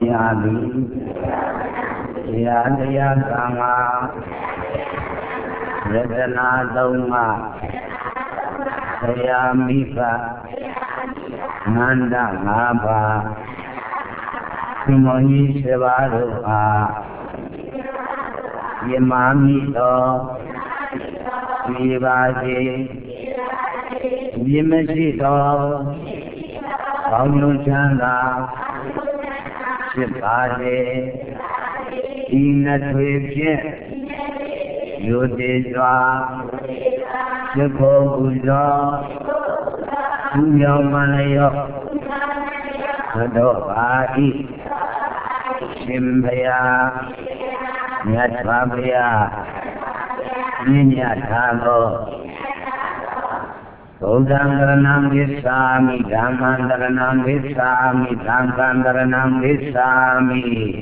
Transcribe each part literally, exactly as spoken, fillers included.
Yadi Yadaya Sama Redana Doma Sayamika Nanda Ngaba Kumoni Sevaruha Yamamito Vivaji Yimashito Paunuchanda Sipade Inatwipye Yudhidva Sikhobujo Suyamanayo Sadovadi Simbhaya Nyatvabhaya Ninyathago Bodhandaranam Gissami Dhammandaranam Gissami Dhammandaranam Gissami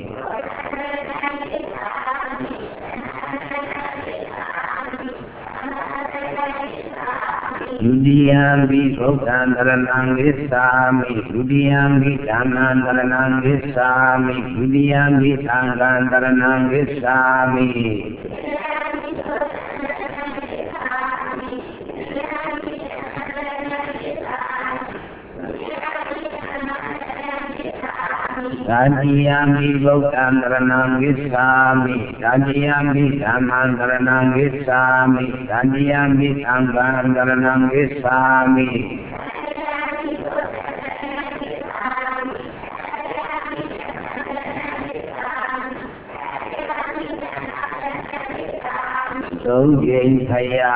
Dudiyambi Bodhandaranam Gissami Dudiyambi Dhammandaranam Gissami Dudiyambi Dhammandaranam Gissami Radiyambi Bodhandaranam Gissami Radiyambi Dhammandaranam Gissami Radiyambi Dhammandaranam Gissami Sojin Thaya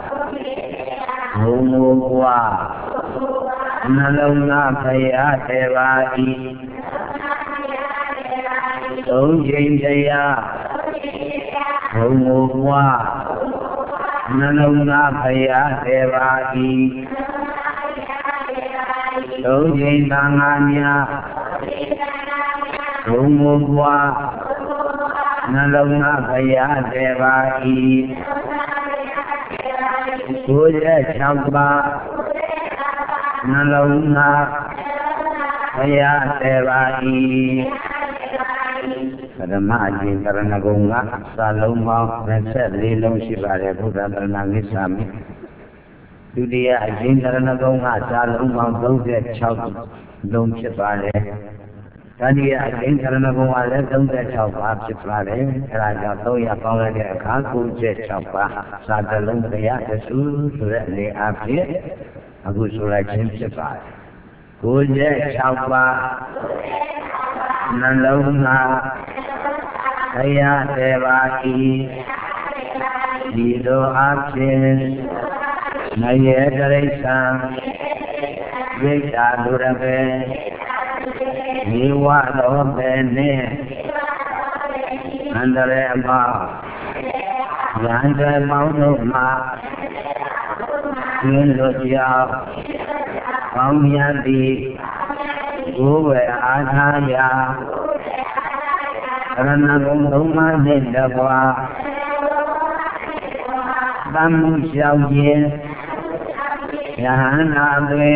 Humuwa Nalona Thaya Devai Sojin Thaya Humuwa Nalona Thaya Devai Sojin Tanganya Humuwa Nalona Thaya Devai Kuja Chamba Nalona Thaya Devai Kadamaji Karanagunga Saloma Nesali Lomshivare Buddha Namisami Dudia Ajin Karanagunga Saloma Doja Chok Lomshivare Tania Ajin Karanagunga Doja Chok Abshivare Raja Toya Pawade Kaku Chapa Satalum Daya Su Surely Abhi Agusura Chimshivare Kuja Chapa Nalona Thaya Devai Dido Abshin Nayedaresa Vita Durave Niwa Lobene Andarema Yandre Maunuma Yundotia Paumyadi Uwe Adhaya Ranagumma Nindava Bamu Xiaoye Yahanave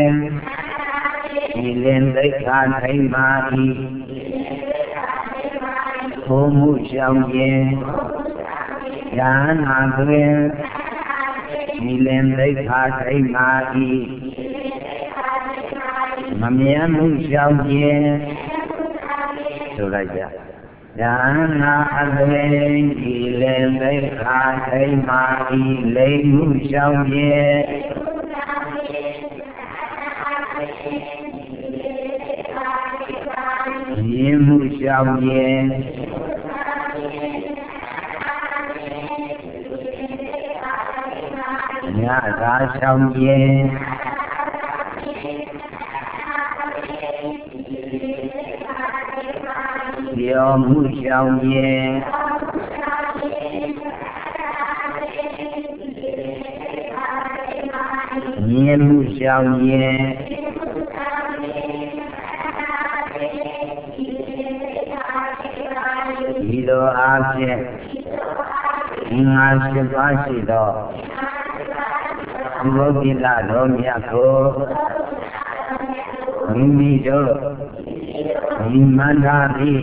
Ilendeka Taimari Homu Xiaoye Yahanave Ilendeka Taimari Mamiyamu Xiaoye Suraja Yana Adven Ilendeka Taimari Leimu Xiaoye Yimu Xiaoye Yada Xiaoye Yomu Xiaoye Yimu Xiaoye Yido Abshin Ingashido Vogila Domyako Mido Imandari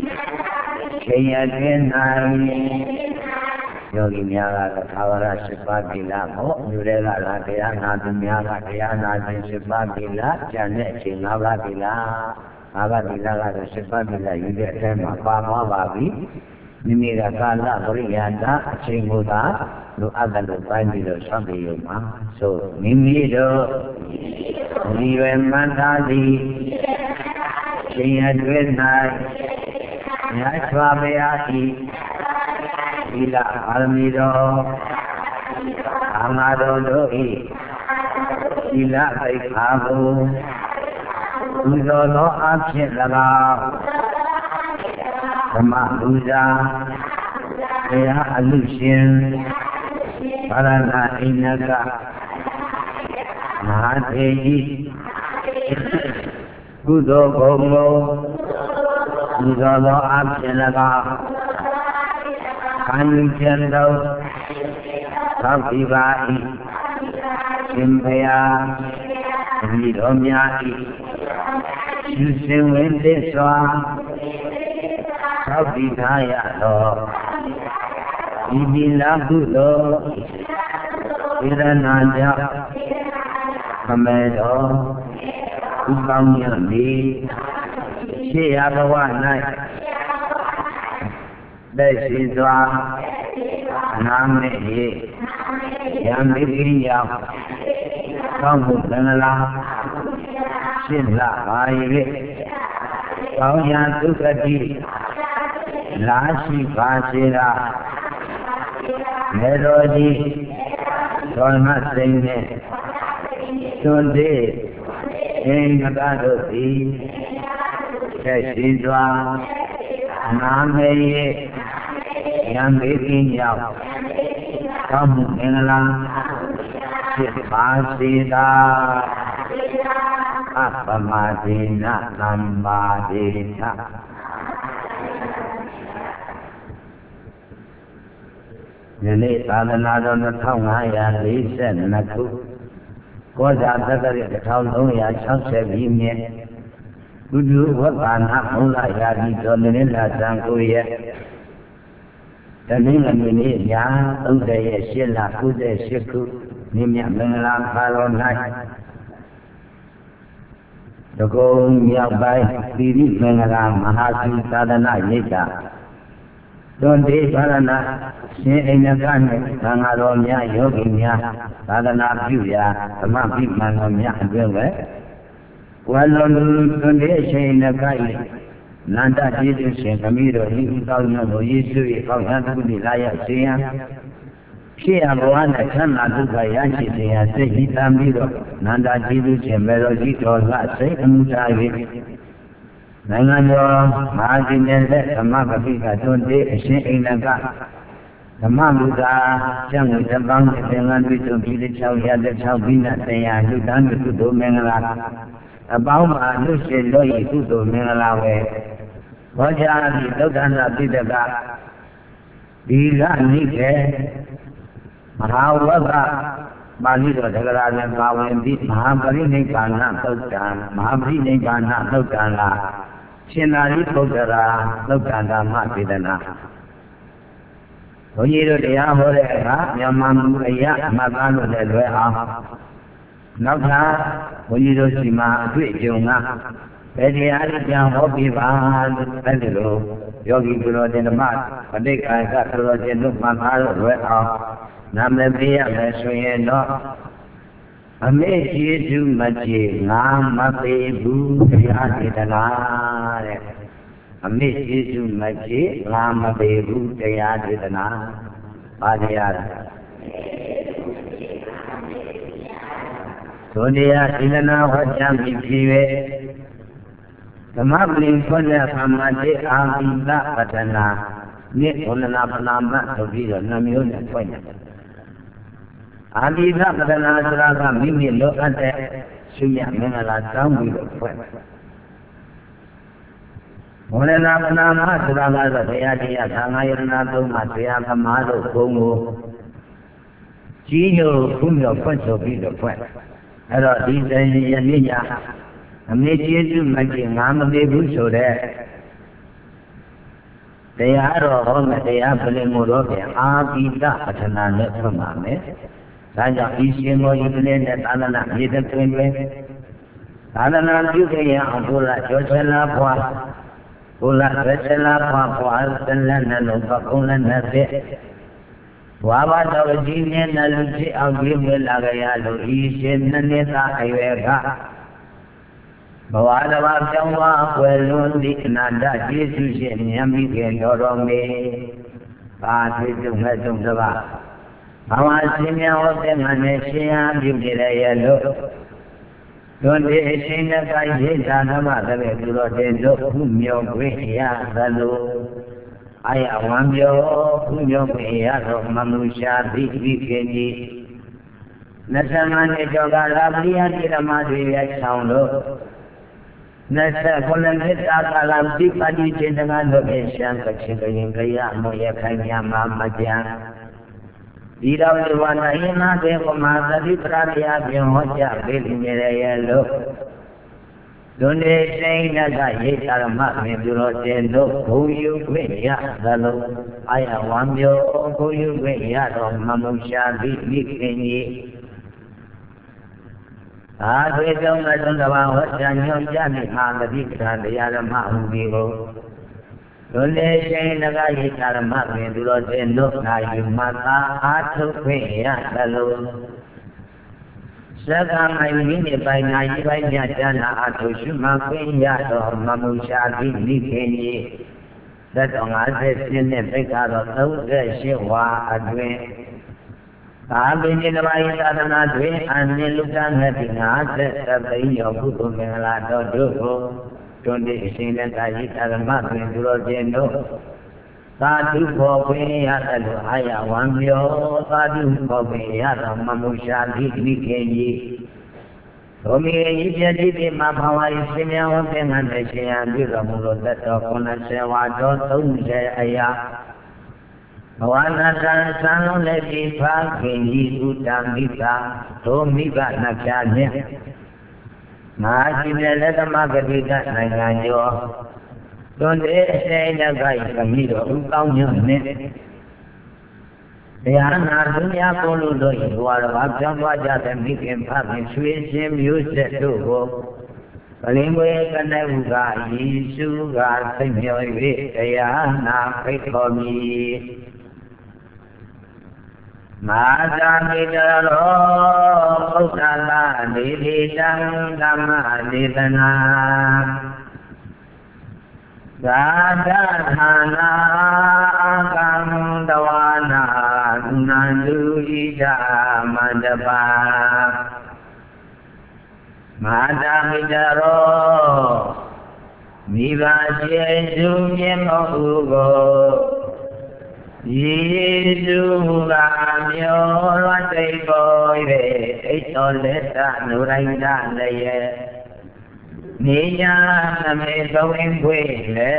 Chayatinari Yogi Myaga Kavara Sipagila Mo Yurega Lakaya Nadu Myaga Kaya Nadu Sipagila Janet Chinavagila Avagila Sipagila Yudetema Pama Babi Nimira Kala Orianda Chinguda Lu Agalu Bandido Sabiyuma So Nimiro Niwe Mandali Chayadvinai Yashvabhyati Ila Almido Amado Doi Ila Baikabu Udolo Abshilava Sama Uza Kaya Alushin Parana Inaka Mahateji Kudo Gomo Udolo Abshilava Kanchendo Savivahi Simpaya Vidomyaki Susimwendeswa Savivaya Lo Ibilagulo Iranaja Kamedo Ubamyandi Sheyagawanai Desizwa Name Yamiriya Kamu Danala Silla Vaire Kauya Tukati Lashi Vasira Melody Solma Singh Sunday Engadoti Desizwa Name Yamiriya Kamu Danala Sipasida Apamadina Namadina Nene Sadhanado Nathangaya Lisa Naku Koza Zakari Tauya Chakse Vime Udu Vakana Mula Yadi Dominilla Sankuya Tanina Mini Ya Ude Shilla Ude Shiku Nimya Mingla Kalonai The Gong Yabai Didi Mingla Mahasi Sadhana Yita Don't be Parana, Shin Gan, Tangaromia, Yoginia, Sadana Julia, the Mapi Manomia, Bilwe. Well, on the Shin Kai, Nanda Jesus, Camilo, he told no Yisu, how to be Laya Sia. She have one that cannot do by Yashi, and say he Tamilo, Nanda Jesus, and Melody, or that say, and Mutai. Nangano, Martin and the Mapika don't day a shake in a gut. The Mamuka, Jang with the bang, the Language to be the Chow Yada Chow Bina, they are you done to do Mengala. About my Lucy Loy to do Mengala. What are the Dogana did the gut? These are Nike. However, Malito Tagala and Bow and beat Mahabari Nikana, Tokan, Mahabri Nikana, Tokana. Shinari Tokara, Tokana, Matidana. Oyero de Ahora, Yamamuya, Magano de Luea. Naka, Oyero Sima, Twitchuna, Pediari Jam Hobivan, Pedro, Yogi Guru de the Mat, but they got to the Lukman Luea. Namabia Messoyeno Amazing to Maji, Namabe Boo, Yadidana. Amazing to Maji, Namabe Boo, Yadidana. Adiara Sonia Ilana, what jam if you the Mabling Konya Samadi Amina Patana, Nick Onanapanama, Sovila, Namun, Point. Adida Padana Sraga, Mimi, look at the Suya Mingala town with a point. Onanapanama, Sraga, the Yadia, Tangayanado, Matia, Kamado, Congo. Gino, whom your point of view, the point. Hello, these Yania. မေကျေးဇူးမကြည့်ငါမမေဘူးဆိုတဲ့တရားတော်ဟောမယ်တရားပလင်မို့တော့ပြန်အာပိတပထနာနဲ့ဖွင့်ပါမယ်။ဒါကြောင့်ဒီရှင်မောဤကလေးနဲ့သာသနာမြေတဲ့တွင်တွင်သာသနာပြုခဲ့ရအောင်ဘုရားကျော်ချလာဘွားဘုရားရချလာဘွားဘွားသလနဲ့လုံးပကုံးနဲ့နဲ့ဝါဘတော်ကြီးနဲ့နလူချစ်အောင်ပြုမြလာကြရလို့ဤရှင်နှစ်သားအရွယ်ကဘဝတစ်ပါးပြောင်းသွားွယ်လွန်သည့်အနာတကျေးဇူးရှင်မြတ်မိခင်တော်တော်မေဘာသိစုံမဲ့စုံစပါဘဝရှင်များဟောတဲ့ငါနဲ့ရှင်အားပြုနေရရဲ့လို့တွင်ဒီအရှင်နဲ့ကရိသာနမတပည့်သူတော်တင်တို့ခုမြော်ခွင့်ရသလိုအာယဝံပြောခုမြော်ခွင့်ရတော်မမူရှာတိပိခင်ကြီးနှစ်ဆယ်နှစ်ကျော်ကလာပရိယတိရမတွေရဲ့ဆောင်လို့နှစ်ဆက်ခုနှစ်တာကာလတိပတိစေတနာတို့ဖြင့်ရှမ်းကချင်းကရင်ကရမောရခိုင်မြမှာမကြံဒီတော်ဒီဝနာယနာတေပမာသတိပရာယပြင်ဟောကြားပေးနေရရဲ့လို့ဒုနေစိန်ကရိသာရမမင်းပြုတော်တင်တို့ဘုံယူခွင့်ရသလိုအာယဝံပြောဘုံယူခွင့်ရတော်မမုရှာတိမိခင်ကြီးအာသေကြောင့်လည်းတဘာဝဉာဏ်ညွှန်ကြမိမှာတတိပ္ပံတရားဓမ္မဟူပြီးကိုဒုနေရှင်နဂယိတာဓမ္မပင်သူတော်စင်တို့နာယူမသာအာထုခွင့်ရသလိုသက္ကမိုင်မိနေပိုင်နာယိပိုင်ညတနာအာထုရှုမှခွင့်ရတော်မမုရှာတိမိခင်ကြီးသက်တော်၅၀ပြည့်နှစ်ပိတ်ကတော့၃၈ဝါအတွင်သာဘိနိနမယသာသနာတွင်အနိလုကငတိငါသက်သသိယောကုသိုလ်မင်္ဂလာတော်တို့ကိုတွင်ဒီအရှင်လက်သာယိသာဓမ္မတွင်သူတော်ရှင်တို့သာဓုဘောခွင့်ရသလိုအာယဝံပြောသာဓုဘောခွင့်ရတော်မမုရှာတိမိခင်ကြီးဘုမေဤပြတိတိမဘာဝဤရှင်မြတ်ဝသင်္ကန်းတရှင်ရပြုတော်မူလို့သက်တော်ခုနှစ်ဆယ်ဝါတော်သုံးဆယ်အရာဘဝနာတံသံလုံးလည်းဒီဖာခင်ကြီးဥတ္တမိကဒုမိဘနှစ်ဖြာဖြင့်မဟာရှိတဲ့လက်သမဂတိကနိုင်ငံကျော်တွင်တဲ့အရှင်တကဤခမီတော်ဥကောင်းညွန့်နှင့်တရားနာသူများကိုလို့တို့ဤဘဝတော်ဘာပြောင်းသွားကြတဲ့မိခင်ဖခင်ရွှေရှင်မျိုးဆက်တို့ကိုပလင်ဝေကနဟုကယေရှုကသိမြော်၍တရားနာဖိတ်တော်မူမာသာမိတရောဘုရားလာနေတိတံဓမ္မဒေသနာသာဒဌာနာကံတဝနာနန္တုဣဒမန္တပါမာသာမိတရောမိဘကျေစုမြတ်မောဟုကိုယေရှုကမြောရတိတ်ပေါ်၍အိတ်တော်လက်သနုရိုင်းဒလည်းနေညာသမေသုံးင်ခွေလေ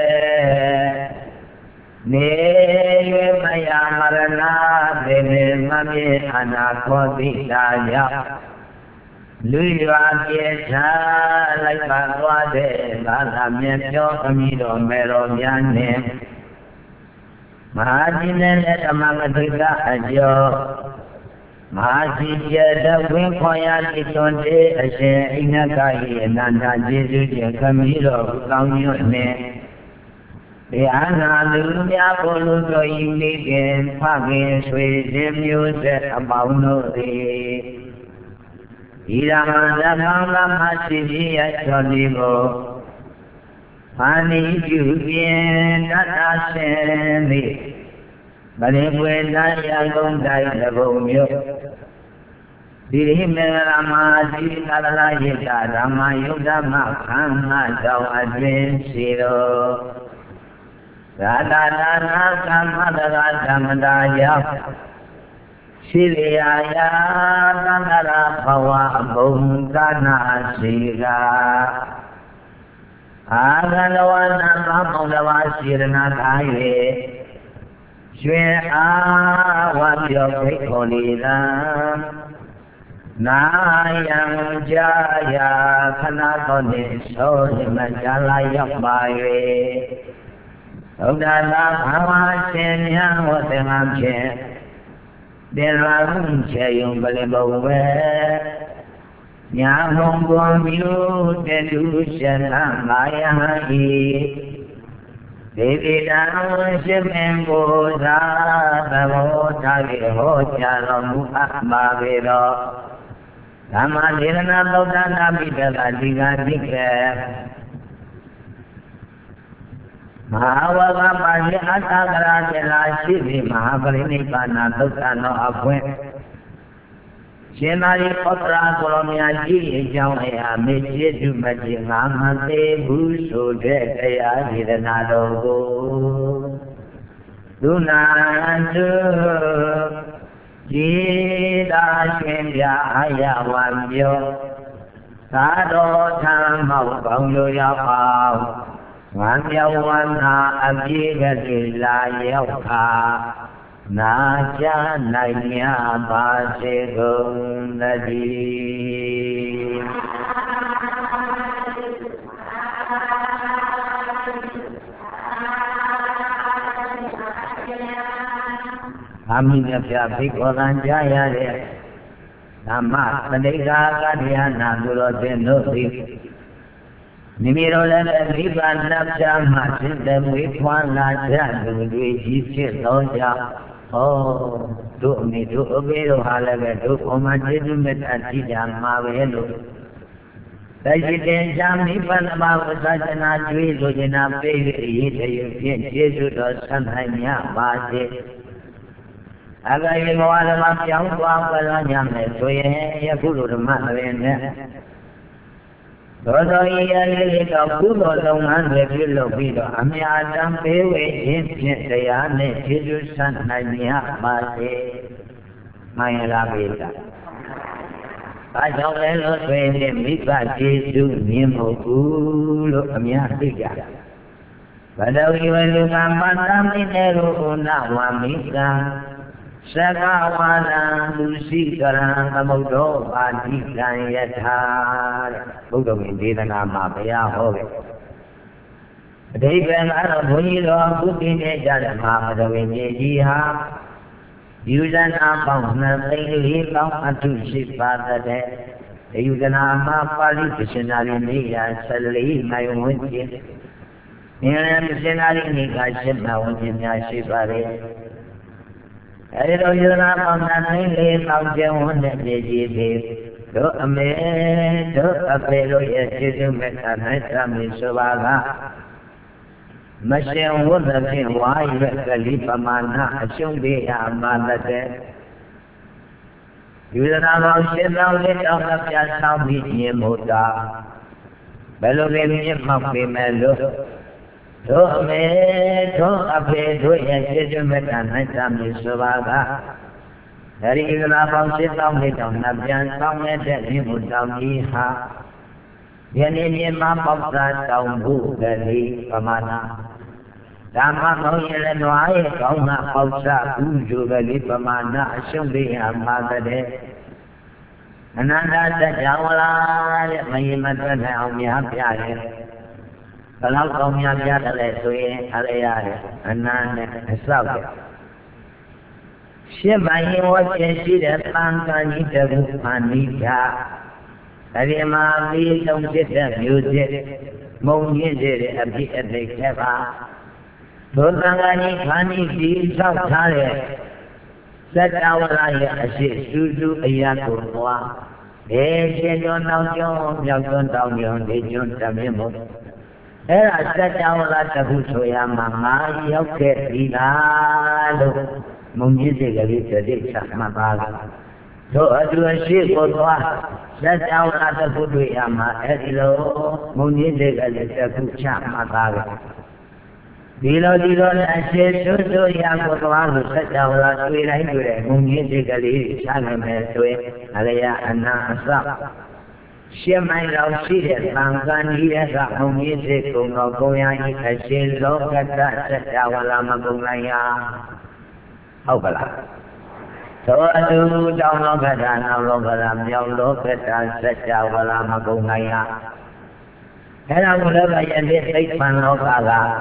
နေ၍မယမရဏသေနေမပြေအနာခောတိတာရောက်လူရွာပြေချလိုက်ပါသွားတဲ့သာသာမြတ်ပြောအမိတော်မေတော်များနဲ့မဟာကြီးနဲ့ဓမ္မမသိကအကျော်မဟာကြီးကျတဲ့ဝင်းခွန်ရတိသွန်တေအရှင်အိနကဤအနန္တကျေးဇူးရှင်ခမီးတော်ကောင်းညွတ်နဲ့တရားနာလူများကိုလူတို့ဤမိခင်ဖခင်ဆွေရှင်မျိုးဆက်အပေါင်းတို့သည်ဤရမန္တမောင်လမရှိကြီးရကျော်ဒီကိုအာနိပြုပြင်တတ်တာရှင်သည်ဗလိဝေနာယကုန်တိုင်းတဘုံမြို့ဒီရိမင်္ဂလာမဟာစီသာလလာယိတာဓမ္မယုဒ္ဓမခန္ဓာတော်အတွင်ရှိတော်သာတာနာနာသမ္မတရာသမ္မတာယောရှိလျာယသန္တရာဘဝဘုံသနာရှိကအာဂန္ဓဝနာသမောဒဝရှိရဏကာယေရွှေအာဝပြောဖိတ်ခေါ်လေသာ Nayang jaya khana kone so majala yakbaye Udala bhava senya watengam che Delvarun che yung balibawe Nyamong gomyu tedu shenam mayahi Devi dano shimen bodha Tavo thagi ho chalo mukhma vedo Dhamma dhirana bodha nabhidala diga dikhe Mahavaga pasi atagara tela shivi Mahaparinipana dukha no apwe Shenari patra kolomya ji jawaya meche dumati ngamate bhuso de kaya dhirana dogo Dunantu Jida shenja ayawamyo Sado thamau bangyo yapao Wamyawana abhigati yauka Naja nanya base gundadi Aminya pyapi kodan jaya de Dhamma sadeka kadhyana durode noti Nimiro lele viva napja masinde muitwana jadu duji chitoja Oh, do me do obero halave do omadidu met atija mavelo Tajite jami panama vasajana jui lojana pevi yite yupien jesu do sanhanya base Agar ye mawala ma pyang tuang palanya me soye ye kulu ramavene Dodo iya lili ka kulo longan repilo pido Amya adam pewe jin dayane jesu sanhanya base Maya labita Pasok lelo swele mika jesu nimo kulo amya tiga Badawi walu kampan minero unawa mika Sagawana lusikara kamudo patikan yathar Buddha Vindana Mapaya Hove Devan Arabhunilo Buddhine Jadama Madhavinyejiha Yudana Pavna Thaili Pav Atushi Padade Yudana Mapali Kishanari Niya Sali Mayunji Nina Kishanari Nika Shibna Unjinya Shibare Ero yudana pavna thaili Pav Jevunne Jejive Do ame do apelo yesu meta neta misvaga Mashen wudake waive kalipa mana ashumbi amalate Yudana vaushena ulita unapya sabi yemuta Belo vimye makvi melo Do ame do apelo yesu meta neta misvaga Dari yudana vaushena ulita unapya sabi yemuta Iha Yani yema pavra taumbu gali pamana Dhamma mohyele noaye kauna pavra uju gali pamana Ashumbi amadade Ananda tajawala Mahimata na umya pyare Kalau kaumya pyare Soye alayare Ananda asawya Shivahi wache shire Pankani tabu panita Arima vi tông chết là nhiều chết mong nhiên để ấp đi ấp đi thế ba thôn sang anh đi khán đi đi sau xa để rất đau lại là sự su su ấy là của hoa để xem cho nào cho nhau cho tao nhiều để cho tao biết một thế là rất đau lại làผู้ช่วยmà mà yêu kết đi là luôn mong nhiên để cái việc để chắc mà ba Though I see for what that's our other good way, Ama, Hello, Munide, Kucha, Mataga. Below the Lord, I said, so so young for one who set our last way, I do it, Munide, Shangham, Alaya, and Nasa. She might have seen it, Bangan, here, Munide, Goya, I say, look at that, set our Lama Gungaya. How about သောတုတောင်းလောကဓာနောက်လောကဓာမြောက်လောကဓာစัจ java လာမကုန်နိုင်ဟာအဲ့ဒါကိုလည်းပဲယနေ့သိပ္ပံလောကက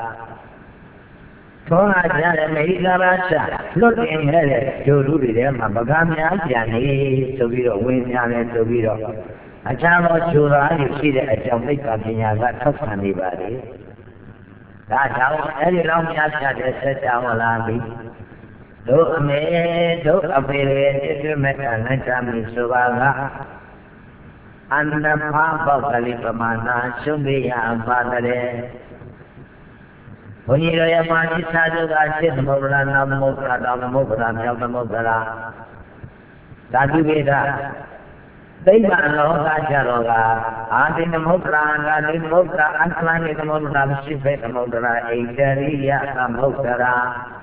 သောငါကြတဲ့မေဃရာချလွတ်တင်ခဲ့တဲ့ဒုလူတွေထဲမှာပကံများပြန်နေဆိုပြီးတော့ဝင်များတယ်ဆိုပြီးတော့အခြားသောကျိုးသားတွေရှိတဲ့အကြောင်းသိပ္ပံပညာကထောက်ခံနေပါလေဒါကြောင့်အဲ့ဒီလောက်များပြတဲ့စัจ java လာပြီးတို့အမေတို့အဖေတွေပြည့်မဲ့အနတ္တမီဆိုပါကအန္တဖာပေါကလေးပမာဏရှုံးပြရပါတယ်ဘုန်းကြီးတို့ရဲ့မာနိစာတို့ကစိတ်သမုဒ္ဒရာနာမုဒ္ဒရာတောင်သမုဒ္ဒရာမြောက်သမုဒ္ဒရာဓာတုဝေဒသိဗ္ဗံလောကကြတော့ကအာတိသမုဒ္ဒရာငါတိသမုဒ္ဒရာအန္တလနိသမုဒ္ဒရာရှိဖေသမုဒ္ဒရာဣတရိယသမုဒ္ဒရာ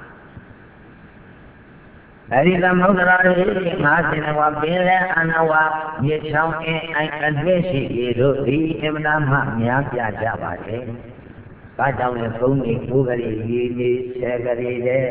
အဲဒီသမုဒ္ဒရာ၏ငါးဆင်ဝပင်လည်းအနဝမြေချောင်းအင်းအိုင်အတွေ့ရှိတို့သည်အမှန်မှများပြကြပါစေ။ဘာကြောင့်လဲဘုန်းကြီးဘုဂရီကြီးကြီးဆယ်ဂရီတဲ့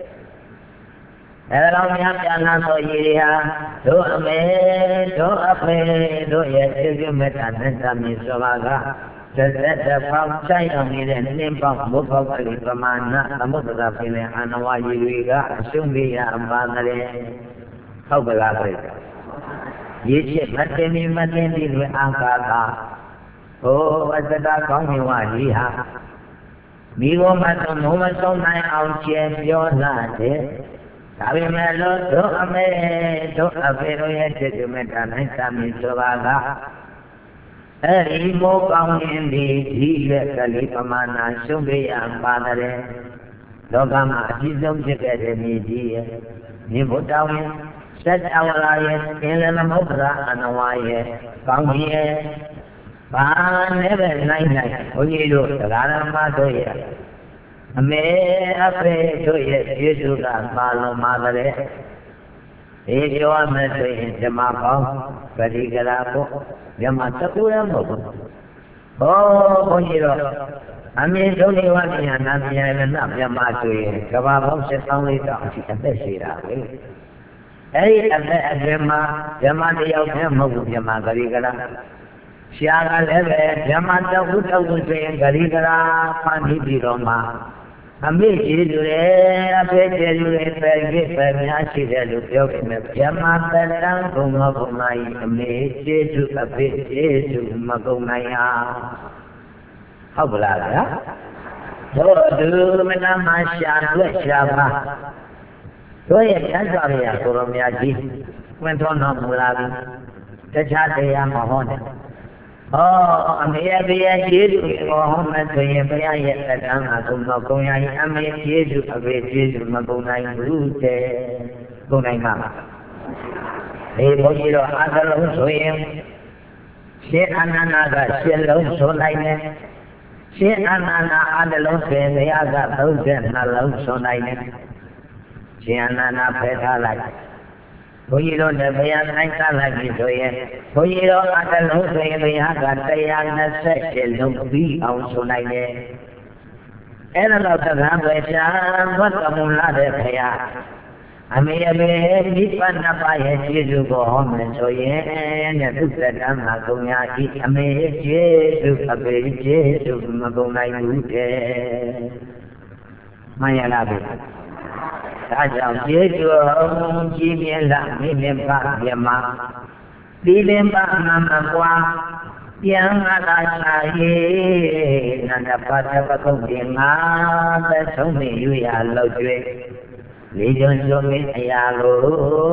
အဲလိုများပြနာသောရည်ဟာတို့အမေတို့အဖေတို့ရဲ့သိက္ခာမေတ္တာနဲ့တမီဆိုပါကသစ္စာတဖောင်းဆိုင်အောင်နေတဲ့နင်းပေါင်းဘုဖောက်ကလေးပမာဏသမုဒ္ဒရာပင်လည်းအနဝရည်တွေကအရှုံးပြရပါတယ်ဟုတ်ပါလားခင်ဗျရည်ချက်မတင်မီမတင်ဒီလိုအာကာသဟိုအတ္တကောင်းမြင်ဝကြီးဟာမိဘမဆုံးမမဆုံးနိုင်အောင်ကျဲပြောလာတဲ့ဒါပေမဲ့လို့တို့အမေတို့အဖေတို့ရဲ့စိတ်မေတ္တာနဲ့တမီဆိုပါကအဲဒီမောကောင်းရင်ဒီဒီလက်ကလေးပမာဏရှုံးပြရပါတယ်လောကမှာအကြီးဆုံးဖြစ်ခဲ့တဲ့မြေကြီးရဲ့မြေဘုတောင်းရဲ့စัจ java လာရဲ့သင်္လသမုဒ္ဒရာအနဝရဲ့ကောင်းကြီးရဲ့ဘာနဲ့ပဲနိုင်နိုင်ဘုန်းကြီးတို့တရားဓမ္မတို့ရဲ့အမေအဖေတို့ရဲ့ယေရှုကပါလုံးပါတဲ့ဒီပြောရမယ်ဆိုရင်ဓမ္မပေါင်းပရိကရာဖို့ဓမ္မတကူရမဟုတ်ဘူးဟောဘုန်းကြီးတို့အမေတို့နေဝါညာနာမည်ရနဲ့ဓမ္မဆိုရင်ကဘာပေါင်းဆက်ဆောင်လေးတောင်အသက်ရှိတာပဲအဲဒီအသက်အတွင်းမှာဓမ္မတယောက်တည်းမဟုတ်ဘူးဓမ္မပရိကရာရှားကလည်းပဲဓမ္မတခုတခုဆိုရင်ဂရိကရာဖန်တီးပြီးတော့မှအမေကြီးလူတွေအဖေကြီးလူတွေပဲဖြစ်ပဲများရှိတယ်လို့ပြောခဲ့မယ်ဓမ္မတန်တန်ဘုံမဘုံမကြီးအမေကြီးစုအဖေကြီးစုမကုန်နိုင်အောင်ဟုတ်ပလားဗျာတို့သူမနာမရှာလွက်ရှာပါတို့ရဲ့ကျမ်းစာတွေကကိုရောမြတ်ကြီးဝင်တော်တော်မူလာပြီတခြားတရားမဟောနဲ့ဟောအမေရဲ့တရားကျေးဇူးကိုဟောမယ်ဆိုရင်ဘုရားရဲ့အတန်းအကုန်တော့ကုန်ရရင်အမေကျေးဇူးအဖေကျေးဇူးမကုန်နိုင်ဘူးတဲ့ကုန်နိုင်မှာဒီဘုန်းကြီးတို့အားလုံးဆိုရင်ရှင်အနန္ဒာကရှင်းလုံးဆိုနိုင်တယ်ရှင်အနန္ဒာအားလုံးဆိုရင်ဘုရားကသုံးဆယ်နှလုံးဆိုနိုင်တယ်ရှင်အနန္ဒာဖယ်ထားလိုက်ဘုန်းကြီးတို့လည်းဘုရားတိုင်းကားလိုက်ပြီဆိုရင်ဘုန်းကြီးတို့အတလုံးဆိုရင်ဘုရားကတရားနှစ်ဆက်ရှင်းလုံးပြီးအောင်ဆိုနိုင်တယ်။အဲ့ဒါတော့သက္ကံပဲရှားဘတ်တော်မူလာတဲ့ဘုရားအမေအမေနိဗ္ဗာန်ပါရဲ့ကျေးဇူးကိုဟောမယ်ဆိုရင်တဲ့သုတ္တံမှာကုန်ရဤအမေကျေးဇူးအပေကျေးဇူးမကုန်နိုင်ဘူးတဲ့။မှန်ရလားဗျာဒါကြောင့်ကျေးဇူးအောင်ကြည်မြဲလာမိမပါမြမဒီလင်ပါမမကွာပြန်လာလာရေးနန္ဒပါတပကုတ်တင်ငါသက်ဆုံးနေရရလောက်ကျွေးလေးကျွန်းစုံမင်းအရာကို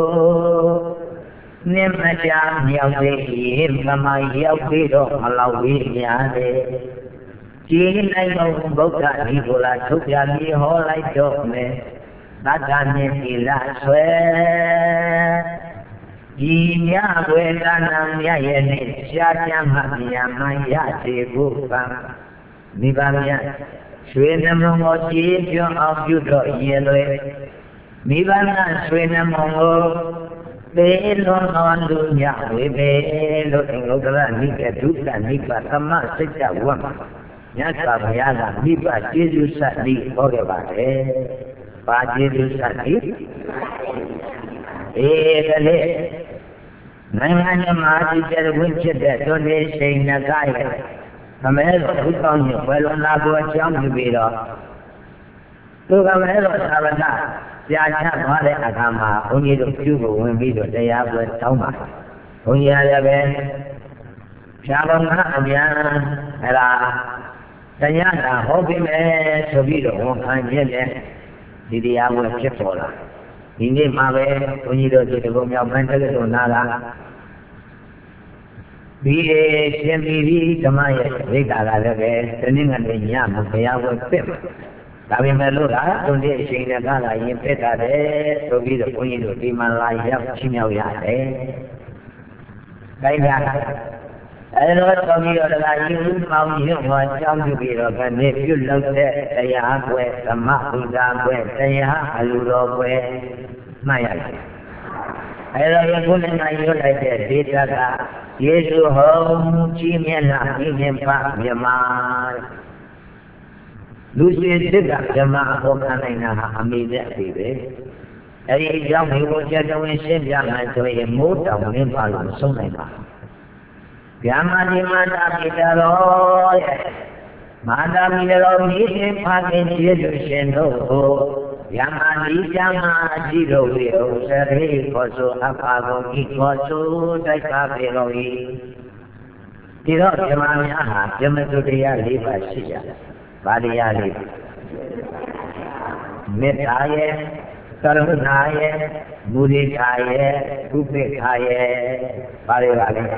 နင်းမချာမြောက်သေးရင်မမရောက်ပြီးတော့မလောက်ပြီးများတယ်ကြည်နိုင်တော့ဗုဒ္ဓဒီကိုလာထုတ်ပြပြီးဟောလိုက်တော့မယ်သတ္တမြင်ဒီလာဆွဲဒီမြဝေဒနာမြရဲ့နဲ့ရှားချမ်းမှမြာမရစေဖို့ကမိဘမြရွှေနှမကိုကြည်ပြောအောင်ပြုတော့ရင်လွယ်မိဘကရွှေနှမကိုသေလွန်တော်လူညဝေပေလို့အင်္ဂုတ္တရနိကဒုက္ခနိဗ္ဗာန်သမစိတ်တဝတ်မြတ်စွာဘုရားကမိဘကျေးဇူးဆက်ပြီးဟောခဲ့ပါတယ်။ဘာကျေးဇူးဆက်ပြီး Eh, kali. Nangan mati jadi wujud itu di sini negara. Kami itu bukannya kalau lagu jam lebih dah. Tu kami itu sahaja. Siapa boleh agama, orang itu juga orang itu saya boleh tahu mah. Orang ada ben. Siapa nak dia ada. Saya dah hobi me sebi tu orang kan je. Jadi aku cakap lah. Ini mawe orang itu jadi orang yang mental itu nala. Biar sendiri cuma ya, mereka ada ke, teningan dia mungkin aku pep. Tapi melu lah, tu dia sehingga kalau ini pep ada, tu bila punya tu di mana ya, cina ya ada. Baiklah, kalau kami orang lain mau ni macam tu bila kan, ni pun lalu saya aku sama kita aku saya alu aku maya. Kalau yang pun yang ayu lagi dia dah. Yesus hom cimena ini pak jemaat. Lusi tidak jemaat bukan ina amida tibe. Jadi yang hidup jadi orang jangan tuai muda mungkin paling sungai pak. Jangan di mana kita loh. Mana kita loh ini pakai Yesus sendok. Yang di jangan diroyo seri koso apa koki koso saya kabeloi. Tidak semuanya ha, cuma tu dia libat saja. Balik ali. Metaya, karunaya, budikaya, upekaya, balik balik.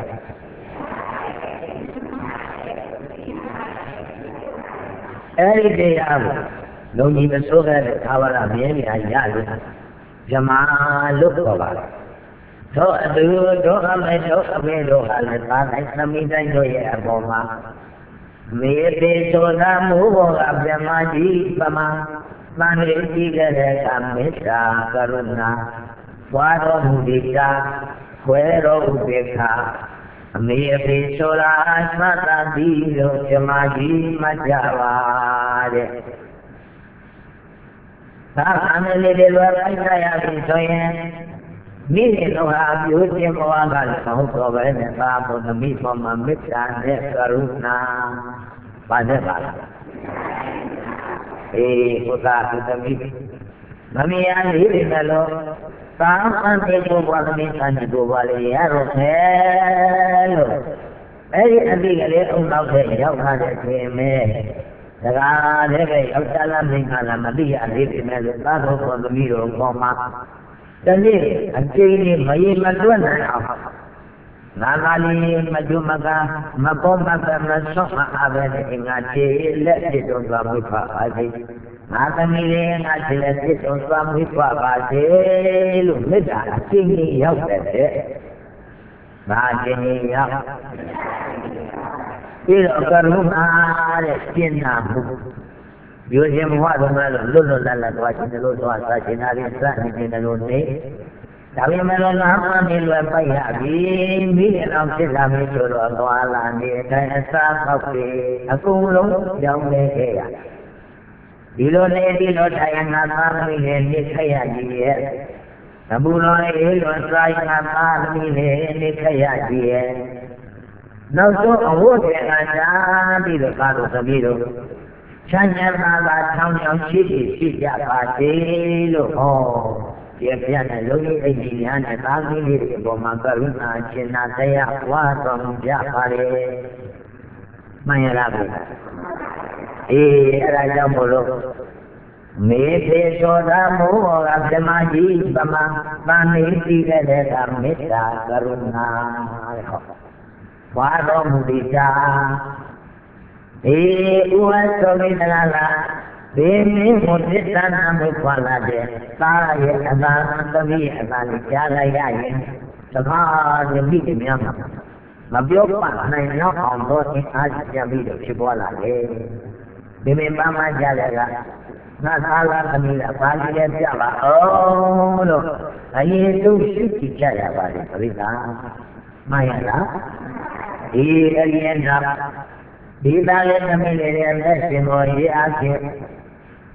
Every day aku. Long ini bersorak kawalan ini aja lu, jemaah lu kawan. So aduh doa mereka kami doa lepas kami dah joya boma. Mereka doa muka jemaah di bama, mana tiga kami dah karuna, waro mudika, wero ubeka. Mereka doa mata di jemaah di majawade. Kami ni luar saya bisonya, ni orang biuti orang kalau tahu problem apa pun kami memamikkan karuna pada pada. Eh, kita kita kami kami yang ini kalau kapan itu buat kami kan itu boleh ya rohelo. Eh, nanti kalau orang saya jauh ada keme. Dalam ini, dalam ini dalam ini ada di mana baru kami rumah. Jadi, anjing ini main majuan apa? Nama ini maju maka, makom maka masuk apa ni ngaji lagi tu kami pakai. Maka ni ngaji lagi tu kami pakai. Lu muda anjing ini yang ada. Ngaji ni yang. Tidak karuna cinta. Biasa muat orang lalu lalu lalu wajib lalu suasa cinta rinsa ni lalu ni. Tapi malam nama ni luar payah. Bini orang Islam itu orang ni saya sahaja. Aku belum jauh lagi. Bilo ni bilo saya nama ni ni saya dia. Nabulo ni bilo saya nama ni ni saya dia. Naso awak jangan jadi kalau sebiro. Jangan malah tahu yang sih sih apa sih lo. Oh, dia punya lagi ini yang kami ni boma karuna cina saya kuat menjadi. Mana lagi? Eh, raja bolo. Mete sodamu orang semaji bama bani tiga dekar meta karuna. Waro mudita, eh uas kami nala, bini mudita namu kualade, kaya abang kami abang cara yaya, sekarang yang bikin yang, mabiok pak naik nak ambot ni aja bido cibolade, bini mama jaga, nak salah kami lah pagi dia jaga, oh no, ini tu suci jaya balik berita, maya lah. Di kalian nak, di dalam kami ni ada semua ini asyik.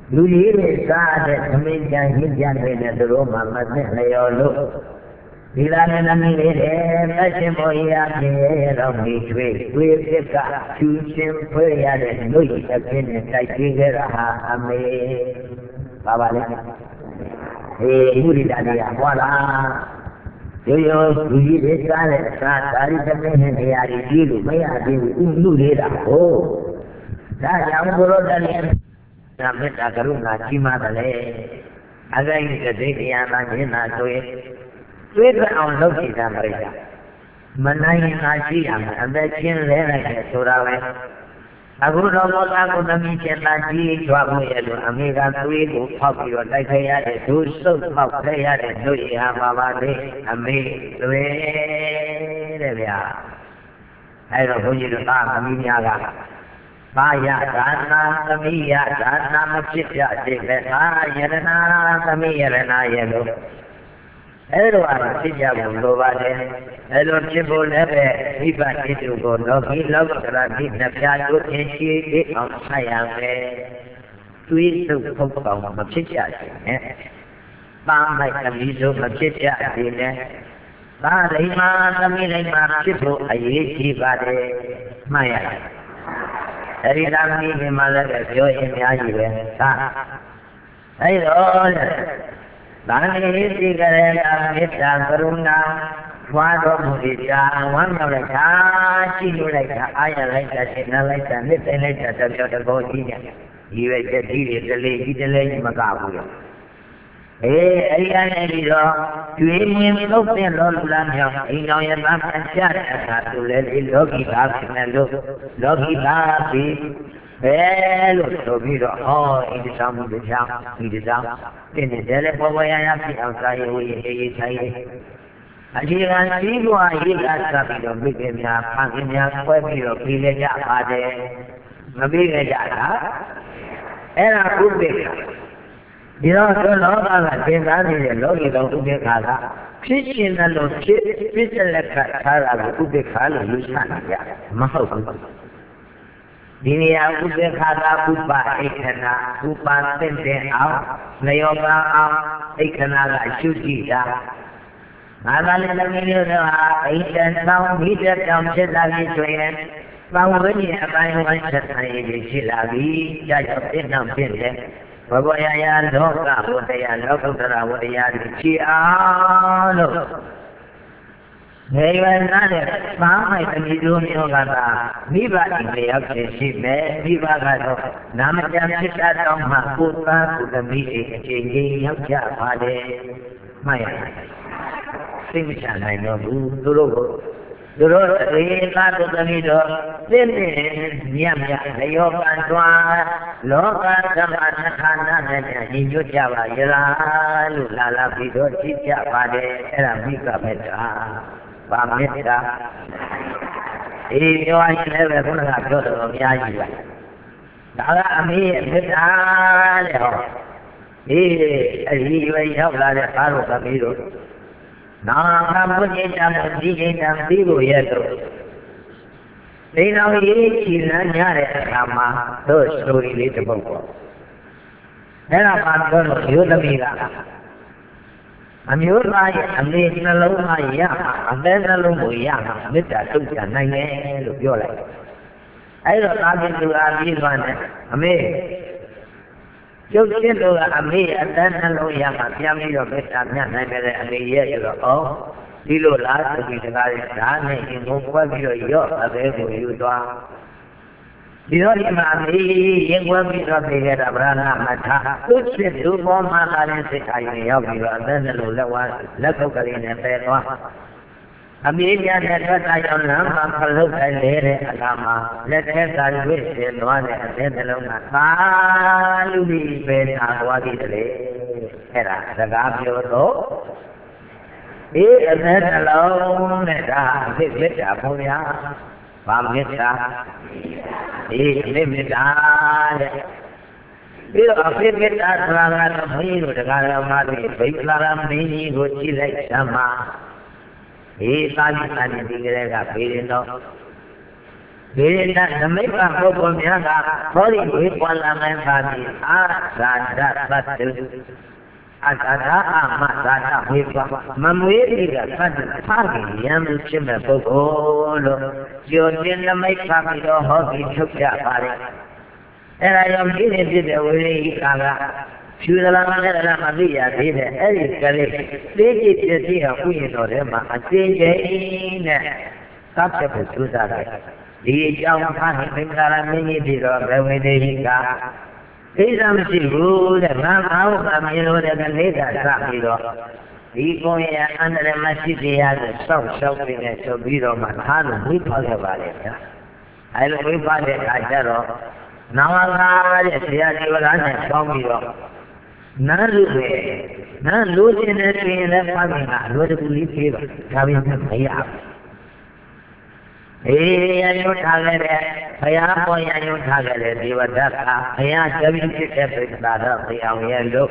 လူကြီးတွေစားတဲ့သမီးကြရင်ကြနေတဲ့သူတို့မှမသိလျော်လို့ဒီလာနဲ့သမီးလေးတွေလက်ရှင်ပေါ်ရပြည့်တော့မိထွေးသွေးပြက်ကချူရှင်ဖွေးရတဲ့လူကြီးအဖြစ်နဲ့တိုက်ပြေးခဲ့တာဟာအမေပါပါလေဟေးဥရိတာတရားဟောလားရိုးရိုးလူကြီးတွေစားတဲ့အခါဒါရီသမီးနဲ့တရားကြီးကြည့်လို့မရသေးဘူးဥလူလေးတာဟုတ်ဒါကြောင့်ဘုရောတည်းနာမေတ္တာကရုဏာကြီးမားတယ်လေအဂိုင်းကတိတရားသာညင်သာဆိုရင်သွေးထွက်အောင်လုပ်ကြည့်တာမရိယာမနိုင်ရင်သာရှိရမယ်အသက်ချင်းလဲလိုက်တယ်ဆိုတာပဲအခုတော့ဘောသားကိုသမီးချင်းသာကြီးကြွားမှုရဲ့လို့အမေကသွေးကိုဖောက်ပြီးတော့တိုက်ခဲရတဲ့ဒုစုပ်ဖောက်ခဲရတဲ့တို့ရပါပါလေအမေသွေးတဲ့ဗျာအဲ့တော့ဘုန်းကြီးတို့သားသမီးများကဘာယဒါနာသမီးယဒါနာမဖြစ်ကြစေပဲအာယရဏသမီးယရဏရဲ့လို့အဲ့လိုအားဖြစ်ကြဖို့လိုပါတယ်အဲ့လိုဖြစ်ဖို့လည်းပဲမိဘတိတုကိုလောကီလောကရာတိနှစ်ပြားတို့အရှိတိအောင်ဆက်ရမယ်သွေးစုပ်ဖုတ်ကောင်မဖြစ်ကြစေနဲ့ပါမိုက်သမီးတို့မဖြစ်ကြစေနဲ့သာလိမ္မာသမီးလိမ္မာဖြစ်ဖို့အရေးကြီးပါတယ်မှတ်ရတယ်အဲ့ဒီသာသမီးမှလည်းပြောရင်အများကြီးပဲသာအဲ့တော့ဒါနဲ့ဒီကရေတာမေတ္တာကရုဏာဖွာတော်မူ၏ကြာဝမ်းမြောက်လိုက်တာရှိလို့လိုက်တာအာရလိုက်တာရှင်းလိုက်တာနှစ်သိမ့်လိုက်တာတပြောတဘောကြီးနဲ့ဒီပဲချက်ကြီးတွေတလေးကြီးတလေးကြီးမကဘူးရောအေးအဲ့ဒီအနေပြီးတော့ကျွေးမွေးလို့တဲ့လောလူလားမြောင်အိမ်တော်ရဲ့သားဖန်ကြတဲ့အခါသူလည်းဒီလောကီသားဖြစ်နေလို့လောကီသားပြီးဘယ်လို့ဆိုပြီးတော့ဟောအိဒီဆောင်မှုကြောင့်ဒီကြောင့်တင်းနေတယ်လေပေါ်ပေါ်ရရဖြစ်အောင်စာရေးဝေးရေးရေးဆိုင်ရေးအခြေခံကြီးပွားရေးကစပြီးတော့မိခင်များဖခင်များဆွဲပြီးတော့ပြီးလေကြပါတယ်မပြီးလေကြတာအဲ့ဒါဥပိ္ပခဒီတော့သောလောကကသင်္ကားနေတဲ့လောကီတော်ဥပိ္ပခကဖြစ်ရှင်တယ်လို့ဖြစ်ဖြစ်တဲ့လက်ခထားတာကိုဥပိ္ပခလို့ယူဆတာကြမဟုတ်ဘူးဒီနေရာဥပေက္ခတာဥပအိခဏဥပသင့်တဲ့အောင်လျောပါအောင်အိခဏကရှုကြည့်တာငါသာလည်းလည်းမျိုးတော့အိတ္တသောမိတ္တတောင်ဖြစ်လာပြီဆိုရင်ပေါင်းဝိညာဉ်အပိုင်းဝိုင်းသက်ဆိုင်ရည်ရှိလာပြီကြာကြောင့်ပြည့်နှောင့်ဖြစ်တယ်ဘဂဝါယယာလောကဝတ္တယလောကုတ္တရဝတ္တယတိချီအောင်လို့နေဝနာနဲ့ပါမိုက်သမီးတို့မျိုးကသာမိဘအိမ်လျောက်ခြင်းရှိမယ်မိဘကတော့နာမကျန်ဖြစ်တာတော့မှကိုယ်သားကိုသမီးတွေအချိန်ကြီးရောက်ကြပါတယ်မှတ်ရစိတ်မချနိုင်တော့ဘူးသူတို့ကိုသူတို့အေးသားကိုသမီးတို့သိနေမြတ်မြတ်လျောပန်တွားလောကသမဏခန္ဓာနဲ့ညီညွတ်ကြပါရလားလို့လာလာပြီးတော့ကြည့်ကြပါတယ်အဲ့ဒါမိဘမေတ္တာပါမေတ္တာအေးပြောရင်လည်းပဲခုနကပြောတော်အများကြီးပါဒါကအမေရဲ့မေတ္တာတဲ့ဟောအေးအဲဒီရွယ်ရောက်လာတဲ့အားတို့သမီးတို့နာမဘုရားတံဒီကိတံသိဖို့ရဲ့တော့ဒီနောက်ရေးချီလန်းကြတဲ့အခါမှာတို့ဆိုရီလေးတစ်ပုဒ်ပေါ့အဲ့ဒါမှတော့ရိုးသမီးကအမျိုးသားရဲ့အမေနှလုံးသားရမှာအသက်နှလုံးကိုရမှာမေတ္တာတုတ်ချနိုင်တယ်လို့ပြောလိုက်အဲ့တော့သာမန်လူအားပြီးသွားတယ်အမေကျုပ်ချင်းတို့ကအမေအသက်နှလုံးရမှာပြန်ပြီးတော့မေတ္တာမြတ်နိုင်တယ်အမေရဲ့ဆိုတော့အော်ဒီလိုလားဆိုပြီးတကားလေးဓာတ်နဲ့အင်ကိုကွက်ပြီးတော့ရော့အသေးကိုယူသွားဒီတော့ဒီမှာမေရင်ကွက်ပြီးတော့ပြေခဲ့တာဗရဏမထာသူ့ချစ်သူ့ပေါ်မှာလာတဲ့စိတ်အားရင်ရောက်ပြီးတော့အသက်နှလုံးလက်ဝါလက်ကုတ်ကလေးနဲ့ပယ်သွားအမေများတဲ့ထွက်တာကြောင့်လမ်းမှာဖလုတ်တိုင်းလေတဲ့အခါမှာလက်ထဲကရွေ့စေသွားတဲ့အသက်နှလုံးကသာလူပြီးပယ်တာသွားပြီလေအဲ့ဒါစကားပြောတော့အေးအသက်နှလုံးနဲ့ဒါအဖြစ်မေတ္တာဘုရားဗာမေတ္တာအေးမေတ္တာတဲ့ပြီးတော့အဖြစ်မေတ္တာဆိုတာကတော့ဘုန်းကြီးတို့တရားတော်မှာဒီဗိက္ခလာမင်းကြီးကိုကြည့်လိုက်သမှာအေးသာလိသာတိဒီကလေးကဘေးရင်တော့ဒီနနမိတ်ကပုဂ္ဂိုလ်များကဟောဒီဝေပွာလာမင်းပါပြီအာသာဒသတ္တုအတ္တသာအမသာဒဝေပွာမမွေးတိကသတ္တဖခင်ယံမှုဖြစ်မဲ့ပုဂ္ဂိုလ်လို့ကျော်တင်နမိတ်ပါပြီးတော့ဟောဒီထုတ်ကြပါလေအဲ့ဒါကြောင့်ဒီနေ့ဖြစ်တဲ့ဝိရိယကာကဖြူသလားမလဲလားမသိရသေးတဲ့အဲ့ဒီကလေးသိကြည့်ပြည့်အောင်ဥယျာဉ်တော်ထဲမှာအစင်ကြီးနဲ့သတ်ချက်ကိုစူးစမ်းတယ်ဒီအကြောင်းဖားဟိမင်္ဂလာမင်းကြီးပြီးတော့ဘဝေဒေဟိကသိစမရှိဘူးတဲ့ငါဘာဝကမင်းတို့တဲ့ကလေးကစပြီးတော့ဒီကိုယ်ရအန္တရာယ်မရှိတရားကိုစောင့်ရှောက်ပြီးနဲ့ဆိုပြီးတော့မှထားလို့ဝိပါခဲ့ပါလေဗျာအဲလိုဝိပါတဲ့အခါကျတော့နာမကာတဲ့ဆရာဒီဝရနဲ့ပေါင်းပြီးတော့နာလူပဲနာလူချင်းနဲ့တွင်လည်းဖားခင်ကအလိုတကူလေးပြေးပါဒါပေမဲ့မရဘူးအေးရယုထားခဲ့တဲ့ဘုရားပေါ်ရယုထားခဲ့တဲ့ဒီဝဒ္ဒကဘုရားတပည့်ဖြစ်တဲ့ပိဋကတော်ဘုရားရဲ့လို့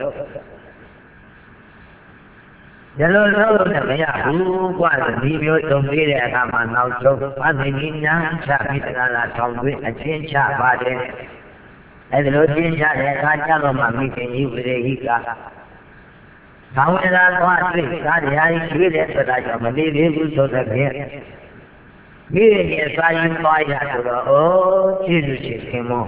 ဒီလိုလို့လည်းမရဘူးကွာဒီမျိုးတုံပေးတဲ့အခါမှာနောက်ဆုံးဘာသိဉာဏ်ချပြီးတလားလားထောင်သွင်းအချင်းချပါတယ်အဲဒီလိုချင်းချတဲ့အခါကျတော့မှမိခင်ကြီးဝိရေဟိကဘာဝေဒသွားတွေ့သာတရားကြီးတွေ့တဲ့ဆိုတာကြောင့်မလေးသေးဘူးဆိုတဲ့ဖြင့်မိရဲ့စာရင်သွားရဆိုတော့အိုးကျေးဇူးရှင်ခင်မော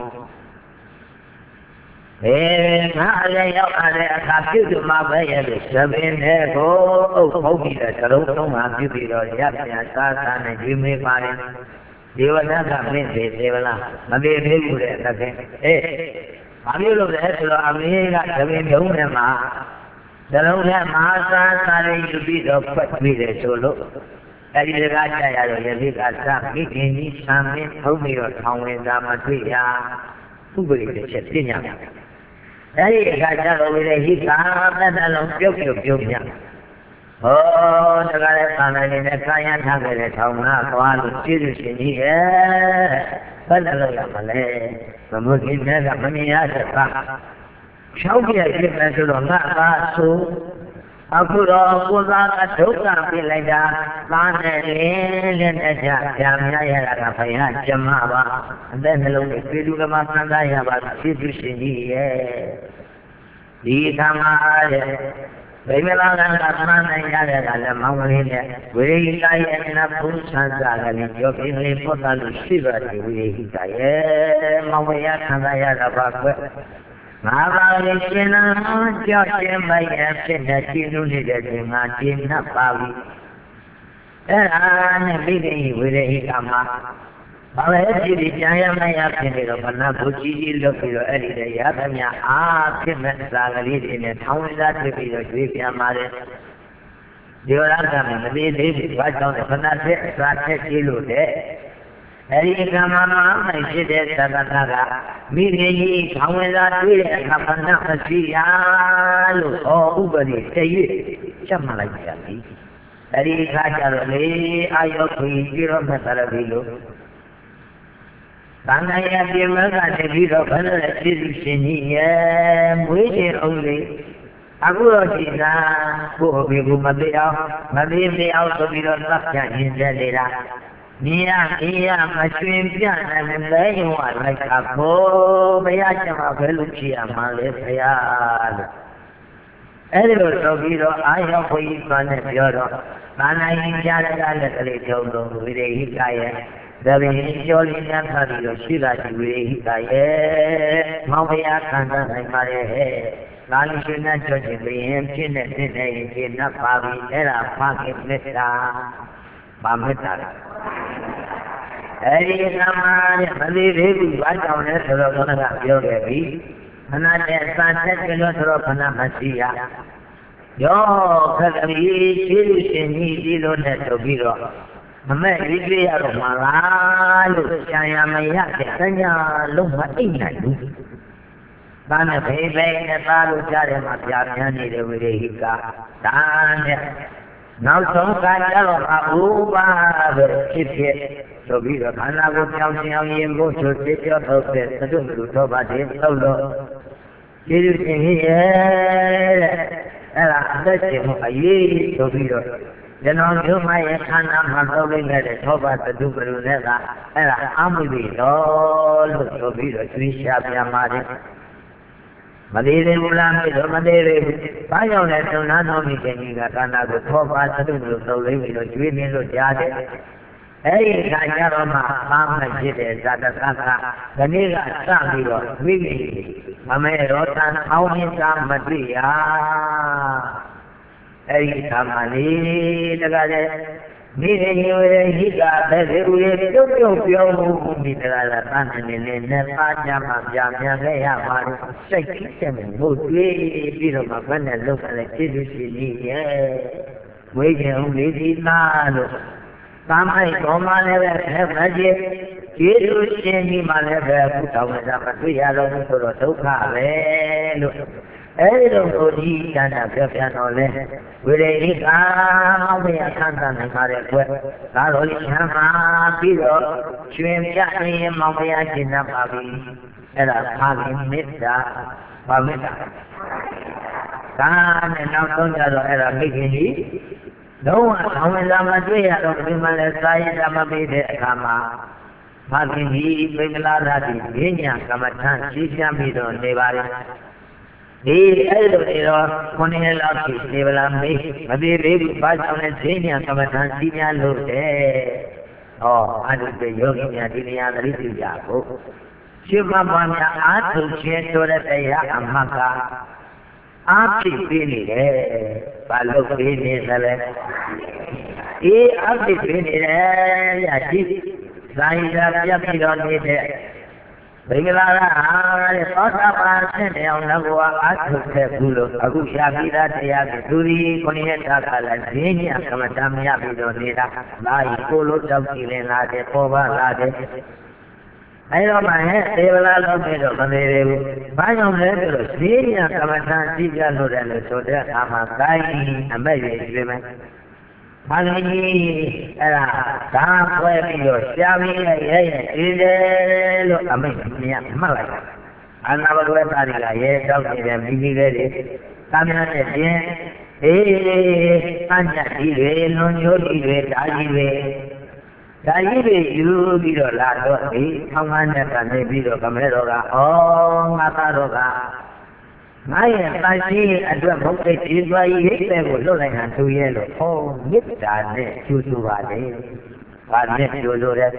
အဲငါအလည်းရောက်လာတဲ့အခါပြုစုမှာပဲရဲ့လို့သဘင်နဲ့ကိုအုပ်ဖုတ်ပြီးတဲ့သလုံးသုံးပါပြုပြီးတော့ရပြန်စားစားနဲ့ကျွေးမေးပါတယ်ဒီဝနကမင်းသေးသေးဗလားမသေးသေးဘူးတဲ့သခင်အေးဘာမျိုးလို့လဲဆိုတော့အမေကသဘင်ပြုံးထဲမှာသလုံးထဲမှာစားစားလေးယူပြီးတော့ဖွက်ပြီးတယ်ဆိုလို့အဲဒီတကားကြရတော့ယသိကစမိခင်ကြီးဆံမင်းထုံးပြီးတော့ထောင်ဝင်သားမတွေ့ရဥပရိတစ်ချက်ပြညာအဲဒီအခါကျတော့ဝိရဟိကာတတလုံးပြုတ်ပြုတ်ပြုတ်ညဟောတကားလည်းဆံနိုင်နေတဲ့ကာယထားခဲ့တဲ့ထောင်ကသွားလို့ကျေးဇူးရှင်ကြီးရဲ့ဘယ်လိုလုပ်ရမလဲမမုတ်ကြီးနဲ့ကမမြင်ရတဲ့ပါ၆ပြည့်ပြည့်မယ်ဆိုတော့ငါပါဆိုအခုတော့ကိုယ်သားကဒုက္ခပြလိုက်တာသားနဲ့လင်းလင်းနဲ့ကြပြန်ရရတာကဘုရားကျမပါအသက်နှလုံးနဲ့ပြေလူကမှဆန္ဒရပါသိသူရှင်ကြီးရဲ့ဒီခါမှာတဲ့ဗိမလာကကမှန်နိုင်ရတဲ့ကလည်းမောင်လေးနဲ့ဝိရိယရဲ့နတ်ဘုဆန်းစားကလည်းပြောပြင်းလေးပေါ်လာလို့ရှိပါတယ်ဝိရိယရဲ့မောင်ဝရဆန္ဒရတာပါကွငါပါလေရှင်နာကြောက်ခြင်းမရဖြစ်တဲ့ကျေးဇူးနေတဲ့ဒီငါကျင့်납ပါပြီအဲ့ဒါနဲ့မိခင်ဝိရေဟိကမှာဘာလဲကြည့်ပြီးပြန်ရမရဖြစ်နေတော့ဘဏ္ဍဘုကြီးကြီးလုပ်ပြီးတော့အဲ့ဒီတည်းရသမျှအားဖြစ်မဲ့စာကလေးတွေနဲ့ထောင်းဝင်သားတွေ့ပြီးတော့ရွေးပြန်ပါတယ်ဒီဝရကမမသေးသေးဘူးဘာကြောင့်လဲဘဏ္ဍဆက်စာချက်ကြည့်လို့တဲ့အဲဒီကမ္မမမိုက်ဖြစ်တဲ့သက္ကနာကမိခင်ကြီးခေါင်းဝင်သားတွေ့တဲ့အခါဘဏ္ဍမရှိရလို့ဟောဥပဒေတည့်ရချက်မှလိုက်ကြပြီအဲဒီခါကျတော့လေအာယောခွေပြီးတော့မဲ့တယ်ပြီလို့သံဃာရပြေမကတည်းပြီးတော့ဘယ်လိုလဲကျေးဇူးရှင်ကြီးရဲ့မွေးချင်အောင်လေအခုတော့ဒီကကိုယ့်ဘေကိုမသိအောင်မသိသိအောင်ဆိုပြီးတော့သတ်ပြရင်သက်နေတာမြင်ရအေးရမရွှင်ပြနိုင်လဲရင်ဝလိုက်တာကိုဘုရားကျမဘယ်လိုဖြစ်ရမှာလဲဘုရားလို့အဲဒီလိုဆိုပြီးတော့အာယောခွေကြီးကလည်းပြောတော့ဘာနိုင်ကြတဲ့ကလည်းကလေးထုံတော့ဝိရေဟိကရဲ့ဒါပင်ကျော်လေးများထားပြီးတော့ရှိလာရှိဝိရေဟိကရဲ့မောင်ဘုရားခံစားနိုင်ပါရဲ့ဟဲ့လာလို့ရှင်နဲ့ကြောချင်ဘရင်ဖြစ်နေဖြစ်နေရင်ဖြစ်납ပါပြီအဲ့ဒါဖခင်မေတ္တာဘာမေတ္တာလဲအဲဒီကမှာမသေးသေးဘူးဘာကြောင့်လဲဆိုတော့ခဏကပြောခဲ့ပြီခဏနဲ့စာချက်ကြလို့ဆိုတော့ခဏမရှိရရောခက်ကလေးရှိလို့ရှင်ကြီးဒီလိုနဲ့ဆိုပြီးတော့မမဲ့ဒီပြေးရတော့မှာလားလို့ဆံရမရတဲ့ဆညာလုံးမအိတ်နိုင်ဘူးဒါနဲ့ဖေးဖေးနဲ့သားလို့ကြားတယ်မှာပြာပြန်းနေတဲ့ဝိရိဟိကဒါနဲ့နောက်ဆုံးကကြတော့အဥပါပဲဖြစ်ဖြစ်ဆိုပြီးတော့ခန္ဓာကိုယ်ပြောင်းရှင်းအောင်ရင်ကိုဆိုသိပြောတော့တဲ့သတုလူတော်ပါတဲ့သုတ်လို့ကျေးဇူးရှင်ကြီးရဲ့အဲ့ဒါအသက်ရှင်မှုအရေးဆိုပြီးတော့ကျွန်တော်မျိုးမရဲ့ခန္ဓာမှာသုံးလိုက်တဲ့သောဘသတုပရုနဲ့ကအဲ့ဒါအမှုပြီးတော့လို့ဆိုပြီးတော့ကျွေးရှာပြန်ပါတယ်မသေးသေးဘူးလားမေတော့မသေးသေးဘူးဘာကြောင့်လဲသုံးနာတော်မိခင်ကြီးကခန္ဓာကိုသောဘသတုလို့သုံးလိုက်ပြီးတော့ကျွေးနေလို့ကြားတယ်အဲ့ဒီခါကျတော့မှအာမဖြစ်တဲ့ဇာတကကဒီနေ့ကစပြီးတော့မိမိမမေရောတန်အောင်မြင်တာမတွေ့ရအဲ့ဒီခါမှလေတကလည်းမိရညဝရဟိကပဲဒီဦးရေပြုတ်ပြုတ်ပြောမှုဒီတကလည်းတန်နေနေနဲ့ပါကြမှာပြမြန်ခဲ့ရပါလို့စိတ်ကြီးချက်နဲ့ငိုတွေးပြီးတော့မှဘယ်နဲ့လောက်တယ်ကျေးဇူးရှင်ကြီးရဲ့ဝိဇ္ဇံလေးဒီသားလို့သာမိုက်တော်မှလည်းပဲဖက်ဖက်ကြီးကျေးဇူးရှင်ကြီးမှလည်းပဲဘုရားဝိဇ္ဇာမတွေ့ရတော့ဘူးဆိုတော့ဒုက္ခပဲလို့အဲဒီလိုကိုဒီတန်တာပြောပြတော့လဲဝိရိယကဘုရားဆန်းဆန်းနိုင်ပါတဲ့ကွယ်ဒါတော်ကြီးဟမ်းပါပြီးတော့ကျွင်ပြနေရင်မောင်ဘုရားရှင်းတတ်ပါပြီအဲ့ဒါဘာလို့မေတ္တာဘာမေတ္တာဒါနဲ့နောက်ဆုံးကြတော့အဲ့ဒါမိခင်ကြီးလုံးဝဆောင်းဝင်လာမှတွေ့ရတော့ဒီမှာလဲစာရေးဓမ္မပေးတဲ့အခါမှာဘာခင်ကြီးပင်္ဂလာဓာတိဉာဏ်ကမ္မထံရှင်းပြပြီးတော့နေပါလေဒီအဲ့လိုနေတော့ခုနှစ်ရက်လောက်ရှိနေဗလားမေးမသေးသေးဘူးဘာကြောင့်လဲဈေးညာကမ္မထံစီးများလို့တဲ့ဟောအဲ့ဒီပေယောဂီများဒီနေရာသတိပြုကြဖို့ရှင်းမပါများအာထုခြင်းဆိုတဲ့တရားအမှတ်ကအားဖြည့်ပေးနေတယ်ဘာလို့ပေးနေသလဲအေးအားဖြည့်ပေးနေတယ်ရရှိဇာယိတာပြတ်ပြီးတော့နေတဲ့ဘင်္ဂလာကတဲ့သောတာပန်ဖြစ်နေအောင်လည်းကိုအားထုတ်ခဲ့ဘူးလို့အခုရှားပြီးသားတရားကသူဒီခုနှစ်ရက်တာကလည်းဈေးညကမ္မတာမရပြီးတော့နေတာလာရီကိုလို့တောက်ကြည့်လင်လာတယ်ပေါ်ပါလာတယ်အဲတော့မှဟဲ့သေဗလာလို့ပြီးတော့မနေသေးဘူးဘာကြောင့်လဲဆိုတော့ဈေးညကမ္မတာကြည့်ကြလို့တယ်လို့ဆိုတဲ့အခါမှာတိုင်းအမဲ့ရည်ရွေးမယ်ဘာလို့ကြီးအဲ့ဒါဒါပွဲပြီးတော့ရှားပြီးရဲ့ရဲ့ဒီလေလို့အမိတ်မြတ်မှတ်လိုက်တာအနာဘဂဝတ္တရီကရဲတောက်နေတဲ့မိမိလေးတွေသာမဏေနဲ့ပြင်းအေးအညတ်ကြီးတွေလွန်ညိုးကြီးတွေဓာကြီးတွေဓာကြီးတွေယူပြီးတော့လာတော့ဒီထောင်းကားနဲ့ကနေပြီးတော့ကမဲတော်ကဩငါသားတော်ကငါရဲ့တာရှိအတွက်ဘုဒ္ဓကျေးဇူးကြီးရိပ်တဲ့ကိုလွတ်လိုက်ဟန်သူရဲ့လို့ဟောမေတ္တာနဲ့ကျူးစုပါလေ။ဘာနဲ့ကျူးလို့လဲ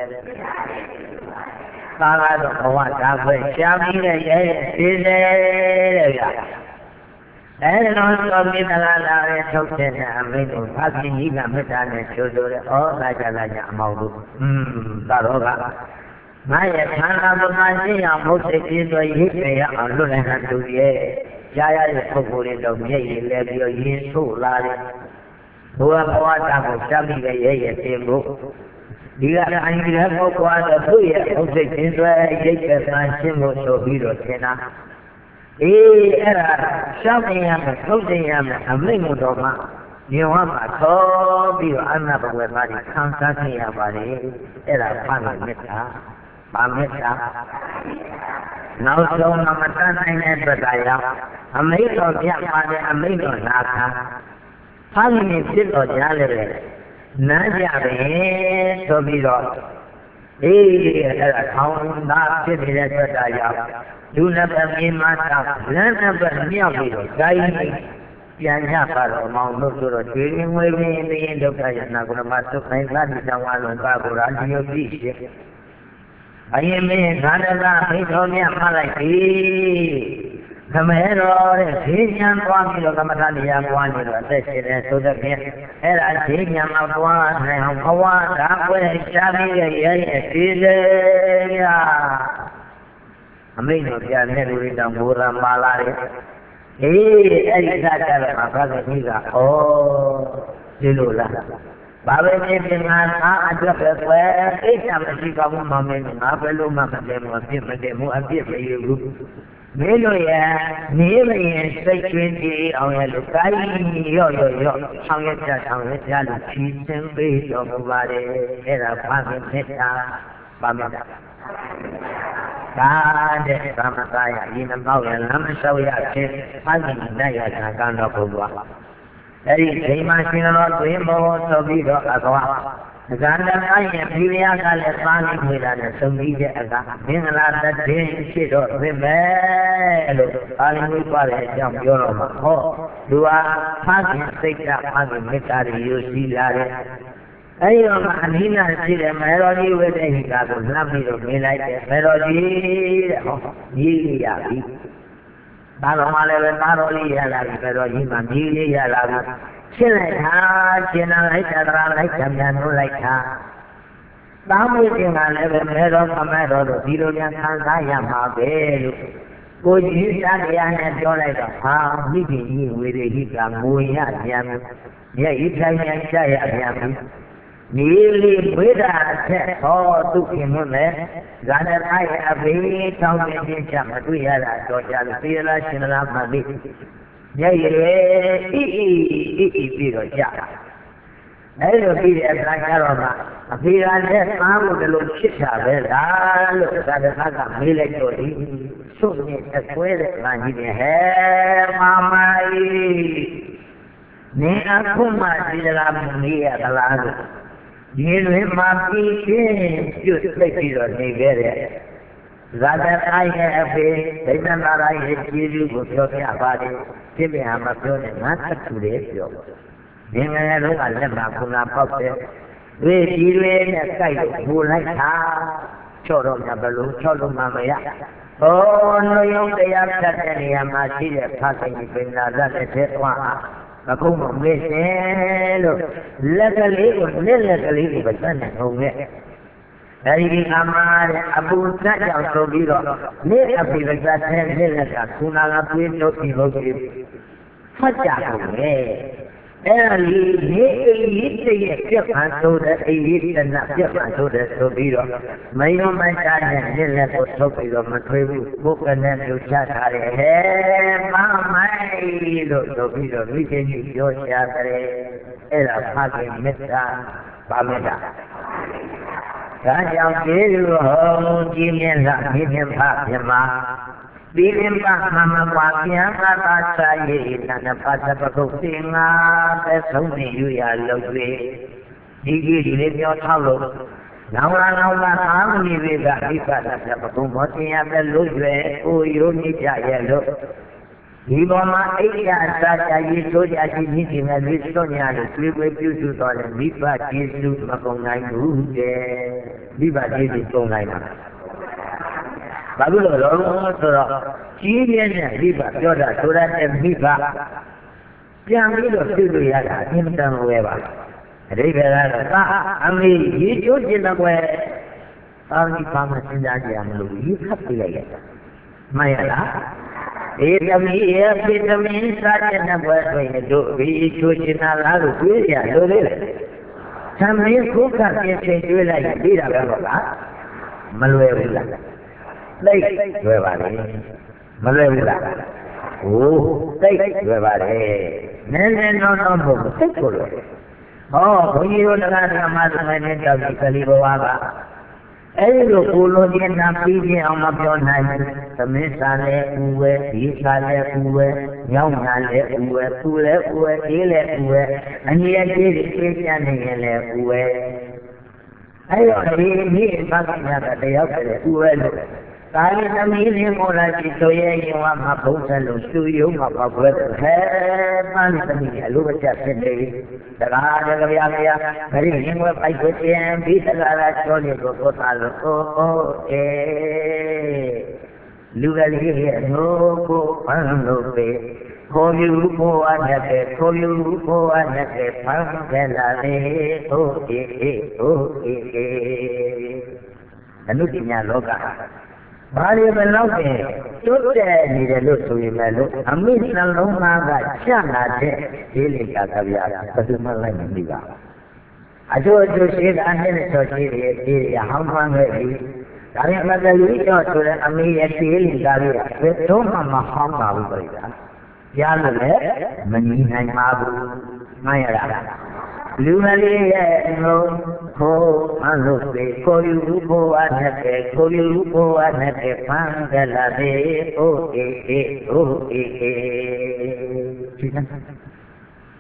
။သာကတော့ဘဝတာခွဲရှားပြီးတဲ့ရဲ့အေးတယ်တဲ့ဗျာ။အဲဒီတော့သောမိတလာလာရဲ့ထုတ်တဲ့အမိန့်ကိုဖတ်ပြီးကြီးကမေတ္တာနဲ့ကျူးလို့တဲ့ဩသာကြလာကြအမောင်တို့။อืมသာတော့ကငါရဲ့ခန္ဓာပမာရှင်းအောင်ဘုဒ္ဓကျေးဇူးရိပ်တဲ့အောင်လွတ်လိုက်ဟန်သူရဲ့ရရတဲ့ပုဂ္ဂိုလ်တွေတော့မျက်ရည်လဲပြီးတော့ရင်ဆိုးလာတယ်ဘုရားဘဝတာကိုစပ်ပြီးပဲရဲရဲတင်ဖို့ဒီကအင်္ဂလိပ်ပုဂ္ဂိုလ်တော့သူ့ရဲ့ဥစ္စိတ်ခြင်းစွဲရိတ်သက်သာရှင်းဖို့ဆိုပြီးတော့ထင်တာအေးအဲ့ဒါရှောက်နေရမယ်ထုတ်နေရမယ်အမိန့်မို့တော့မှမြေဝါမှာသောပြီးတော့အနာဘဝမှာခံစားနေရပါလေအဲ့ဒါဘာလို့မေတ္တာဘာမေတ္တာနောက်ဆုံးမမတန်နိုင်တဲ့အတွက်တရားအမိန့်တော်ပြပါတဲ့အမိန့်တော်နာခံဖားနေဖြစ်တော်ကြားလည်းပဲနားကြပဲဆိုပြီးတော့အေးအဲ့ဒါခေါင်းသားဖြစ်နေတဲ့အတွက်တရားလူနှစ်ပတ်မြေမှာတာလမ်းနှစ်ပတ်မြောက်ပြီးတော့ဇာယီပြန်ရပါတော့မောင်လို့ဆိုတော့ကျွေးငွေရင်းရင်းဒုက္ခရနာကုရမသုခိုင်းသတိကြောင့်အလုံးပါကိုရာဒီယိုကြည့်ရှိအရင်မင်းငါတကားဖိတော်မြတ်မှလိုက်ပြီခမဲတော်တဲ့ဈေးညံသွားပြီးတော့ကမ္မထာတရားပွားနေတော့အသက်ရှင်တဲ့ဆိုတဲ့ခင်အဲ့ဒါဈေးညံမှာပွားနိုင်အောင်ဘဝဓာပွဲရှားပြီးရဲ့ရဲ့ဒီလေရအမိန့်တော်ပြတဲ့လူတွေတောင်ဘုရားပါလာတယ်အေးအဲ့ဒီသာကြတယ်မှာဘာလို့ကြီးကဩဒီလိုလားဘာပဲဖြစ်ဖြစ်ငါအားအတွက်ပဲကွယ်အိတ်ချမရှိကောင်းမှမင်းငါဘယ်လိုမှမတည်ဘူးအပြစ်မတည်ဘူးအပြစ်မရဘူးမင်းတို့ရဲ့နေမရင်စိတ်ကျွင်းကြည့်အောင်ရလို့ကိုင်းရော့ရော့ရော့ဆောင်ရကြဆောင်ရကြလို့ဖြီးစင်ပေးတော်မူပါတယ်အဲ့ဒါဘာမှမဖြစ်တာဘာမှမဖြစ်ဒါတဲ့ဗမသာယယင်းမောက်ရလမ်းလျှောက်ရခြင်းဖားကြည့်နိုင်ရတာကတော့ဘုရား Jadi terima kasih terima kasih doa Ganda kaya biaya kali pani milan sumbi je aga mingla tadin sido rebelo paling pare jam yoro ho dua pagi sekda pagi metari yusilare ayo manina sire melodi wede hikago nabi ro milai melodi ho ni ya bi Kalau malam baru lihat lagi, baru lima mili ya lagi. Silakan, channel like, channel like, channel like. Kamu jangan lepas merah sama merah, biru yang kan yang mabe. Kau jadi yang yang jual itu, ah, ni ni, wede hika muya yang, ya ikan yang saya yang. Nili beda se oh tu kimune gana ai abi tau me ni chama tu ya la to ya la ti la shin la ma ni ya ye i i i i pi ro ja ai lo pi de a ka ro ma a pi ga ne ma mu de lo chit ta be la lo sa de sa ka me le to di so ni ta kwe de ma ni de he ma mai ni a ku ma di la mu ni ya la lo ये लोग माफी के जो सही रहने गए ज़्यादा आई है अभी इतना नाराज है चीज़ों को क्यों क्या आवाज़ से भी हम क्यों ना चुरे क्यों ये मैंने लोग अलग बातों ना पाते वे चीज़ें ने कई बोला था छोड़ो ना बलू छोड़ो मामया ओ लोगों के यार करते नहीं हम चीज़ें फांसी में बिना जाने से वहाँ Aku mengisah lo, lekali un lekali di betul hoge. Dari kamar Abu Najjar sobiro, ni api betul ni lekal sunang api itu tiba-tiba. Macam hoge. Eli ni ini ye siapa sudah ini dan siapa sudah sobiro. Mayu macam ni lekal sobiro macam bukan yang ucap hari. Mamai lo sobiro ni jadi yo siapa era pakai meta pameda. Yang kiri ho jimin lah jimin pak jemaah. Bilimba mama wakia kata saya nana pada perkutinga besoni yuya logi digi dili bio thalo naula naula am ni vega dipada perkumoti ada lujwe o yoni jaya lo Ibama iya saja itu jadi ni dengan visionya lo lebih piu tu bipa Yesus makongai duje bipa Yesus kongai mana Baru lalu sudah cirinya riba, jodoh sudah riba. Yang itu sudah ya, ini macam apa? Riba ada. Kami itu jenak we. Kami kami sendiri yang lalu hidup lagi. Mayala. Eh kami ya kami saja nak buat itu. Itu jenak lalu ya, lalu. Kami kukat yang sesuai lagi tidak apa. Malu ya. Đây, về bà đi. Mà lên là ồ, đây, về bà đi. Nên nên nó nó một thích của rồi. Ồ, có nhiều là ra mà mà nên cho chị cái libo ba. Ấy rồi cô lo đi nam đi đi ông mà cho này, tầm này sang lệ uwe, đi sang lệ uwe, nhau nhà lệ uwe, tu lệ uwe, đi lệ uwe, anh ấy đi đi đi nhà này lệ uwe. Ấy rồi đi đi bắt nhà cái đấy cái uwe rồi. Kali kami ni mula itu ya yang apa pun selalu suyu apa buat hebat kami lalu baca sendiri. Dalam jaga yang ya hari ini mula baik yang bisa ada coli kota oh eh lugar ini no ko panu pe koyu ko anake koyu ko anake pangelale oh eh oh eh anu punya loga Bali belau ke, sudah ni dulu suwi melu. Amin selalu maga jangan deh pilih kata biasa. Tapi malah ni juga. Ajo ajo sih ane ni soci dia dia hampan lagi. Karena maga lui jo sudah amin ya pilih kali ya. Betul mama hampa berita. Jangan le menyihat mabu maya dah. Lumayan no ho anu se koyu ko anake koyu ko anake pangala de o e e o e e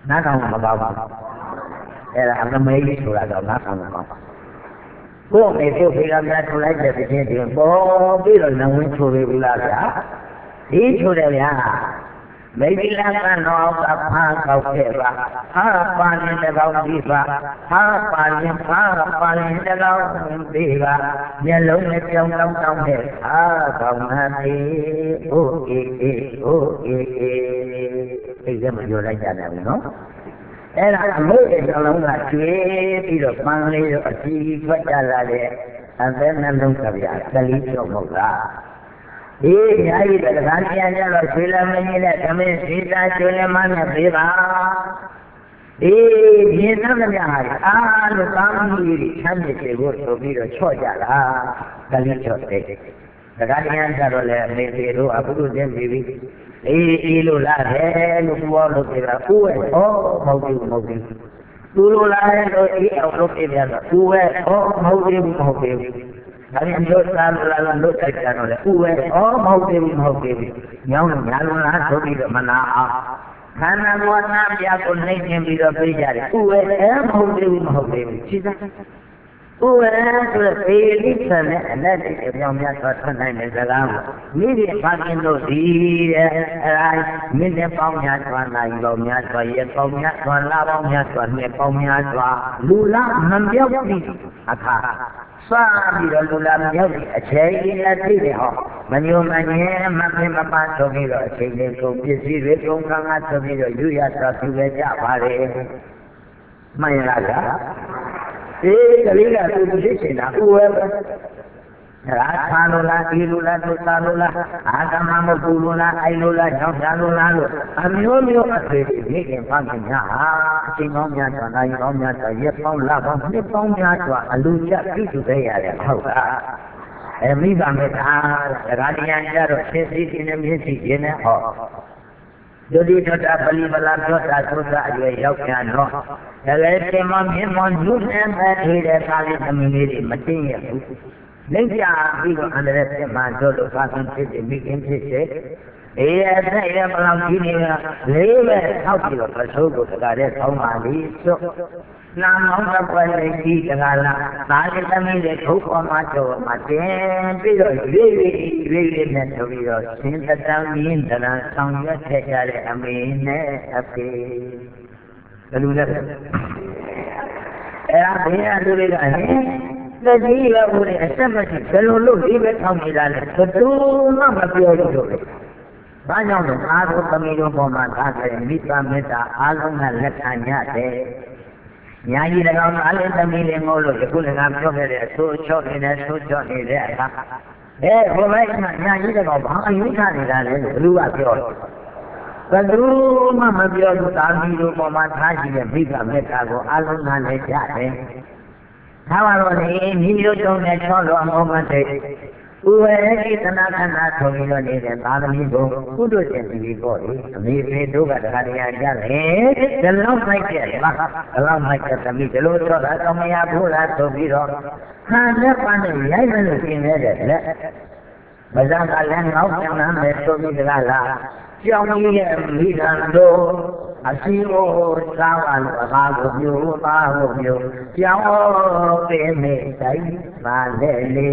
နားထောင်မကောင်းဘူးအဲ့ဒါအမမေးကြီးဆိုတာတော့နားထောင်မကောင်းကိုယ်မေကိုယ်ဖေကများထုတ်လိုက်တဲ့ပြင်ပြင်ပေါ်ပြီးတော့နဝင်းချိုးပေးဘူးလားဗျာဒီချိုးတယ်ဗျာမိဘလကတော့ကဖားကောက်ခဲ့ပါဟာပါရင်တကောင်းပြီးပါဟာပါရင်ဖားပါရင်တကောင်းပြီးပါမျက်လုံးနဲ့ပြောင်းတောင်းတောင်းတဲ့ဟာကောင်းမှသေးโอเคโอเคအဲ့ဒါမပြောလိုက်ကြတယ်နော်အဲ့ဒါအမိုးရဲ့နှလုံးကကျွေးပြီးတော့ပန်းလေးတော့အကြည့်ထွက်ကြလာတဲ့အသက်နှလုံးကဗျာကလေးကျော်မဟုတ်လားဒီညာကြီးတက္ကသိုလ်ပြန်ကြတော့ဆွေလမင်းကြီးနဲ့သမင်းစီတာကျွေးလည်းမနဲ့ပေးပါဒီဒီနောက်လည်းဟာအားလို့ကောင်းကြီးချမ်းမြေတွေကိုဆိုပြီးတော့ချော့ကြတာကလေးချော့တဲ့တက္ကသိုလ်ပြန်ကြတော့လည်းအမေသေးတို့အခုတို့သိပြီအေးအေးလို့လားဟဲ့လို့ပြောလို့ပြတာဦးရဲ့ဩမဟုတ်ဘူးမဟုတ်ဘူးသူလိုလားလို့အေးအောင်လုပ်ပြတာဦးရဲ့ဩမဟုတ်ဘူးမဟုတ်ဘူးဒါပြန်လို့သားလိုလားလို့တိုက်ကြတော့လေဦးရဲ့ဩမဟုတ်ဘူးမဟုတ်ဘူးညောင်းလို့ညာလို့လားဆိုပြီးတော့မနာအောင်ခန္ဓာဘောနာပြကိုနှိမ့်ခြင်းပြီးတော့ပြေးကြတယ်ဦးရဲ့အဲမဟုတ်ဘူးမဟုတ်ဘူးရှိသားဦးရဲ့ဆိုတဲ့သေလိဆန်နဲ့အလက်တွေပြောင်းများသွားထွက်နိုင်တဲ့စကားကိုမိဒီဘာကင်းလို့ဒီတဲ့အဲဒါမိနဲ့ပေါင်းများသွားနိုင်ပေါင်းများသွားရေပေါင်းများသွားလာပေါင်းများသွားနှစ်ပေါင်းများသွားလူလားမပြောက်ပြီအခါစားပြီးတော့လူလားမပြောက်ပြီအချိန်ကြီးနဲ့သိတယ်ဟောမညိုမငင်းမပင်မပန်းဆိုပြီးတော့အချိန်လေးကုန်ပစ္စည်းတွေကုန်ခန်းကားဆိုပြီးတော့ယူရသွားပြုခဲ့ကြပါလေမှန်ရလားဗျာဒီကလေးကသူသိချင်တာဦးပဲရာသာလိုလားဒီလိုလားသူသာလိုလားအာကမမပူလိုလားအိုင်လိုလားချောင်းချလိုလားလို့အမျိုးမျိုးအသေးသေးမိခင်ဖခင်များဟာအချိန်ကောင်းများစွာနိုင်ကောင်းများစွာရက်ပေါင်းလပေါင်းနှစ်ပေါင်းများစွာအလူကျပြုစုခဲ့ရတယ်ဟုတ်လားအဲမိဘမေတ္တာရာတရားကြတော့သိသိချင်းနဲ့မျက်စိချင်းနဲ့ဟောဒုတိယတာပလီပလာပြောတာဆိုတာအရွယ်ရောက်ပြန်တော့ဒါလည်းရှင်မမြင်မညွတ်နေမဲ့တွေ့တဲ့ကာလသမီးလေးတွေမသိရဘူးလက်ပြပြီးတော့အန္တရာယ်ဖြစ်မှတို့လို့သာသန်ဖြစ်တဲ့မိခင်ဖြစ်တဲ့အေးအဲ့ဒါရမလောက်ကြီးနေတာလေးပဲထောက်ပြီးတော့ပစိုးကိုတကားတဲ့ဆောင်းပါလိဆိုနာမောင်းတဲ့ပွဲလေးကြီးတကားလားဒါလည်းသမီးတွေထုတ်ပေါ်မှတော့မတင်ပြီးတော့လေးလေးလေးလေးနဲ့ဆိုပြီးတော့စင်တတန်ရင်းတရံဆောင်ရွက်ခဲ့ကြတဲ့အမေနဲ့အဖေဘယ်လိုလဲအဲ့ဒါဘယ်အလူတွေကဟဲ့တတိယဘုရားအဆက်မရှိဘယ်လိုလုပ်ဒီပဲထောင်းနေတာလဲဘယ်သူမှမပြောလို့လို့ဘာကြောင့်လဲအာရုံသမီးတို့ပေါ်မှာထားတဲ့မိဘမေတ္တာအားလုံးကလက်ခံရတယ်။ညာကြီး၎င်းအားလည်းသမီးလေးငိုလို့ယခုလည်းငါပြောခဲ့တဲ့အဆိုးချော့နေတဲ့ဆိုးချော့နေတဲ့အခါအဲဟိုဘက်ကညာကြီး၎င်းဘာအယူထားနေတာလဲဘယ်သူကပြောလဲဘယ်သူမှမပြောဘူးတာမီတို့ပေါ်မှာထားရှိတဲ့မိဘမေတ္တာကိုအားလုံးကလည်းရတယ်။ဒါပါတော့လေမိမျိုးတုံးနဲ့ချောလို့အမောမသိဥဝေကိသနာခန္ဓာထုံပြီးတော့နေတဲ့သာသမီကိုကုသိုလ်ရှင်ပြီးပေါ့လေအမေဖေတို့ကတရားတရားကြတယ်ဒီလောက်မိုက်တဲ့လားဒီလောက်မိုက်တဲ့သမီးဒီလိုတော့တော့မရဘူးလားဆိုပြီးတော့ခန္ဓာပန်းနဲ့ရိုက်လို့ပြင်နေတဲ့လက်ဗဇံကလည်းငေါ့ပြန်လာမယ်ဆိုပြီးတကားလားကြောင်းကြီးရဲ့မိသားတို့အစီအိုသာဝလို့အကားကိုမျိုးသားကိုမျိုးကြောင်းပင်နေတိုင်းပါလေလေ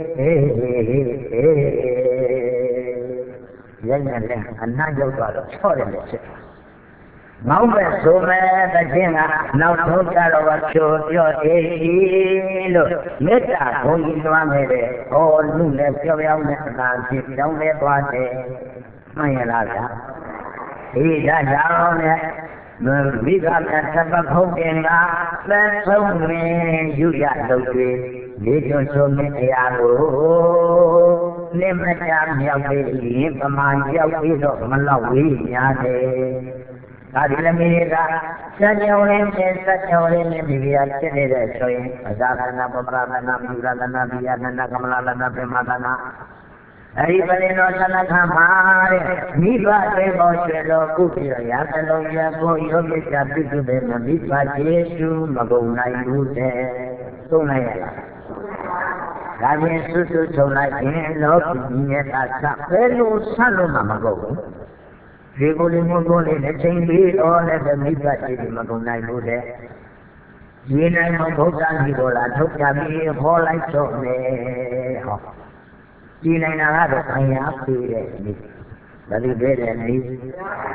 ရင်းနဲ့လည်းအနတ်ရောက်သွားတော့ချော့တယ်လို့ဖြစ်ငေါ့ပဲဆိုမဲ့တခြင်းကနောက်ဆုံးကြတော့ဖြိုပြောအေးလို့မေတ္တာဘုံကြီးလွှမ်းခဲ့တဲ့ဟောလူနဲ့ပြောပြောင်းတဲ့အနာဖြစ်ကြောင်းလဲသွားတယ်မှန်ရလားဗျာဒီဒါကြောင့်လည်းမိဘများသဘခုံးတင်ကသံဆုံးတွင်ယူရလုပ်တွေလေးကျွန်းဆုံးတဲ့တရားကိုနိမတမြောက်ပြီးရင်ပမာရောက်ပြီးတော့မလောက်ဝေးများတယ်ဒါဒီလည်းမိကစัจ java ရင်းနဲ့စัจ java ရင်းနဲ့ဒီပြာဖြစ်နေတဲ့ဆိုရင်အဇာကနာပပရဒနာပြုရဒနာပြာနန္ဒကမလာလနာပြမဒနာအဲ့ဒီပလင်တော်သနခမှာတဲ့မိဘတွေပေါ်ဆွေတော်ကုပြီးတော့ရာသလုံးရကိုယောဂိတာပြုစုတဲ့မိဘယေရှုမကုန်နိုင်ဘူးတဲ့သုံးလိုက်ရလားဒါပြင်စွတ်စွတ်ထုံလိုက်ရင်လောကီမြတ်တာဘယ်လိုဆက်လို့မှမကုန်ဘူး Regoli Mogoli, the same way, all at the midnight in Magona go there. When I am Bogan Hidola, took me a whole life of me. When I have I have to it. But you did and me.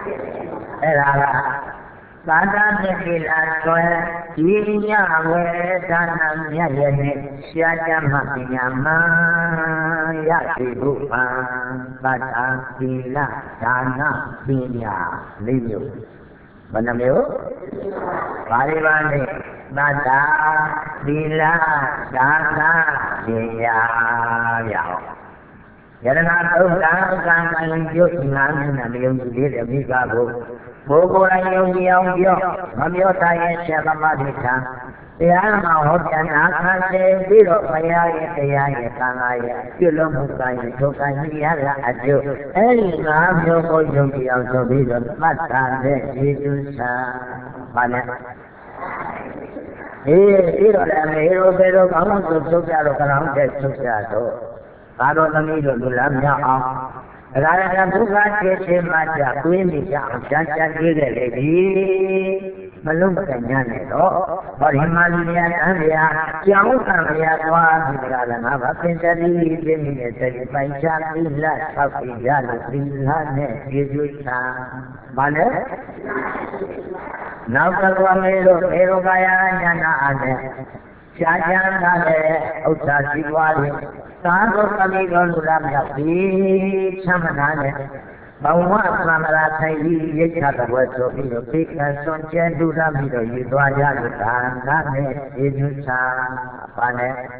Sada Nekila Soe, Yinya, Dana Yayane, Shayama, Yama, Yakibupa, Bata, Sila, Dana, Sinya, Liu. Banamio? Parivane, Bata, Sila, Dana, Sinya, Yao. Yarana Toga, Ganga, Yosinam, and the young did a big ago. Bogola Yogi, Mamota, Shabamadita. The Alma Hotan, Akane, Biro, Paya, Paya, Kanaya, Kilomukai, Tokaya, Adu, Any Ram, Yogi, also Biro, Mata, Jesus, Mana. Eh, Biro, Hero, Bero, Kamu, Sokaro, Karam, Sokaro. Paro Namido, Lulamia. Rara Buga, Maja, Queen, Janja, Gilly, Malumba, or Himalayan, Ania, Yamuka, Rana, Pinjali, Jimmy, by Jackie, Lash, Happy Jala, Pinhane, Gizuta, Mane. Now, Kalamero, Erogaya, Yana, Jajan, Outasiwali. Sando Kamigon Ramyapi, Chamanane, Bauma Samara Tayi, Yaka, what to be a big and son Jendu Ramido, Yuaya, Nane, Inusa, Pane.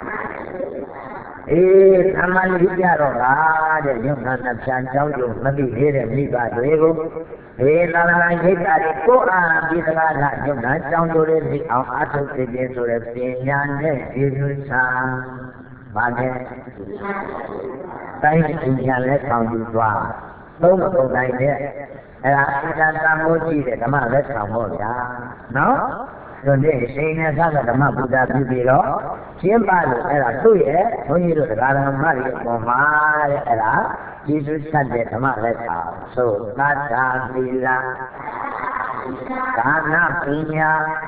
Eh, Amaliyaro, the young man of Sanjo, maybe here and leave by Rego. Eh, Lala, Hikari, Koa, Bidala, you not down to the Ato, the Yesu, Inusa. Mane, Thank you, let come to Dwa. Don't go like that. And I said, I'm going to come out, let's come on. No? Don't they say, as I got a map with that below? Chimbalo, and I do it, when you do the Garden Mario for my era, Jesus said that come out, let's come. So, that's our villa. Kana Pina,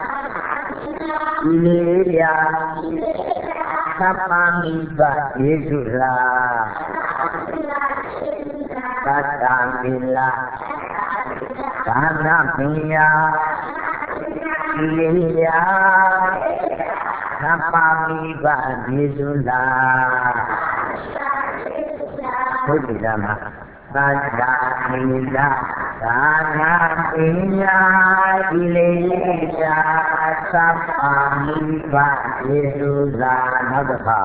Ilia. Sapamiba Yesula Katamila Kanapia Lilia Sapamiba Yesula Kudilama Katamila Kanapia Lilia Sapamiba Yesula Nagapa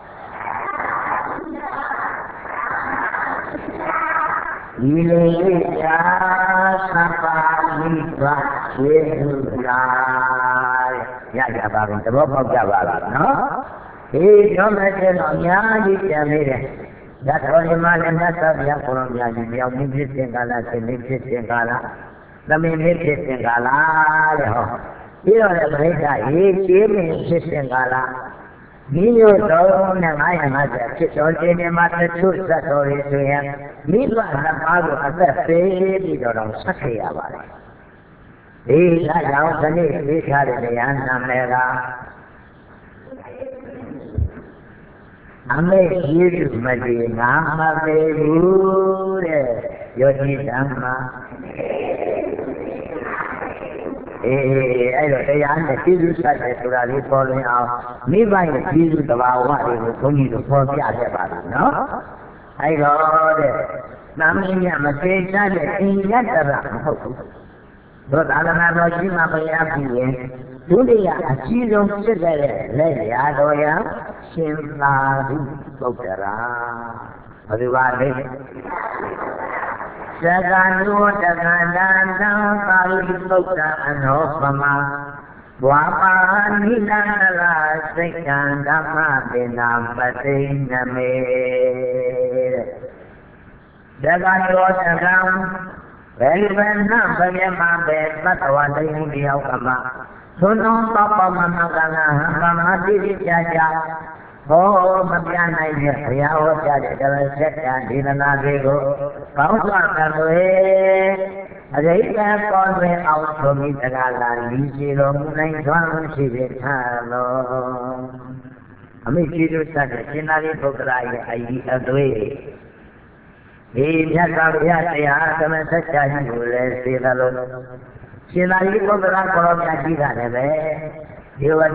Lilia Sapamiba Yesula Ya ya bagun tabo pagja bala no e jo me ke no nya ji kya mere ya thon himalaya na sab ya koron ya ji ya ni bit singala se ni bit singala dami ni bit singala le ho ये वाले बनेगा ये ये में शिष्य गाला नीलो दो ने आया ना जे चोले ने मात्र छुट सतोरे से है नीलो ना पागो अबे पे भी दो सके आवारे ए ला जाओ सने देखा रे यान नाम मेरा हमें ये मजे नाम बेबूरे योगी धम्मा Eh, I don't say, I'm the Tizu Sate, so that we follow now. Me by the Tizu of our body will come to form the other body, no? I got it. Naming Yamasation in Yatara. But I don't know if you have a happy. Today, a season cigarette, Lady Adoya, Simla, Dokara. What do you want? Saganu Dagandan Kalipota and Hopama Wapa Nidala Sekandama Binam Patina Me Saganu Dagam Very well number Yama Bed Batawata Indiakama Suno Papa Mamagana Hamama Diri Jaja Oh, Matiana, Yao, Second, Dinanago, Pausa, as I have gone out from Itagala, Zero, nine, one, six, hello. I mean, you said, Sinari Pokrai, I eat a way. He has got the Yata, and such as you will say the Lord. Sinari Pokra, you were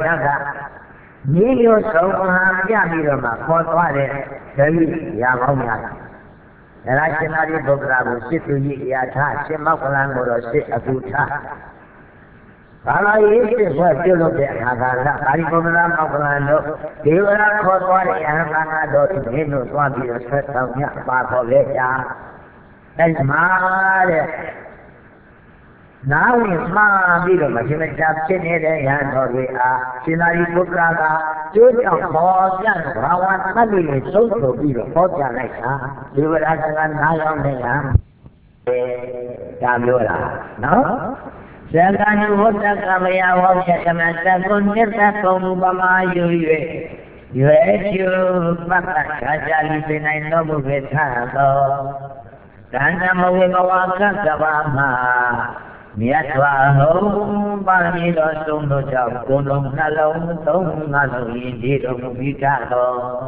Nilo so Yamirama, what was it? Yamama. And I cannot eat Bogra, sit to Yata, Shemakulan or sit a good time. All I eat is what you look at Hagana, Arikona Makulano, they were not caught by Yamanado to him, was one of the first of Yapakoveta. That's my. Now is my little machine captain and Norway, Sinari Pukraka, Julia Hall, Rawan, Nadi, social people, Hotanaka, you were at an island, Tamura. No? Second, what the Kamaya was at a second, never from Bama, you, you ate you, Baka, Kajali, I know with her. Tandama with a Wakakabama. Miatwa home, Barnilo, Sono Job, Golong, Nalong, Tong, Nalo, indeed, of Vitado.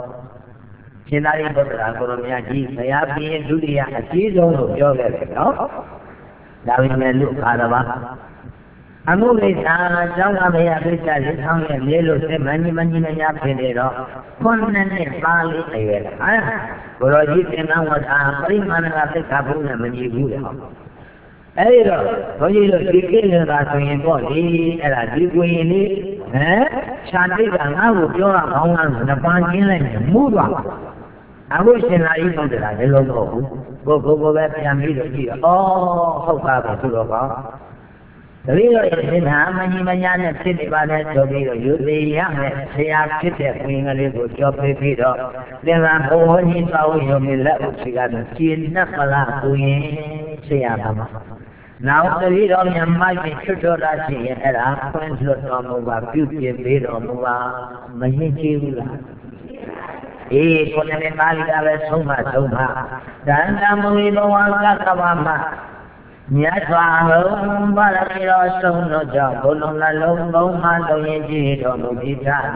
Sinari Botra, Goromiaki, Sayapi, Julia, a season of Yoga, no? Now we may look Karava. A movie, Janga may have been a tongue and yellow, many, many, many apelero, Conan, Bali, Goroji, and I was a free man of the Kabuna, and you. Hey, when you look at the body, and I did win it, eh? Shanti, and I will go on the banking and move on. I wish I even did a logo. Go, go, go back and meet you. Oh, how far to go about? The real is how many Mayan city banners to be you, the young, say, I'm sitting a little job with it. Then I'm going in our young level, she got a chin, Napala, doing, say, I'm. Now the lead on your might be true that she had a friends look on over beauty and bid on over Mahiti. Eh, put them in Malika, so much, so much. Then I'm we no one got a mama. Yatwa, Barakiro, so no job, Bolona, Longo, Mando, Yaji, or Mujita.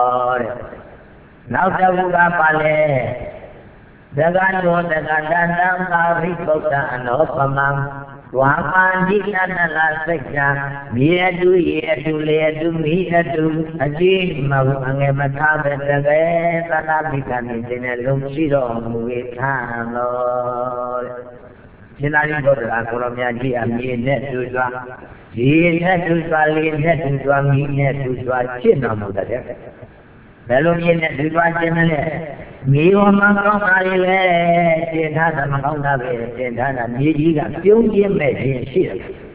Now the Buga Pale. The Gano, the Gandam, Rikota, and Opamam. Waman di sana la sekja, dia tu ia tu le tu dia tu, aji mau ange mata berage, tanah bikan ini lom siro muitan lo. Sinari bodoh kalau menjadi ambil net tu jua, di net tu jua, li net tu jua, mi net tu jua, cina muda dia. Lalu ni net tu jua cina le. Mi orang kau hari le, cinta sama kau nabe, cinta dan diri kan, tiung dia macam sih.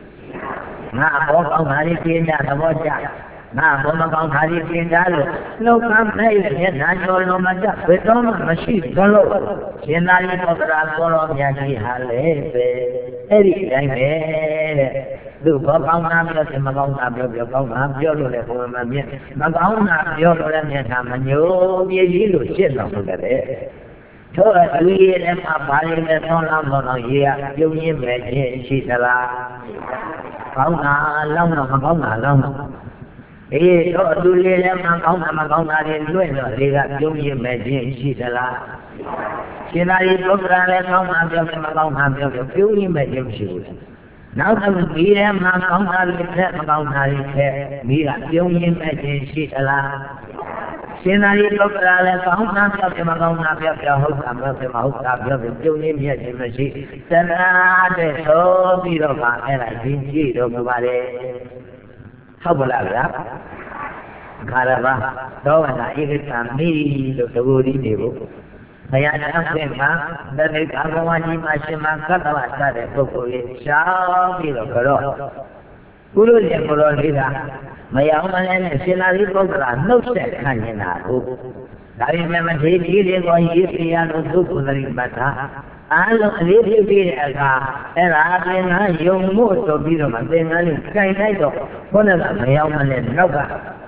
Nah, kau hari cinta sama dia, nah, kau hari cinta lo, lo kam naik ni, nanjol lo macam, betul masih kalau, cinta ni kau terlalu jadi hal le, eri le, tu kau nabe lo, sama kau nabe lo, kau nabe lo le, kau nabe, kau nabe lo le ni sama nyo, dia jilu cinta muda le. So, we have a body that no longer here, you imagine she's alive. Kauna, long, long, long. Eh, so do you have a kauna, kauna, and doing it, you imagine she's alive. She not even look at it, kauna, kauna, you imagine she was. Now that we have a kauna, kauna, you imagine she's alive. Sinari lokala kauna ke magauna ke ho kamra ke mau ka ke ju ni mye chi ma chi sana de so pi ro ba ai la jin ji ro ma ba le hau ba la ya khara ba do ba na e ke ta mi lo to ri ni bo baya ta kwe ma da ne ka ga wa ji ma shin ma ka ta ba sa de pu ko ye sha pi ro ko ro Guru je ko ro ni da Maya mana sinari program no set kanya na ho. Dari memang dia dia kau ini yang untuk dari baca. Alu dia dia agak era dia yang mu tu biru macam ni. Kaya itu, mana maya mana no ba.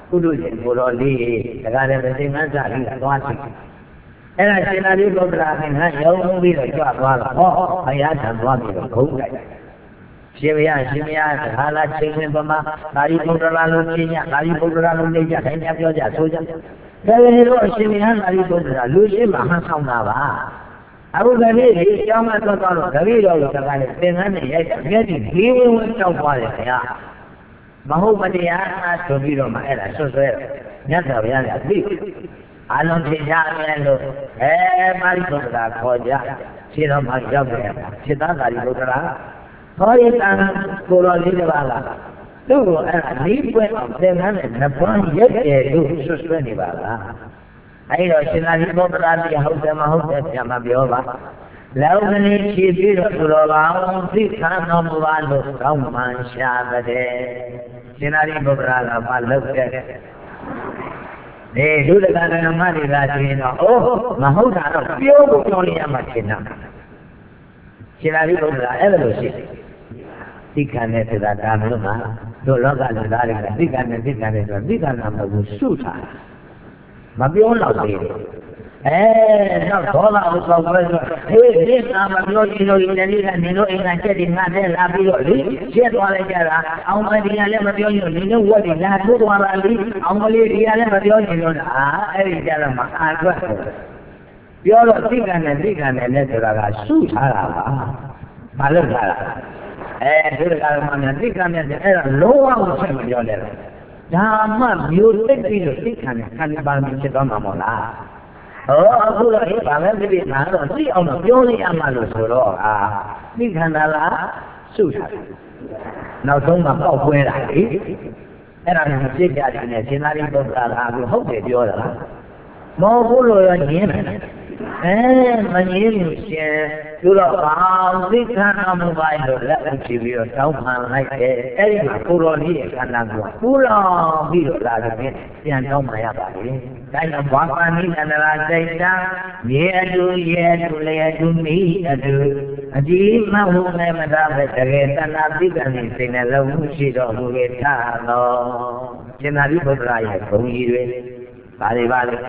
ကုသိုလ်ရှင်ကိုတော်လေးဒါကလည်းမသိမှန်းစားပြီးသွားတယ်အဲ့ဒါရှင်သာရိပုတ္တရာကငါရုံးပြီးတော့ကြွသွားတော့ဟောဘုရားထံသွားပြီးတော့ဂုံးလိုက်ရှင်မရရှင်မရဒါလာချိန်ဝင်ပမာသာရိပုတ္တရာလိုချင်းညသာရိပုတ္တရာလိုနေကြတိုင်းကြပြောကြဆိုကြဒါလည်းတော့ရှင်မရသာရိပုတ္တရာလူရှိမှဟန်ဆောင်တာပါအခုကနေ့ဒီအကြောင်းမှသွားတော့တပည့်တော်ကလည်းသင်္ကန်းနဲ့ရိုက်တာမျက်စိလေးဝင်းဝင်းကြောက်သွားတယ်ခင်ဗျာမဟုတ်မတရားဆိုပြီးတော့မှအဲ့ဒါဆွဆွဲမြတ်စွာဘုရားကအသိအလုံးထင်ရှားတယ်လို့အဲပါဠိပုတ္တရာခေါ်ကြခြေတော်မှာရောက်တယ်ခြေသားသာရိပုတ္တရာဟောရတာကိုတော်လေးတစ်ပါးကသူ့ကိုအဲ့ဒါလေးပွဲအောင်သင်္ကန်းနဲ့နှစ်ပွန်းရက်တယ်လို့ဆွဆွဲနေပါလားအဲ့တော့ရှင်သာရိပုတ္တရာတိဟုတ်တယ်မဟုတ်တယ်ပြန်မပြောပါလောကလေးဖြည့်ပြီးတော့သူတော်ကောင်းသိခံတော်မူပါလို့ကောင်းမှန်ရှာတဲ့ရှင်သာရိပုတ္တရာကမလုပ်တဲ့ဒီဒုဒကဓမ္မတွေကဆိုရင်တော့အိုးမဟုတ်တာတော့ပြောဖို့ပြောနေရမှရှင်းတာရှင်သာရိပုတ္တရာအဲ့လိုရှိတယ်သိခံတဲ့ဆိုတာဒါမျိုးမှာတို့လောကလူသားတွေကသိခံတဲ့သိခံတဲ့ဆိုသိခံတာမဟုတ်ဘူးစုထားမပြောတော့သေးတယ်အဲတော့ဒေါသဥစ္စာပဲဆိုဟေးဒီကမပြောချင်လို့ဒီနေ့ကနေလို့အိမ်ကချက်ဒီငါနဲ့လာပြီးတော့လေချက်သွားလိုက်ကြတာအောင်မဒီကလည်းမပြောချင်လို့ဒီနေ့ဝက်ဒီလာထိုးသွားတာလေအောင်မလေးဒီကလည်းမပြောချင်လို့အာအဲ့ဒီကြတော့မအားအတွက်ပြောတော့သိကံနဲ့သိကံနဲ့နဲ့ဆိုတာကစုထားတာပါမလုပ်ထားတာအဲဒီကမှများသိကံနဲ့အဲ့ဒါလုံးဝကိုဆက်မပြောနဲ့ဒါမှမျိုးသိပြီးတော့သိခံတယ်ခံပါမဖြစ်သွားမှာမဟုတ်လားဟောအခုတော့ဒီဘာပဲဖြစ်ဖြစ်ငါတော့သိအောင်တော့ပြောနေရမှာလို့ဆိုတော့အာသိခံတာလားစုထားတယ်နောက်ဆုံးမှပေါက်ပွဲတာလေအဲ့ဒါကမဖြစ်ကြတယ်နဲ့ရှင်သာရိပုတ္တရာကအခုဟုတ်တယ်ပြောတာလားမဟုတ်ဘူးလို့ရောညင်းတယ်အဲမငြင်းလို့ရှင်သူတော့ဘာသိခံအောင်မပါလို့လက်ဥချပြီးတော့တောင်းပန်လိုက်တယ်အဲ့ဒီမှာကိုတော်လေးရဲ့ခန္ဓာကိုပူလောင်ပြီးတော့လာတယ်ပြန်တောင်းပန်ရပါလေဒါကြောင့်ဘာပါဏိနန္ဒရာစိတ်တာမြေအတူရဲ့အတူလေအတူမိအတူအကြည့်မဟုတ်လည်းမသာပဲတကယ်တဏှာသိက္ခာနဲ့စိတ်နဲ့လုံးမှုရှိတော့ဘုရားထားတော်ရှင်သာရိပုတ္တရာရဲ့ဘုံကြီးတွေပါလေပါလေ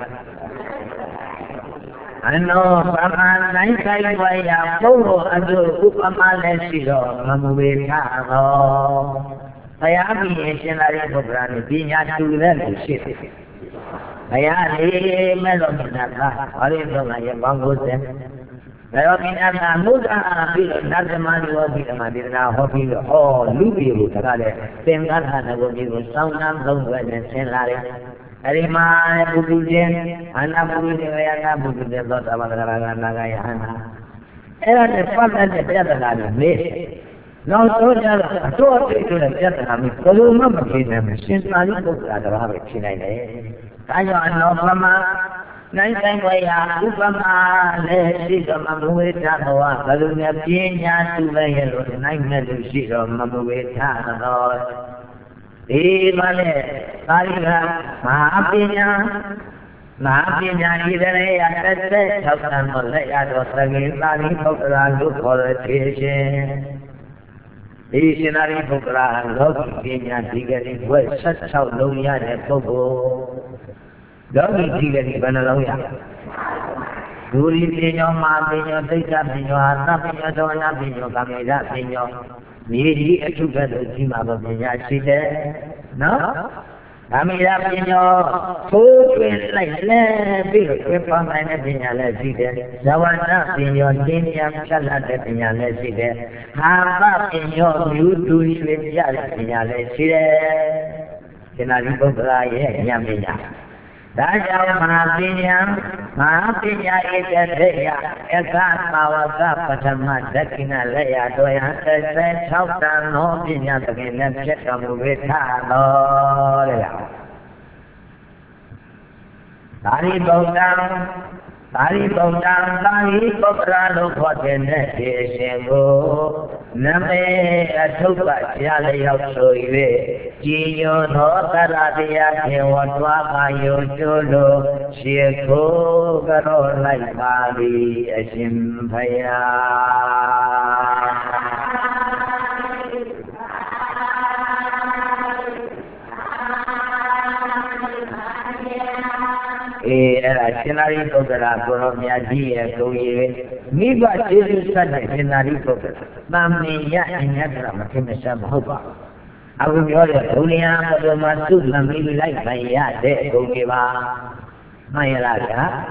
အနောပမာနိုင်ဆိုင်ဝါယပုဂ္ဂိုလ်အတုဥပမာလည်းရှိတော့မမူဝေခသောဘုရားပြည့်ရှင်သာရိပုတ္တရာနဲ့ပညာတူတဲ့လူရှိတယ်ဘုရားလေးမဲ့လို့မြတ်တာဘာလို့ဆိုလဲဘောင်းကိုယ်စင်ဘယ်တော့မြတ်တာမုဒ္ဒအာပြီးတော့နတ်သမารရောပြီးတော့ဒီနာဟောပြီးတော့ဟောလူပြေကိုတကားတဲ့သင်္ကန်းဟာကိုဒီကိုစောင်းနှမ်းသုံးွယ်နဲ့ဆင်းလာတယ်အဲ့ဒီမှာပုထုဇဉ်အနာပုထုဇဉ်ရနာပုထုဇဉ်သောသဗ္ဗကရကနာဂယဟနာအဲ့ဒါနဲ့ပတ်သက်တဲ့ပြဿနာတွေမေးနောက်ဆုံးကြတော့အတော်အထိတ်တဲ့ပြဿနာမျိုးဘယ်လိုမှမဖြေနိုင်ဘူးရှင်သာရိပုတ္တရာတပါးပဲဖြေနိုင်တယ်ဒါကြောင့်အနောပမနိုင်ဆိုင်ဝေယဥပမာလည်းရှိတော်မမဝေထဘဝဘယ်လိုများပညာတူလဲရလို့နိုင်မဲ့လို့ရှိတော်မမဝေထတော်ဒီမှာလေသာရိကမဟာပညာမဟာပညာဤတရေရတက်တဲ့၆တန်တော်လက်ရတော်သကေသာရိပုတ္တရာလို့ခေါ်တဲ့ဖြစ်ရှင်ဒီရှင်သာရိပုတ္တရာလောကပညာဒီကနေ့ဘွဲ့၁၆လုံးရတဲ့ပုဂ္ဂိုလ်လောကီဒီကနေ့ဘယ်နှလုံးရဒူရီပညာမဟာပညာသိက္ခာပညာသဗ္ဗညသောနာပညာကာမေရပညာမြေကြီးအထုတဲ့လို့ကြီးမှာပညာရှိတယ်နော်ကာမေရပညာထိုးတွင်လိုက်လဲပြီးတော့ပြပန်းနိုင်တဲ့ပညာလည်းရှိတယ်ဇဝနာပညာသင်ညာဖြတ်လာတဲ့ပညာလည်းရှိတယ်ဟာပပညာမျိုးတူရွှေပြတဲ့ပညာလည်းရှိတယ်ရှင်သာရိပုတ္တရာရဲ့ဉာဏ်ပညာဒါကြောင့်မဟာပညာမဟာပညာဧကတေယအခသာဝကပထမဒက္ခိဏလက်ရတော်ရသစ္စေ၆တန်သောပညာသခင်နဲ့ဖြစ်တော်မူဝေထတော်တဲ့သာရိပုတ္တံသာရိပုတ္တံသာရိပုတ္တရာလို့ခေါ်တဲ့နဲ့ရှင်ကိုနမေအထုပ္ပရလျောက်ဆို၍ကြည်ညိုသောသရတရားဖြင့်ဝတ်သွားပါယုကျိုးလို့ရှေခိုးကြောလိုက်ပါသည်အရှင်ဘုရား Eh, era scenari potera colonia dove mi va a dire scenari potera, ma mi ya ignara ma che mi sa hoba. Avevo io dunia per ma tu la mi lai mai ya de dove va. Mai la ya.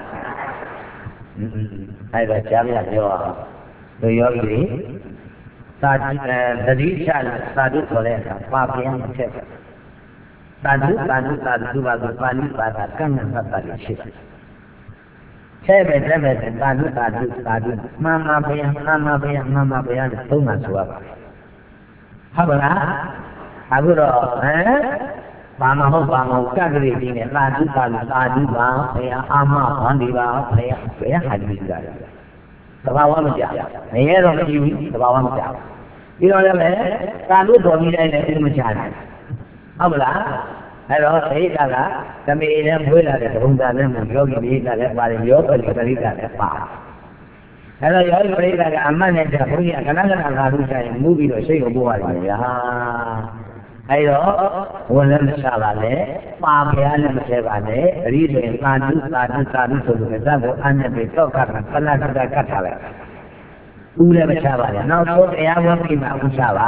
Hai da chiamare io. To yogi sadhu dadi chal sadhu kore pa pian che. Sadhu sadhu sadhu va to pali pada kan sapali shi. Sebe sebe sadhu sadhu sadhu mama pian mama pian mama pian tu ma suwa. Habala aguro eh Bama ho bama kagri dine sadhu sadhu sadhu ba pian ama bandi ba pian pian hadis ga. Sabawa ma ja. Naye ro ma ji sabawa ma ja. Pi ro le me ta lu do mi dai le ma ja. ဟုတ်မလားအဲ့တော့ဒိဋ္ဌကသမီးနဲ့မွေးလာတဲ့ဘုံသားနဲ့ယောဂီဒိဋ္ဌလည်းပါတယ်ယောဂီပရိသတ်လည်းပါအဲ့တော့ယောဂီပရိသတ်ကအမှတ်နဲ့တဘုန်းကြီးကကနကနာသာလို့ဆိုင်မူပြီးတော့ရှိတ်ကိုပို့ရတယ်ဗျာအဲ့တော့ဝန်လည်းမချပါနဲ့ပါဖျားလည်းမဆဲပါနဲ့အရိဆိုရင်သာဓုသာဓုသာဓုဆိုလို့ဇတ်ကိုအနဲ့ပြီးတော့ကတ်ပလတ်ကတ်ကတ်ထားလိုက်ဦးလည်းမချပါနဲ့နောက်ဆုံးတရားဝတ်ပြီးမှဦးချပါ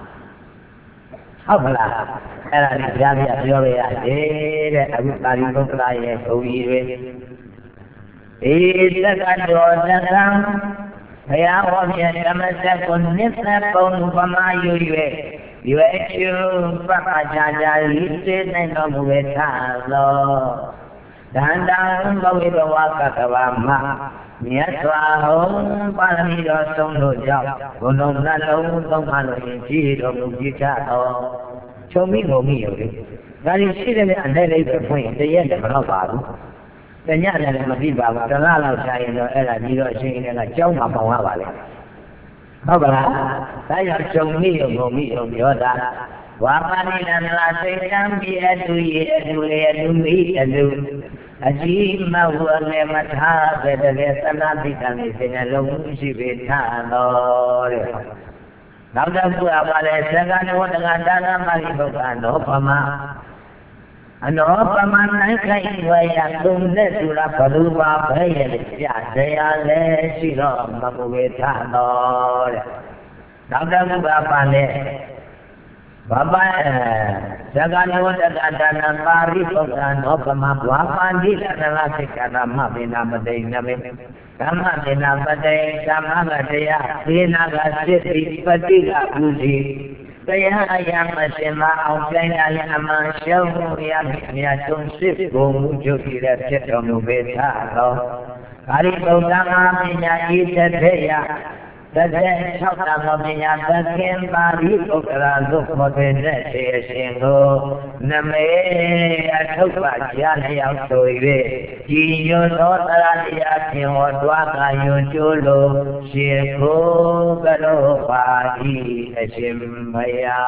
ဟုတ်လားအဲ့ဒါကြီးကြားပြပြောရရတယ်တဲ့အခုပါဠိပုဂ္ဂလာရဲ့ဘုံကြီးတွေအေးတက္ကတော်သက္ကံဘုရားဟောပြဓမ္မစက်ကိုနိစ္စပုံပမာယူ၍ဒီဝဲကျုပပကြာကြာလိစေနိုင်တော်မူဝေထသောဒန္တံဘဝေဘဝကတဝမမြတ်စွာဘုရားပါရမီတော်ဆုံးလို့ကြောင့်ဘုံလုံးနှလုံးသုံးပါလို့ကြည်တော်မူကြချတော်ချုံမိကုန်မိရောလေဒါကြီးရှိတယ်လည်းအနေလေးပဲဖွင့်တရက်လည်းမတော့ပါဘူးတညလည်းမပြီးပါဘူးတလားလောက်ရှာရင်တော့အဲ့ဒါပြီးတော့အရှင်ကကြောင်းမှာပေါင်ရပါလေဟုတ်ပါလားဒါကြောင့်ချုံမိရောကုန်မိရောပြောတာဝါပါဏိနန္ဒလာစိတ်ကံပြည့်အတူရဲ့အတူရဲ့အတူမိအတူအကြီးမဝလည်းမထားပဲတကယ်သနာတိကံနေစင်လုံးရှိပေထားတော်တဲ့နောက်တစ်ခုကပါလေသက္ကနဝတ္တကဒါနမဂိဘုရားနောပမအနောပမနိုင်ခိုင်ဝေယသုံးလက်သူလားဘလူပါဘဲရဲ့ပြတရားလည်းရှိတော့မပဝေထတော်တဲ့နောက်တစ်ခုကပါလေဘာပါသက္ကနဝတ္တကဒါနပါရိပုဂ္ဂနောပမဘဝပန္တိလနလစိက္ခာမဘေနာမတိနမေကမ္မဒေနာပတေကမ္မမတရားဒေနာကစိတ္တိပတိကပုစီတရားအယံမစင်မအောင်ပြိုင်ရရအမှန်ရှုံးမှုရမြတ်ဆုံးစစ်ဘုံမူကျုပ်ကြည့်တဲ့ဖြစ်တော်မူပေသာသောကာရိပုဒ္ဓမာပညာဤတထေယတထေ၆တမောပညာသခင်ပါရိပုတ္တရာသုခောတေနဲ့ဆေရှင်ကိုနမေအထုပ်ပါကြားလျောက်ဆို၍ကြည်ညိုသောတရားတရားဖြင့်ဟောတွားကာယွန်ကျိုးလိုရှေကိုကရောပါဤအရှင်မယာ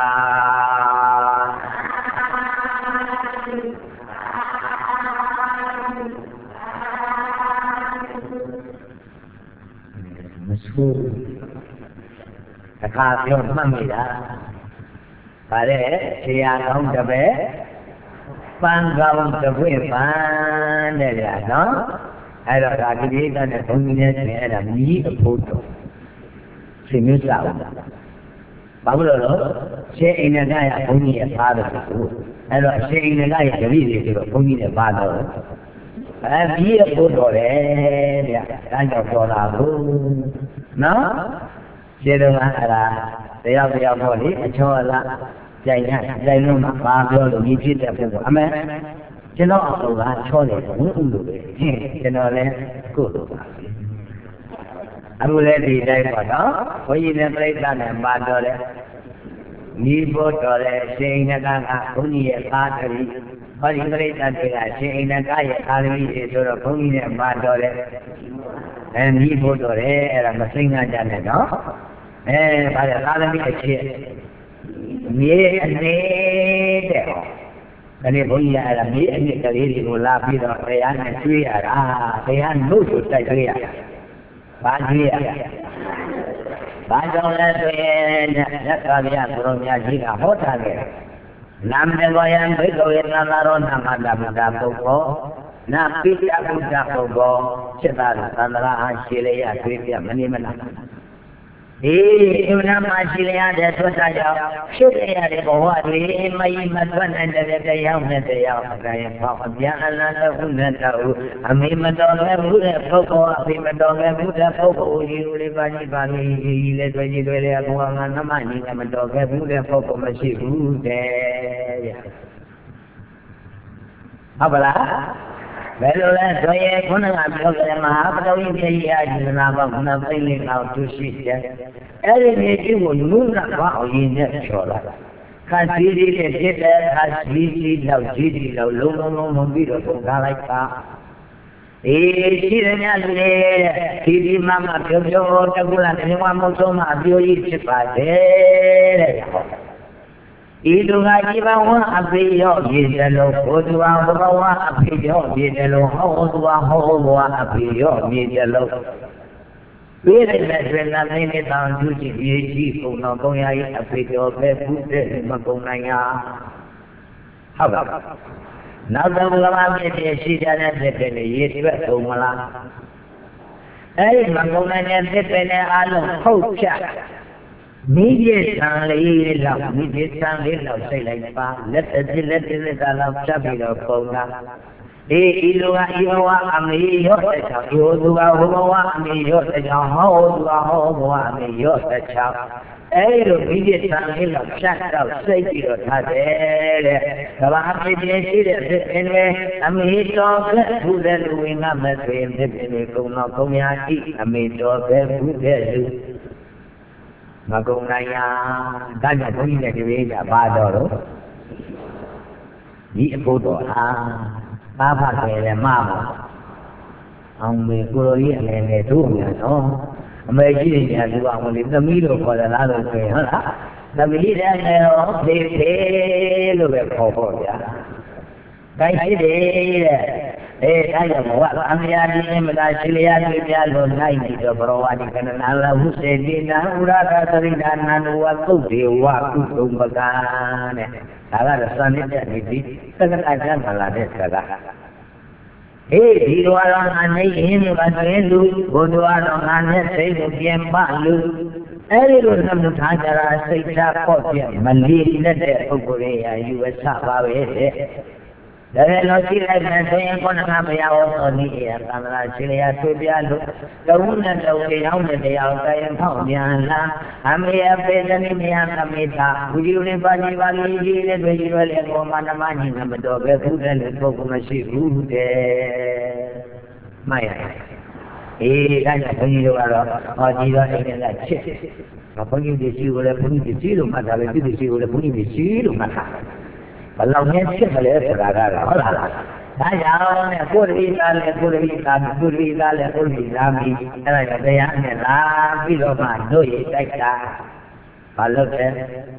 မဆိုးအခါပြောမှတ်မိတာဗါတဲ့ဆရာကောင်းတပည့်ပန်းကောင်းတပွင့်ပန်းတဲ့ဗျာနော်အဲ့တော့ဒါကိလေသာနဲ့ဘုံကြီးနဲ့ဆိုရင်အဲ့ဒါမြည်အဖို့တော်ရှင်မျိုးစားဘူးဘာလို့လဲရှင်အိန္ဒကရဘုံကြီးရဲ့ဖားတယ်ဆိုအဲ့တော့ရှင်အိန္ဒကရဂရိတွေဆိုတော့ဘုံကြီးနဲ့ဖားတော့အဲမြည်အဖို့တော်တယ်ဗျာဒါကြောင့်တော်တာဘူးနော်ခြေတော်ကအဲ့ဒါတရားတရားပေါ့လေအချောအလားကြိုင်ရကြိုင်လို့မှာဘာပြောလို့ညီဖြစ်တဲ့ပုဂ္ဂိုလ်အမေကျွန်တော်အပေါ်ကချောတယ်ဘုန်းဦးလို့ပဲကျွန်တော်လည်းကိုယ်လိုပါအခုလည်းဒီတိုင်းပေါ့နော်ဘုန်းကြီးနဲ့ပြိဿနဲ့ပါတော်တယ်ညီဖို့တော်တယ်ရှင်အိန္ဒကကဘုန်းကြီးရဲ့ပါတရီဟောဒီပြိဿတွေကရှင်အိန္ဒကရဲ့အာရမီတွေဆိုတော့ဘုန်းကြီးနဲ့ပါတော်တယ်အဲညီဖို့တော်တယ်အဲ့ဒါမစိမ့်ငါကြနဲ့နော်အဲဒါကြအာရမီအဖြစ်မြေနေတဲ့ဒါနဲ့ဘုန်းကြီးကအဲ့ဒါမြေအနှစ်ကလေးတွေကိုလာပြီးတော့ဘုရားနဲ့ကျွေးရတာဘုရားနှုတ်ဆိုတိုက်ကျွေးရဘာကျွေးရဘာကြောင့်လဲဆိုရင်မြတ်စွာဘုရားကိုရောမြတ်ကြီးကဟောထားတယ် Namagoyan Bhagavad Namarona Madamada Boko, Napita Buddha Boko, Cheta, Sandra, Shilia, Krishna, Manimana. Eh, Unama Shilia, that's what I have. Shilia, the Boadi, my Madwan and the young and the young, I am from Yana, Hunata, a Mimadonna Buddha Boko, a Mimadonna Buddha Boko, you live on the valley, let me do it on the money, and a dog Buddha Boko, Mashi, there. Abala. Well, that's why I couldn't have told them half the week I didn't have nothing out to see there. Every will move about in that shoulder. Consider it as easy, no easy, no long, no beautiful, like that. Eh, she didn't have it. He did Mamma Jojo, the Bulan, and one more so much, you each by there. Idu ngaji bawa api yo jidelo, odua bawa api yo jidelo, odua bawa api yo jidelo. Bila bila ini tahun tujuh biji kuno kongnya api yo berbudi makongnya. Apa? Nada ulama ini siapa sepele, ini betul malah. Eh, makongnya sepele alu kocak. Media Sanley, love, media Sanley, love, say like that. Let us let it allow Sabino Kona. E Ilua Iwa, Ami, Yosa, Yodua, Hoa, Ami, Yosa, Hoa, Hoa, Ami, Yosa. Eh, media Sanley, love, Shaka, say you had it. The Lami, the anyway, Ami, dog, who then we not met him, the Kona, Komiaki, Ami, dog, who there. Magongaya, Dana Puna Divina Badoro. Ye Bodo, ah, Papa, and Mamma. On the Korea and the two, no. Imagine as you are in the middle for the other way, huh? The middle, they say, look at Popoya. I say, eh, I am what I'm saying, but I still have to tell you ninety of Rawani and Allah who said, Nura, Sarina, Wakuti, Waku, Bagan. I got a son in that, second I can't allow this. Eh, you are on a name, but I do, go to our own say the game Balu. Every one of the time that I say, Chapot, Mali, Nete, U S A. There is no sea like that, so you're going to have a hour on the air, and I actually have to be able to the wound and the way out of the outside and found the answer. I may have paid any me and the meta. Would you live on the valley, the visual and woman, the money, and the dog, food and the coconut food there? My eh, I tell you, or you are in that shit. Upon you, the sea will have put the seal, but I will do the sea will have put the seal, Allah ne sekali segala Allah. Saya ne puri kali puri kali puri kali puri kali. Ada kata yang ni lah, bila mana ye kita, kalau tu,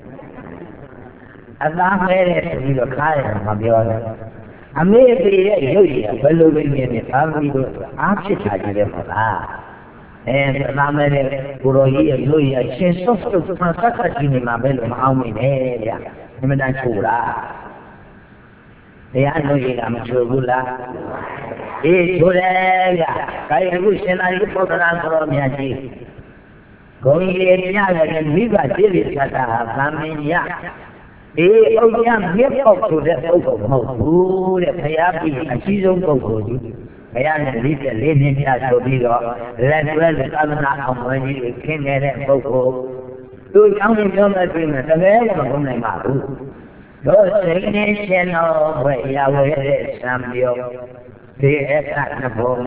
Allah mere bila kaya mabiar. Amir dia yo belum ini kami tu, apa sahaja dia malah. Eh, nama dia Purohi yo ya, sesuatu tu pasal sini mabel mahu ni ya, ini dah curah. They are no Yamachula. Eh, Julia, I wish I could put an answer on Yaji. Going in Yaga and Viva David Kata, coming Yak. Eh, oh, young, get up to the Ogo, who the Payapi, and she's on Gogo. I am a little lady as a big, let well the governor of when you came there and Gogo. Do young young agreement, and then I'm going to Those nation of way away, Samuel, the Ekanapone,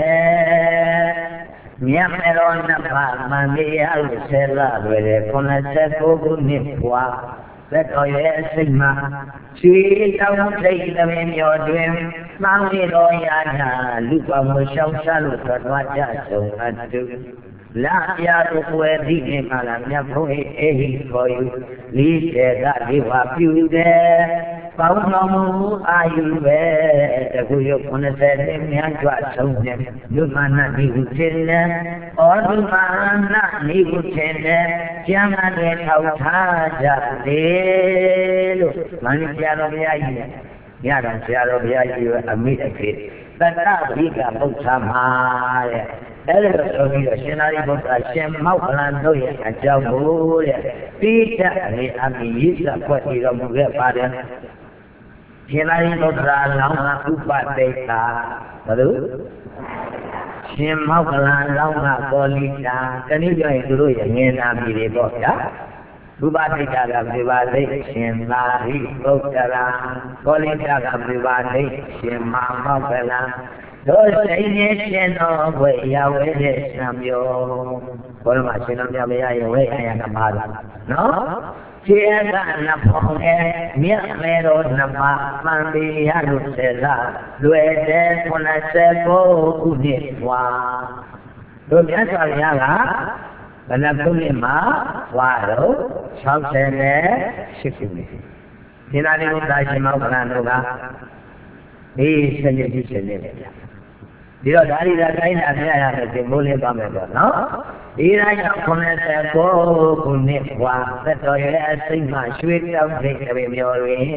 Yameron, Mamma, Lucella, with a Conaseco, Nipua, that oil Sigma, she don't take them in your dream, Mammy Loyana, Lupa Musham Salut, what just so much to. La ya ruwe dine malam ya poi ehi koi li se da diwa piu de ပေါင်းတော်မူအာယုပဲတကူရုပ်90နှစ်များကြွဆုံးတဲ့လူမာနဒီဟုထင်တယ်ဩလူမာနဒီဟုထင်တယ်ကျမ်းဂန်တွေထောက်ထားကြတယ်လို့မန္တဆရာတော်ဘုရားကြီးညတော်ဆရာတော်ဘုရားကြီးကအမိအဖေတတ္တဝိကပု္ပ္ပာမှာတဲ့အဲ့ဒါဆိုပြီးတော့ရှင်သာရိပုတ္တရာရှင်မောက္ခလန်တို့ရဲ့အကြောင်းကိုတဲ့တိကျအနေအမြင်ရည်စဖွဲ့ပြီးတော်မူခဲ့ပါတယ်ရှင်သာရိပုတ္တရာလောင်းကဥပတိတ်တာဘာလို့ရှင်မောက္ခလန်လောင်းကကောလိတာတနည်းပြောရင်သူတို့ရဲ့ငင်နာပြီတွေပေါ့ဗျာဥပတိတ်တာကပြပါသိရှင်သာရိပုတ္တရာကောလိတာကပြပါသိရှင်မောက္ခလန်တို့စိတ်နဲ့ရှင်တော်ဘွယ်ရဝဲတဲ့ဆံပြောဘောရမရှင်တော်မြတ်ဗျာရဲ့ဝဲအယံကမှာလားနော်ခြေအကနဖောင်းနဲ့မြတ်မဲတော်နမပန်ပေရလို့စေလားလွယ်တဲ့ခုနှစ်ဆယ်ကိုခုနှစ်ွာတို့မြတ်စွာဘုရားကဘယ်နှခုနှစ်မှာဝါတော့၆၀နဲ့၈ခုနှစ်ဒီနာလေးကိုသာရှင်မောက္ခလန်တို့ကဒီစနစ်ဒီစနစ်လေဗျာဒီတော့ဒါရီသာတိုင်းတာပြရရမယ်သင်မိုးလင်းသွားမယ်ပေါ့နော်ဒီတိုင်းကြောင့်ခုနှစ်ဆယ်ကိုခုနှစ်ဘွာသက်တော်ရဲ့အစိမ့်မှရွှေတောင်းစိတ်ကလေးမျိုးတွင်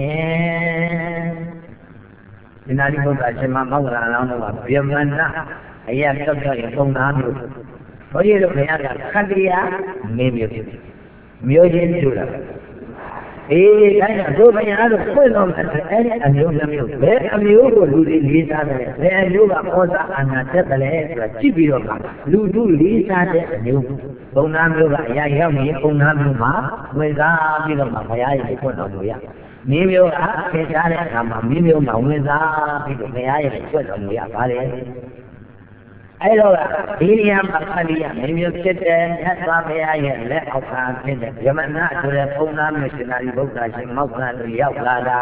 ဒီနာရီဘုရားရှင်မမောက္ခလန်လောင်းတို့ကဗျမနာအရာပြောက်ပြောက်ရင်ပုံသားမျိုးဘုရားတို့ဘုရားကခတ္တရာမင်းမျိုးမျိုးချင်းတူတာအေးတိုင်းတို့ဘုရားတို့ဖွင့်တော်မယ်အဲ့ဒီအမျိုးနှမျိုးဘယ်အမျိုးကိုလူတွေလေးစားတယ်ဘယ်အမျိုးကဩဇာအာဏာတက်တယ်လဲဆိုတာကြည့်ပြီးတော့လူတို့လေးစားတဲ့အမျိုးပုံနာမျိုးကအရာရောက်နေပုံနာမျိုးမှာဝင်စားပြီးတော့မှဘုရားရဲ့ဖွင့်တော်မူရမင်းမျိုးကခေချားတဲ့အခါမှာမင်းမျိုးမှာဝင်စားပြီးတော့ဘုရားရဲ့ဖွင့်တော်မူရပါလေအဲ့တော့ဒီနေရာမှာခန္ဒီရမင်းမျိုးဖြစ်တဲ့မြတ်စွာဘုရားရဲ့လက်အောက်ခံဖြစ်တဲ့ယမနာဆိုတဲ့ပုံနာမျိုးရှင်သာရိပုတ္တရာရှင်မောက္ခလန်တို့ရောက်လာတာ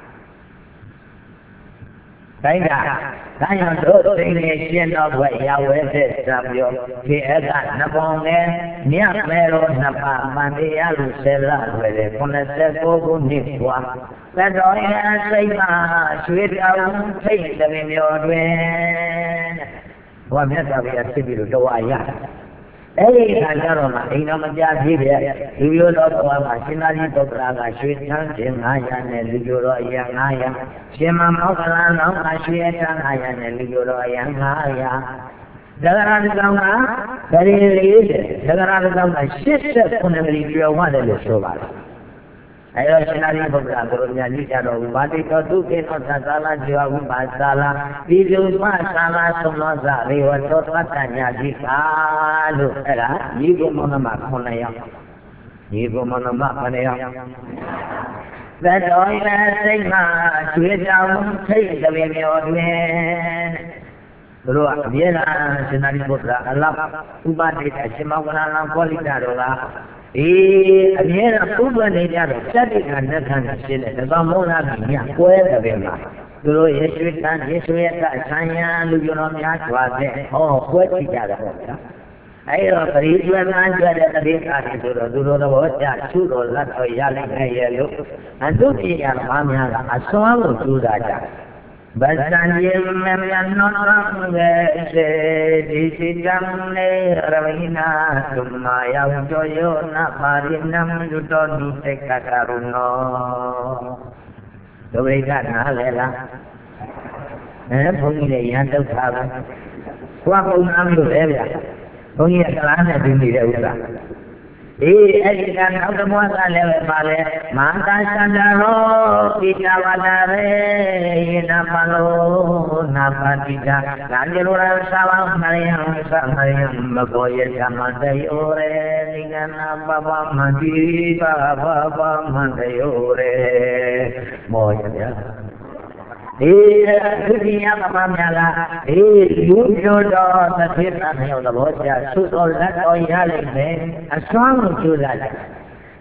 တိုင်းတာဒါကြောင့်တို့သိနေရှင်တော်ဘွယ်ရဝဲတဲ့သံပြောဒီအကနပေါင်းနဲ့မြတ်မဲတော်နှစ်ပါးမှန်တရားလို့ဆယ်လလွယ်တယ်ခုနှစ်ဆယ်ကိုခုနှစ်ဘွာသတ္တောရဲ့စိတ်မှာရွှေတောင်ထိတ်တပင်မျိုးတွင်ဘုရားမြတ်စွာဘုရားသိပြီးတော့တော်ရရအဲ့ဒီအခါကျတော့မှအိမ်တော်မကြသေးပဲလူမျိုးတော်ဘုရားမှာရှင်သာရိပုတ္တရာကရွှေချမ်းခြင်း၅ရာနဲ့လူမျိုးတော်အရာ၅ရာရှင်မမောက္ခလန်လောင်းကရွှေချမ်း၅ရာနဲ့လူမျိုးတော်အရာ၅ရာသဂရတကောင်ကဗရီလေးတဲ့သဂရတကောင်က၈၈ဗရီပြောင်းရတယ်လို့ဆိုပါတယ်အဲ့တော့ရှင်သာရိပုတ္တရာတို့များညကြတော်ဘာတိတော်ဒုက္ခေသောသာလာဇေဝဝိပါသာလာဒီလူမသာလာဆုံးသောဇရေဝသောတတညာတိကာလို့အဲ့ဒါညီကိုမောင်နှမခုနှစ်ယောက်ညီကိုမောင်နှမခုနှစ်ယောက်သတ္တောရဲ့စိတ်မှာကျွေးကြောင်ထိတ်တပင်မျိုးတွင်ဘုရားအမြဲတမ်းရှင်သာရိပုတ္တရာအလောဥပတိတ်ရှင်မောက္ခလန်လောင်းကောလိတာတို့ကအေးအမြဲတမ်းဥပ္ပနေကြတော့စတ္တိကနတ်ခန္ဓာရှင်းတဲ့သံမောလာကညကွဲတဲ့ပဲမှာသူတို့ယေရှုတန်ယေရှုရဲ့ကဆံရန်လူကျွန်တော်များစွာတဲ့ဟောကွဲကြည့်ကြတာပေါ့ဗျာအဲ့တော့ပရိကျွမ်းမှန်းကြတဲ့တတိယအားဖြင့်ဆိုတော့သူတို့တော့ကြာသူ့တော်လက်တော်ရလိုက်ခဲ့ရဲ့လို့အတုပြရမှာများကအစွမ်းကိုကျူးတာကြဗဇ္ဇံယေမမြတ်နောရံဝေစေဒီစိတံနေရဝိနာသုမာယောကျော်ယောနပါရိနံလူတော်ဒီစိတ်ကကရုဏောဒုဗိကနားလေလားအဲဘုန်းကြီးလည်းရန်တုတ်ထားပါဘုရားပုံနာမျိုးလေဗျာဘုန်းကြီးကကလားနဲ့ပြီးနေတဲ့ဥစ္စာအေးအဲ့ဒီကနောက်ဓမ္မကလည်းပဲပါလေမဟာသန္တရောပိဋဝနာရေယေနမလောနာပတိတာနာညလိုရာသာဝမရိယံသမရိယံမဘောယသမတယောရေနိဂနာပပမတိပါပပမတယောရေမောရဗျာဒီဒုတိယမမများလားဒီလူမျိုးတော်သတိပ္ပံမျိုးသဘောကျသုတော်လက်တော်ရလိမ့်မယ်အစွမ်းကိုကျိုးစားလိုက်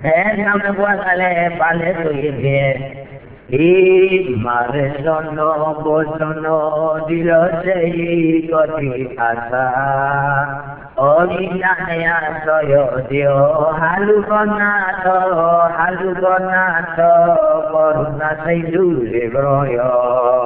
အဲနောက်တစ်ဘဝကလည်းပါလဲဆိုရင်ဖြင့်ဒီမာရစွန်တော်ဘောစွန်တော်ဒီလိုစေကိုတိအာသာဩဒီနာယသောယောတိယောဟာလူကောနာသောဟာလူကောနာသောဘောရဏစိတ်လူရေဘောယော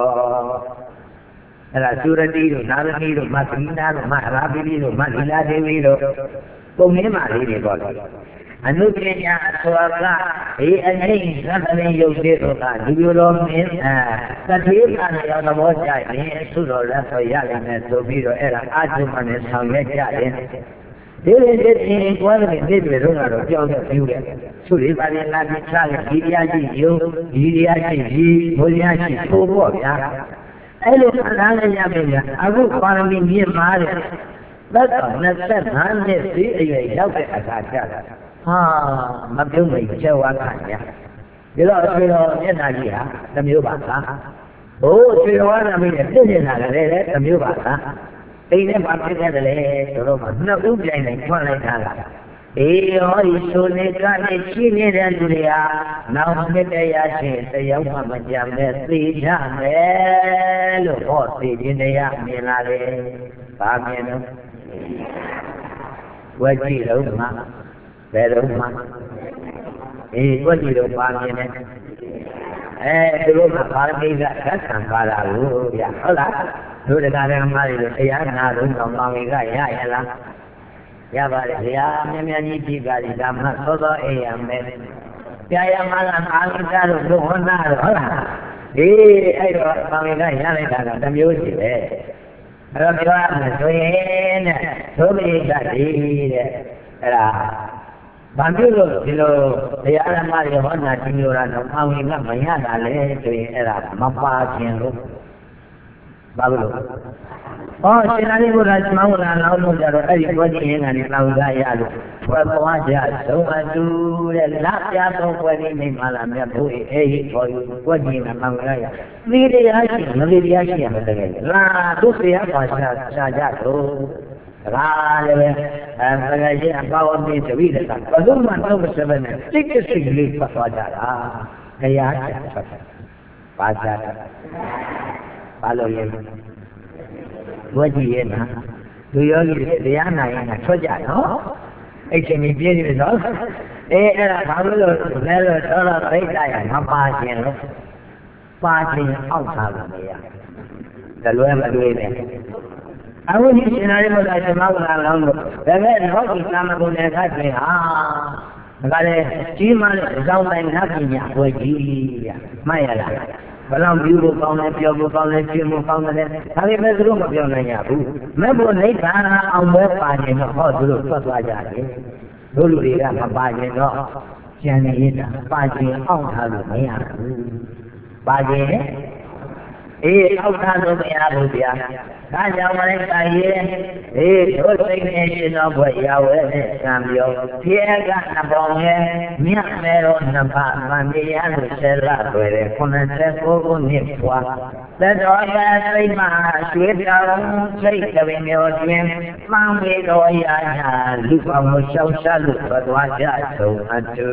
အဲ့ဒါသုရတိတို့နာရဏီတို့မသီနာတို့မရာပိတိတို့မလီလာဒေဝီတို့ပုံနှင်းမာလေးတွေပေါ့လေအနုပညာအစွာကဒီအငိမ့်သတ္တရင်ယုတ်သေးတို့ကဒီလိုလိုမင်းအဲတတိယနဲ့ရောက်သဘောကျရင်အဆုတော်လည်းဆိုရလိမ့်မယ်ဆိုပြီးတော့အဲ့ဒါအာထုမနဲ့ဆောင်ရွက်ကြတယ်ဒီလိုဒီရင်ကွာတဲ့ဒီတွေတော့တော့ကြောက်တဲ့ပြူတယ်သူတွေပါရင်လာပြီးချတဲ့ဒီတရားရှိယုံဒီတရားရှိဒီဘုရားရှိသို့ပေါ့ဗျာအဲ့လိုခံစားရရမယ်ဗျာအခုပါရမီမြင့်မားတဲ့သက်တော်နှစ်ဆက်၅နှစ်စီအရွယ်ရောက်တဲ့အခါကျတော့ဟာမပြုံးမိတ်ကျဲဝါခံရဒီတော့ဆွေတော်မျက်နှာကြီးဟာတစ်မျိုးပါလားဟိုးဆွေတော်ဝါနာမင်းနဲ့ပြည့်နေတာလည်းတစ်မျိုးပါလားအိမ်ထဲမှာဖြစ်ခဲ့တယ်လေဆိုတော့မှနှစ်ဦးပြိုင်နိုင်ထွန်းလိုက်တာလားအေးဟောဒီဆိုနေကနေရှိနေတဲ့လူတွေဟာနောက်နှစ်တရချင်းတယောက်မှမကြမ်းနဲ့သိကြမယ်လို့ဟောသိခြင်းတရားမြင်လာတယ်ဗာမြင်တော့ဝဲကြည့်တော့မှဘယ်တော့မှအေးဝဲကြည့်တော့ပါမြင်တယ်အဲသူတို့ကပါရမီကသက်ခံပါတာလို့ဗျာဟုတ်လားတို့တရားဓမ္မတွေတရားနာတော့ကောင်းပါမီကရရလားရပါတယ်ဗျာမြင်မြန်ကြီးကြည့်ပါလိဓမ္မသောသောအေးရမယ်ပြာရမလာအာလိကတို့ဘုဝနာတို့ဟုတ်လားဒီအဲ့တော့ပါမီကရလိုက်တာကတစ်မျိုးရှိပဲအဲ့တော့ပြောရမယ်ဆိုရင်တဲ့သို့ပိဋကတိတဲ့အဲ့ဒါဘာဖြစ်လို့ဒီလိုတရားဓမ္မတွေဟောနာကြည့်လို့ရတော့ပါမီကမရတာလေဆိုရင်အဲ့ဒါမပါခြင်းလို့ဘာလို့ဟောရှင်သာရိပုတ္တရာမောင်လာလောင်းလို့ကြတော့အဲ့ဒီဘောကြီးရင်းကနေလောင်စားရလို့ဘွယ်ပွားကြသုံးအတူတဲ့လက်ပြသောဘွယ်ကြီးနေမှလာမြတ်ဘုရားအေးဘောကြီးဘောကြီးကလောင်စားရသီတရားရှိမသီတရားရှိရမယ်တကယ်လာတို့တရားပါရှာရှာကြတော့ဒါလည်းပဲအဲတကယ်ရှိအပေါင်းအသင်းတပိတဲ့ကဘယ်သူမှတော့မစဘဲနဲ့စိတ်ကစိတ်လေးပတ်သွားကြတာတရားချပတ်ပါကြတာဘာလို့လဲဘုရားကြီးရဲ့နာလူယောဂီတွေတရားနာရင်ထွက်ကြနော်အဲ့ချိန်ကြီးပြည့်နေပြီနော်အေးအဲ့ဒါဘာလို့လဲလဲလို့တော့တော့ပြိတ္တရမပါခြင်းလို့ပါခြင်းအောက်ထားလို့မရတလွဲမလွဲနဲ့အခုဒီရှင်သာရိပုတ္တရာရှင်မောဂလာလောင်းလို့ဒါပေမဲ့ဟောဒီကာမဂုဏ်နဲ့ခတ်ပြင်ဟာဒါကလည်းကြီးမားတဲ့အကြောင်းတိုင်းနတ်ပညာဘွယ်ကြီးရမှတ်ရလားဘယ်လောက်ပြုလို့ကောင်းလဲပြောဖို့ကောင်းလဲရှင်းဖို့ကောင်းတယ်ဒါပေမဲ့သူတို့မပြောနိုင်ရဘူးမဲ့ဖို့နိဗ္ဗာန်အောင်ပဲပါခြင်းတော့ဟောသူတို့ထွက်သွားကြတယ်တို့လူတွေကမပါခြင်းတော့ကျန်နေရတာပါခြင်းအောင်ထားလို့မရဘူးပါခြင်းအေးအောက်ထားလို့မရဘူးဗျာဒါကြောင့်လည်းပါရဲ့အေးတို့စိတ်နဲ့ရှင်တော်ဘွယ်ရဝဲနဲ့ဆံပြောဖြဲကနှစ်ပေါင်းရဲ့မြတ်မဲတော်နှစ်ပါးမှန်တရားလို့ဆဲလာတွေ့တယ်ခုနှစ်ဆယ်ကိုခုနှစ်ပွားသက်တော်ရဲ့စိတ်မှာရွှေပြောင်းစိတ်ကပင်မျိုးတွင်မှန်ဝေတော်ရာညာလူပေါင်းကိုရှောင်ရှားလို့ထွက်သွားကြဆုံးအတူ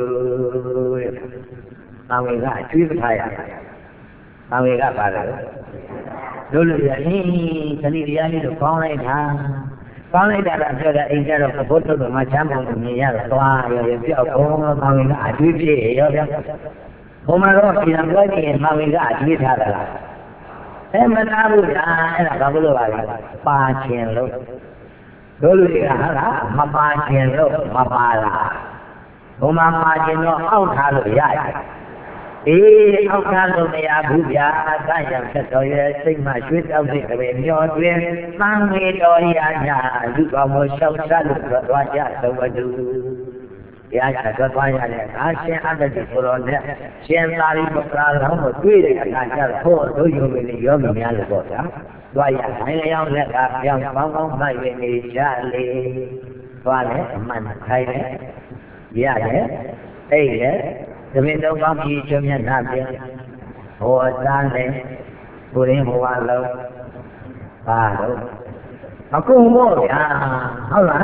အဝေကအကျွေးထားရတယ်အဝေကပါတယ်တို့လူတွေအင်းခဏတရားလေးတို့ကောင်းလိုက်တာကောင်းလိုက်တာတော့ပြောတာအိမ်ကျတော့ဘုထုတို့မှချမ်းပုံမြင်ရတော့သွားရောရောပြောက်ဘုံတော့ကောင်းရင်အကျွေးပြည့်ရောဗျာဘုံမှာတော့ပြန်ပြောကြည့်ရင်မောင်ကြီးကအကျွေးထားတာလားအဲမနာဘူးဗျာအဲ့ဒါဘာလို့ပါလဲပါခြင်းလို့တို့လူတွေကဟာလားမပါခြင်းလို့မပါလားဘုံမှာပါခြင်းတော့အောက်ထားလို့ရတယ်အေးအောက်ထားလို့မရဘူးဗျာအကရံဆက်တော်ရဲ့စိတ်မှရွှေတောက်တဲ့ကလေးမျောတွင်သံဝေတော်ရာညာလူကောင်းမလျှောက်ချလို့သွားကြသုံးဝတုရာညာသွားသွားရတဲ့အာရှင်အတ္တတိဆိုတော်နဲ့ရှင်သာရိပုတ္တရာတော်ကိုတွေ့တဲ့အခါကျတော့ဟောတို့ယောဂီတွေယောဂီများလို့ပေါ့ဗျာသွားရနိုင်လျောင်းလက်ကပြောင်းကောင်းကောင်းမှတ်ရနေကြလေသွားလေအမှန်ထိုင်လေရတယ်အိတ်လေသမင်တော်ကောင်းပြီးကျွမ်းမြတ်နာပြန်ဟောသားနဲ့ကိုရင်းဘဝလုံးပါတော့အကုန်ပေါ့ဗျာဟုတ်လား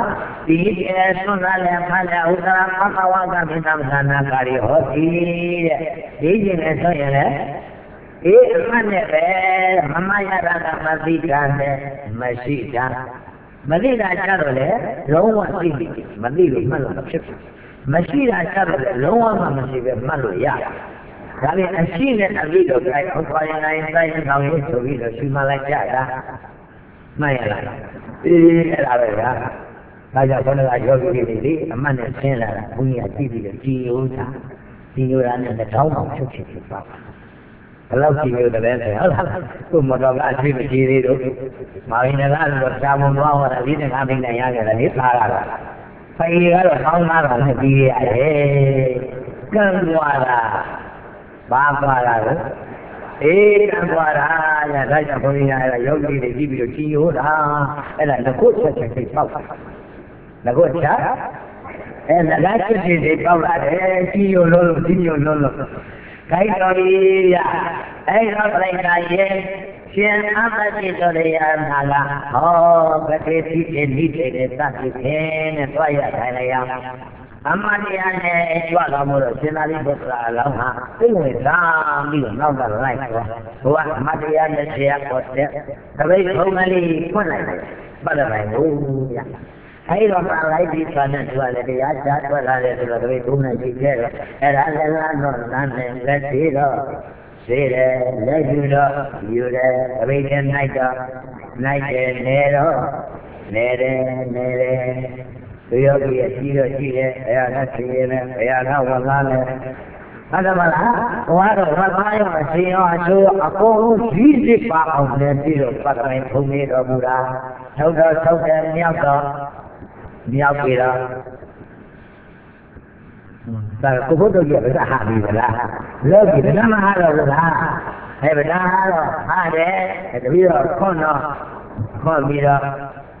ဒီအဲဆွမ်းလာလဲဖားလဲဥဒရာမမဝကမိသမသနာကာရီဟောတိတဲ့ဒီကျင်နဲ့ဆိုရင်လေအေးအမှတ်နဲ့ပဲမမရတာကမသိတာနဲ့မရှိတာမသိတာကြတော့လေလုံးဝသိပြီမသိလို့မှတ်လို့မဖြစ်ဘူးမရှိတာကြတော့လေလုံးဝမှမရှိပဲမှတ်လို့ရတယ်ဒါပြန်အရှိနဲ့အပြီးတော့အဲဥပါယနိုင်တိုင်းဆောင်ရဆိုပြီးတော့ရှိမှလိုက်ကြတာမှတ်ရလားအေးအဲ့ဒါပဲဗျာဒါကြောင့်ဘုရားယောဂီတွေလေအမှတ်နဲ့ဆင်းလာတာဘုရားကြည့်ပြီးတော့ကြည်ဥတာဒီလိုရနဲ့တောင်းအောင်ချုပ်ချင်ဖြစ်ပါဘယ်လောက်ကြည့်လို့တည်းလဲဟုတ်လားကိုမတော်ကအသိမကြည့်သေးတော့မာရင်းကတော့ရှားမသွားဟောတာဒီနေ့ငါမိနေရခဲ့တယ်လေသားရတာဖေးကတော့ကောင်းလာတာနဲ့ပြီးရတယ်ကံွာတာဘာပါလာလဲအေးကံွာတာရဒါကြောင့်ဘုရားကယောဂီတွေကြည့်ပြီးတော့ကြည်ဥတာအဲ့ဒါငကုတ်ချက်ချက်ပေါက်ငကုတ်ချက်အဲ့ဒါလက်ချက်တွေပေါက်လာတယ်ကြည်ဥလို့လို့ကြည်ဥလို့လို့ခိုင်တော်ကြီးရအဲ့တော့ပြိတ္တာရဲ့ရှင်အမတိတော်ရရနာကဟောပတိတိတိနိတိတဲ့သတိခင်းနဲ့တွားရထိုင်ရအောင်အမတရားနဲ့ကြွလာမို့လို့ရှင်သာရိပုတ္တရာအလောင်းဟာသိဝင်စားပြီးတော့နောက်ကလိုက်တော့ဘုရားအမတရားနဲ့ဆရာပေါ်တဲ့တပိတ်ဘုံကလေးဖွင့်လိုက်တယ်ပတ်တယ်နိုင်ဘူးရအဲ့တော့ပါလိုက်ပြီးဆိုတဲ့သူကလည်းတရားချထွက်လာတယ်ဆိုတော့တပိတ်ဘုံနဲ့ကြည့်ခဲ့တော့အဲ့ဒါလည်းလားတော့လမ်းနဲ့လက်သေးတော့သေးတယ်လက်ယူတော့ယူတယ်တပိတ်နဲ့နိုင်တော့နိုင်တယ်နေတော့နေတယ်နေတယ်သူယောဂီရဲ့ကြီးတော့ကြီးတယ်ဘုရားကသိရင်လည်းဘုရားကဝါလာတယ်ဟုတ်တယ်မလားဘဝတော့ဝါလာရောအရှင်ရောအချိုးအကုန်လုံးကြီးစစ်ပါအောင်လည်းပြီးတော့ပတ်တိုင်းဘုံနေတော်မူတာထုတ်တော့ထုတ်တယ်မြောက်တော့မြောက်ပြီတော့ဒါကိုဘုဒ္ဓကြီးကဗဟာပြီလားလောကီဗမဟာတော့လားဟဲ့ဗဟာတော့ဟာတယ်တပည့်တော့ခွန်းတော့ခွန်းပြီးတော့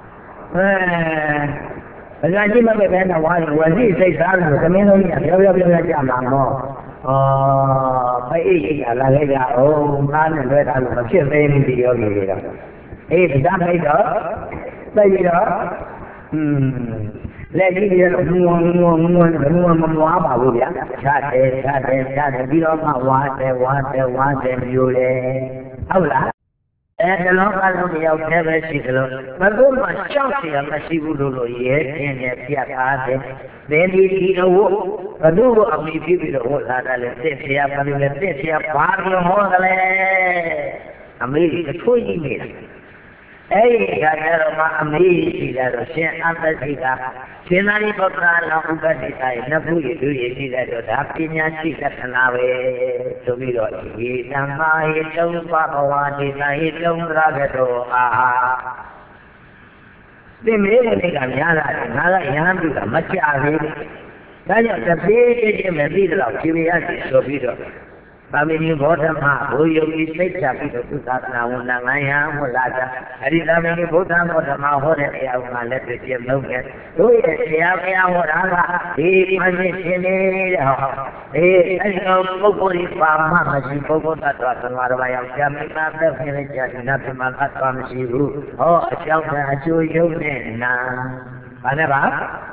အဲအကြမ်းကြီးမပဲပဲနဲ့ဝါရင်ဝစီစိတ်စားလို့သမင်းလုံးကြီးပြောပြောပြောကြမှာမောဩဖိအိအိလာလိုက်ကြအောင်ငါနဲ့လွဲထားလို့မဖြစ်သေးဘူးဒီယောဂီတွေတော့အေးဒါမိတ်တော့သိပြီးတော့อืมလက်ကြီးတွေတော့ငုံငုံငုံငုံမမွားပါဘူးဗျာချတယ်ချတယ်ချတယ်ပြီးတော့မှဝါတယ်ဝါတယ်ဝါတယ်မျိုးလေဟုတ်လားအဲဒီလောကလုံးတယောက်တည်းပဲရှိသလိုဘယ်သူမှရှောက်เสียမရှိဘူးလို့လို့ရဲခြင်းနဲ့ပြတ်သားတယ်။သင်ဒီဒီတော့ဘယ်သူ့ကိုအမိပြပြီးတော့ဟောလာတယ်လေသိเสียဘာလို့လဲသိเสียဘာလို့ဟောတယ်လဲအမေကထွေးကြီးနေတာအဲ့ဒီခါကျတော့မှအမေရှိတယ်တော့ရှင်အတ္တရှိတာရှင်သာရိပုတ္တရာလောဥပဒိတာရဲ့နှစ်ခုရည်သူရည်ရှိတဲ့တော့ဒါပညာရှိလက္ခဏာပဲဆိုပြီးတော့ဒီဓမ္မဟိတုံးပဘဝဒိတာဟိတုံးရကတောအာသင်မေးတဲ့နေ့ကများလာတယ်ငါကရဟန်းပြုတာမကြဘူးဒါကြောင့်တပေးချင်းမသိတော့ဖြေပြရတယ်ဆိုပြီးတော့ပါမင်းဘောဓမဘုယောဂီစိတ်ချပြီးတော့သုသာသနာဝန်ငန်းရဟောလာတာအဲ့ဒီသာမင်းဘုရားဘောဓမဟောတဲ့အရာကလည်းပြည့်လုံးတယ်တို့ရဲ့ဆရာဘုရားဟောတာကဒီမင်းရှင်နေတဲ့ဟောအေးအဲ့ဒီပုဂ္ဂိုလ်ဒီပါမမရှိပုဂ္ဂိုလ်တ attva သံဃာတော်ယောက်ျားမိန်းမသက်ဖြစ်နေကြတယ်နတ်ပြမ attva မရှိဘူးဟောအကြောင်းကအကျိုးရုပ်နဲ့နာဘာနဲ့ပါ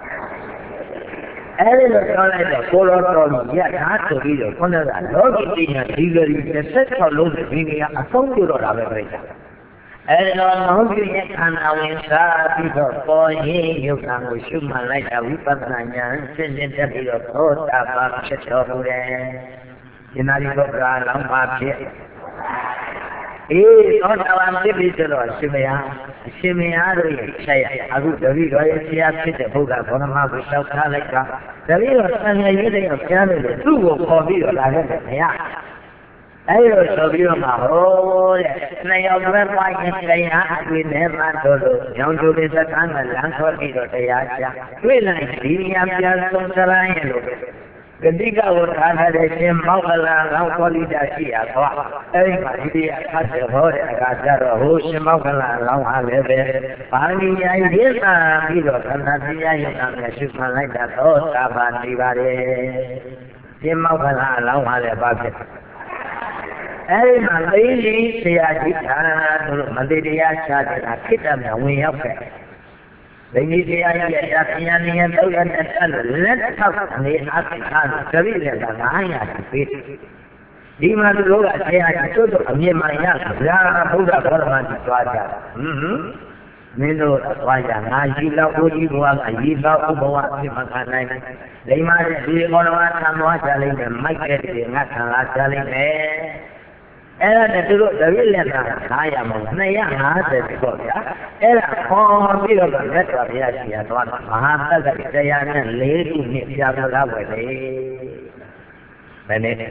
အဲ့ဒီလိုပြောလိုက်တော့ကိုလိုတော်ကြီးရထားဆိုပြီးတော့ခေါင်းကလောကီပညာဒီလိုဒီတစ်ဆက်၆လုံးဒီနေရာအဆုံးပြတော့တာပဲပြိတ္တာအဲ့ဒီတော့လောကီရဲ့ခန္ဓာဝင်စားပြီးတော့ပေါ်ရင်ယုတ်ခံကိုရှုမှတ်လိုက်တာဝိပဿနာဉာဏ်စဉ်စဉ်တက်ပြီးတော့သောတာပန်ဖြစ်တော်မူတယ်ရှင်သာရိပုတ္တရာလောင်းပါဖြစ်အေးသောတာပန်ဖြစ်ပြီးဆိုတော့ရှင်မယားအရှင်မယားတို့ရဲ့ဆက်ရအခုတပည့်တော်ရဲ့ဆရာဖြစ်တဲ့ဘုရားဘောဓမကိုလျှောက်ထားလိုက်တာတပည့်တော်ဆံရည်တဲ့ကိုကြားလို့သူ့ကိုခေါ်ပြီးတော့လာခဲ့တယ်မရအဲ့လိုဆိုပြီးတော့မှဟိုတဲ့နှစ်ယောက်ပဲပွားရင်တရားအတွေ့နဲ့မှတို့လို့ရောင်ကျိုးလေးစကားနဲ့လမ်းခေါ်ပြီးတော့တရားချတွေ့လိုက်ဒီနေရာပြန်ဆုံးစရိုင်းရဲ့လို့ကတိကဝထားတဲ့ရှင်မောက္ခလာလောင်းခေါ်လိတာရှိရသွားအဲဒီမှာဒီတရားဖတ်တဲ့ဟောတဲ့အခါကျတော့ဟိုရှင်မောက္ခလာလောင်းဟာလည်းပဲပါဠိယာရေးတာပြီးတော့သံဃာတရားရုံနာနဲ့ရှုမှတ်လိုက်တာသောတာပန်နေပါတယ်ရှင်မောက္ခလာလောင်းဟာလည်းပါဖြစ်အဲဒီမှာသိရင်ဆရာကြီးသာတို့မတိတရားချတဲ့တာခိတ္တမြဝင်ရောက်ခဲ့ဒီတရားရဲ့အပြန်ဉာဏ်တော့ရတဲ့လက်ထောက်နေအပ်တာသတိနဲ့ကငါးရာပေးဒီမှာသူတို့ကတရားကျွတ်တော့အမြင်မှန်ရဗျာဘုရားဘောရမကြီးသွားကြဟွန်းဟွန်းမင်းတို့သွားကြငါရှိလောက်ဦးကြီးဘုရားကရေလောက်ဥဘဝဖြစ်မှာခံနိုင်တယ်ဒီမှာဒီဘောရမဆံသွားကြလိမ့်မယ်မိုက်တဲ့တွေငါခံလာကြလိမ့်မယ်အဲ့ဒါနဲ့သူတို့တပည့်လက်သာငါးရာမဟုတ်နှစ်ရာငါးဆယ်ပေါ့ဗျာအဲ့ဒါခေါ်ပြီးတော့လက်တော်ဘုရားရှိရသွားတာမဟာသက္ကတရားနဲ့လေးခုနှစ်ပြာပြာပဲလေဘယ်နဲ့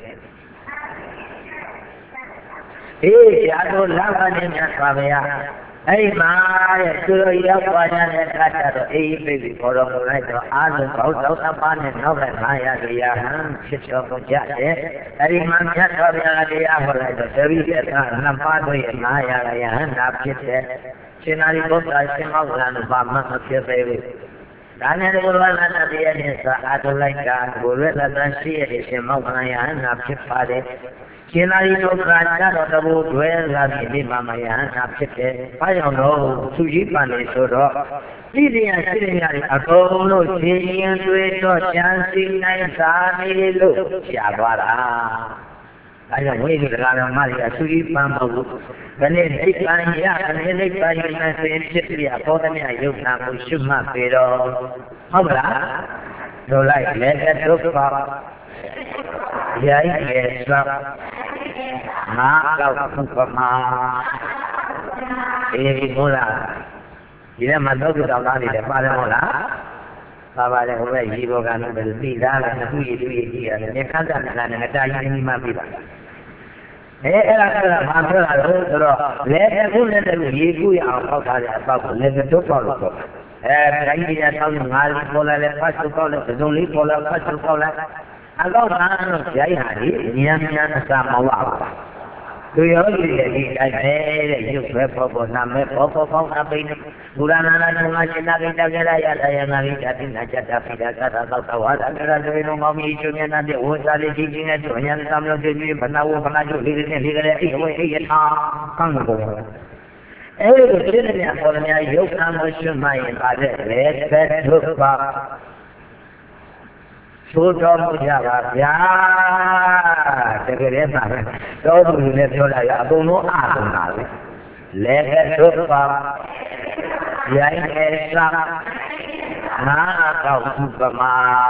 အေးရာတို့လာပါနေမြတ်စွာဘုရားအဲ့မှာတဲ့သူတို့ရောက်သွားကြတဲ့အခါကျတော့အေးပြေပြီးခေါ်တော်မူလိုက်တော့အားလုံးဘောက်တော့အပန်းနဲ့နောက်ပဲငါးရာတရားဟန်ဖြစ်တော်မူကြတယ်အဲ့ဒီမှာမြတ်စွာဘုရားတရားဟောလိုက်တော့တပည့်ကနှစ်ပါးတို့ရဲ့ငါးရာရဟန်နာဖြစ်တဲ့ရှင်သာရိပုတ္တရာရှင်မောဂလန်ဘာမှမဖြစ်သေးဘူးဒါနဲ့ဘုရားလာတဲ့တရားနဲ့စာအားထုတ်လိုက်ကဘုရားလာတဲ့ရှိရရှင်မောဂလန်ယဟန်နာဖြစ်ပါတယ်ရှင်သာရိပုတ္တရာကျတော့တဘူတွဲလာပြီးဒီမှာမယဟန်နာဖြစ်တယ်။ဘာကြောင့်လို့သူကြီးပန်နေဆိုတော့ဣရိယာရှိတဲ့ညာတွေအကုန်လုံးရှင်ရင်တွေတော့ကျန်စီနိုင်စာနေလို့ရှားသွားတာ။အဲကြောင့်ဝိသုဒ္ဓဂါရမကြီးအသူကြီးပန်မဟုတ်ဘူး။ဘယ်နဲ့အိပ်ပန်ရဘယ်နဲ့အိပ်ပန်ရမယ်ဆိုရင်ဖြစ်ပြပေါ်တဲ့မြတ်ယုတ်နာကိုရှုမှတ်ပြီးတော့ဟုတ်လား။တို့လိုက်လည်းကဒုက္ခရိုင်းရဲ့သောငါကောက်ခုကမှာအေးဟုတ်လားဒီထဲမှာတော့ကြောက်သားနေတယ်ပါတယ်ဟုတ်လားပါပါတယ်ဟိုဘက်ရေဘောကလည်းသိသားလည်းအခုရည်သူရည်ကြည့်ရတယ်နေခန်းစားနေတာနဲ့တာရင်ကြီးမှပြပါအဲအဲ့ဒါကဘာပြောတာလဲဆိုတော့လက်အခုလက်တည်းရေကူးရအောင်ပေါက်ထားတဲ့အပေါက်ကိုလက်တော့ပေါက်လို့ဆိုအဲတိုင်းကြီးရဆောင်းငါးလေးပေါ်လာလဲဖတ်စုပေါက်လဲစုံလေးပေါ်လာဖတ်စုပေါက်လဲအကောက်ကတော့ဇာတ်ဟာဒီဉာဏ်ဉာဏ်အစာမဝပါသူရောကြီးရဲ့ဒီတိုင်းပဲတဲ့ရုပ်ပဲပေါ်ပေါ်နာမဲပေါ်ပေါ်ပေါင်းအပိနေဘုရားနာနာငါရှင်နာကိတ္တကြရရတရားနာကိတ္တိနာကြတာဖိတာကတာသောတဝါဒကရတွေလုံးမောင်ကြီးချုံညာတဲ့ဝဇာလေးကြီးကြီးနဲ့တို့ဉာဏ်သံလို့ကြည့်ပြီးဘနာဝဘနာကျုပ်လေးလေးနဲ့လေးကလေးအိဝဲအိယထာကံကိုအဲ့ဒီပြည့်တဲ့များပေါ်များရုပ်နာမရှိမှရင်ပါတဲ့လေသက်ဒုက္ခသို့တော်မူကြပါဗျာတကယ်လည်းပါပဲတော်သူလည်းပြောလိုက်ရအကုန်လုံးအကုန်ပါပဲလေဒုက္ခရိုင်းနေသာနာကောက်ပမာ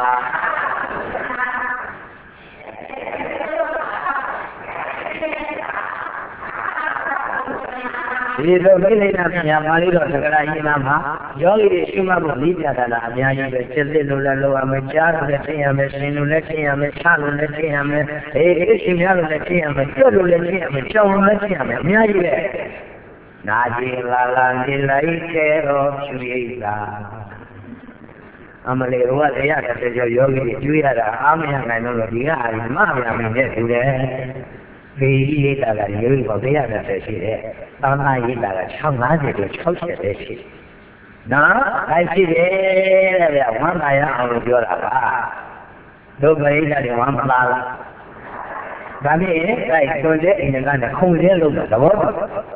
ဒီလိုကိလေသာများပါဠိတော်သက္ကရာယနာမှာယောဂီတွေရှုမှတ်ဖို့ဤပြတာလားအများကြီးပဲစိတ်စစ်လို့လည်းလိုရမယ်ကြားလို့လည်းသိရမယ်ရှင်လို့လည်းသိရမယ်ချလို့လည်းသိရမယ်အေးအေးရှင်များလို့လည်းသိရမယ်ကျွတ်လို့လည်းသိရမယ်ကြောင်လို့လည်းသိရမယ်အများကြီးပဲနာကြည်လာလာနေလိုက်ခဲ့တော့ဖြူရိပ်တာအမလေးဟိုကတရားတစ်ကြောယောဂီတွေကျွေးရတာအားမရနိုင်လို့ဒီကအမမရမင်းနဲ့တူတယ်ဒီရိပ်တာကရိုးရိုးတရားတစ်ဆက်ရှိတယ်သာနာရိပ်တာက၆၅၀ကျော်၆၀ပဲရှိတယ်နော်အဲရှိတယ်တဲ့ဗျဝမ်းသာရအောင်လို့ပြောတာပါတို့ပရိသတ်တွေဝမ်းမသာလားဒါဖြင့်အဲတွန်တဲ့အိမ်ကနဲ့ခုံစင်းလို့သဘောဘု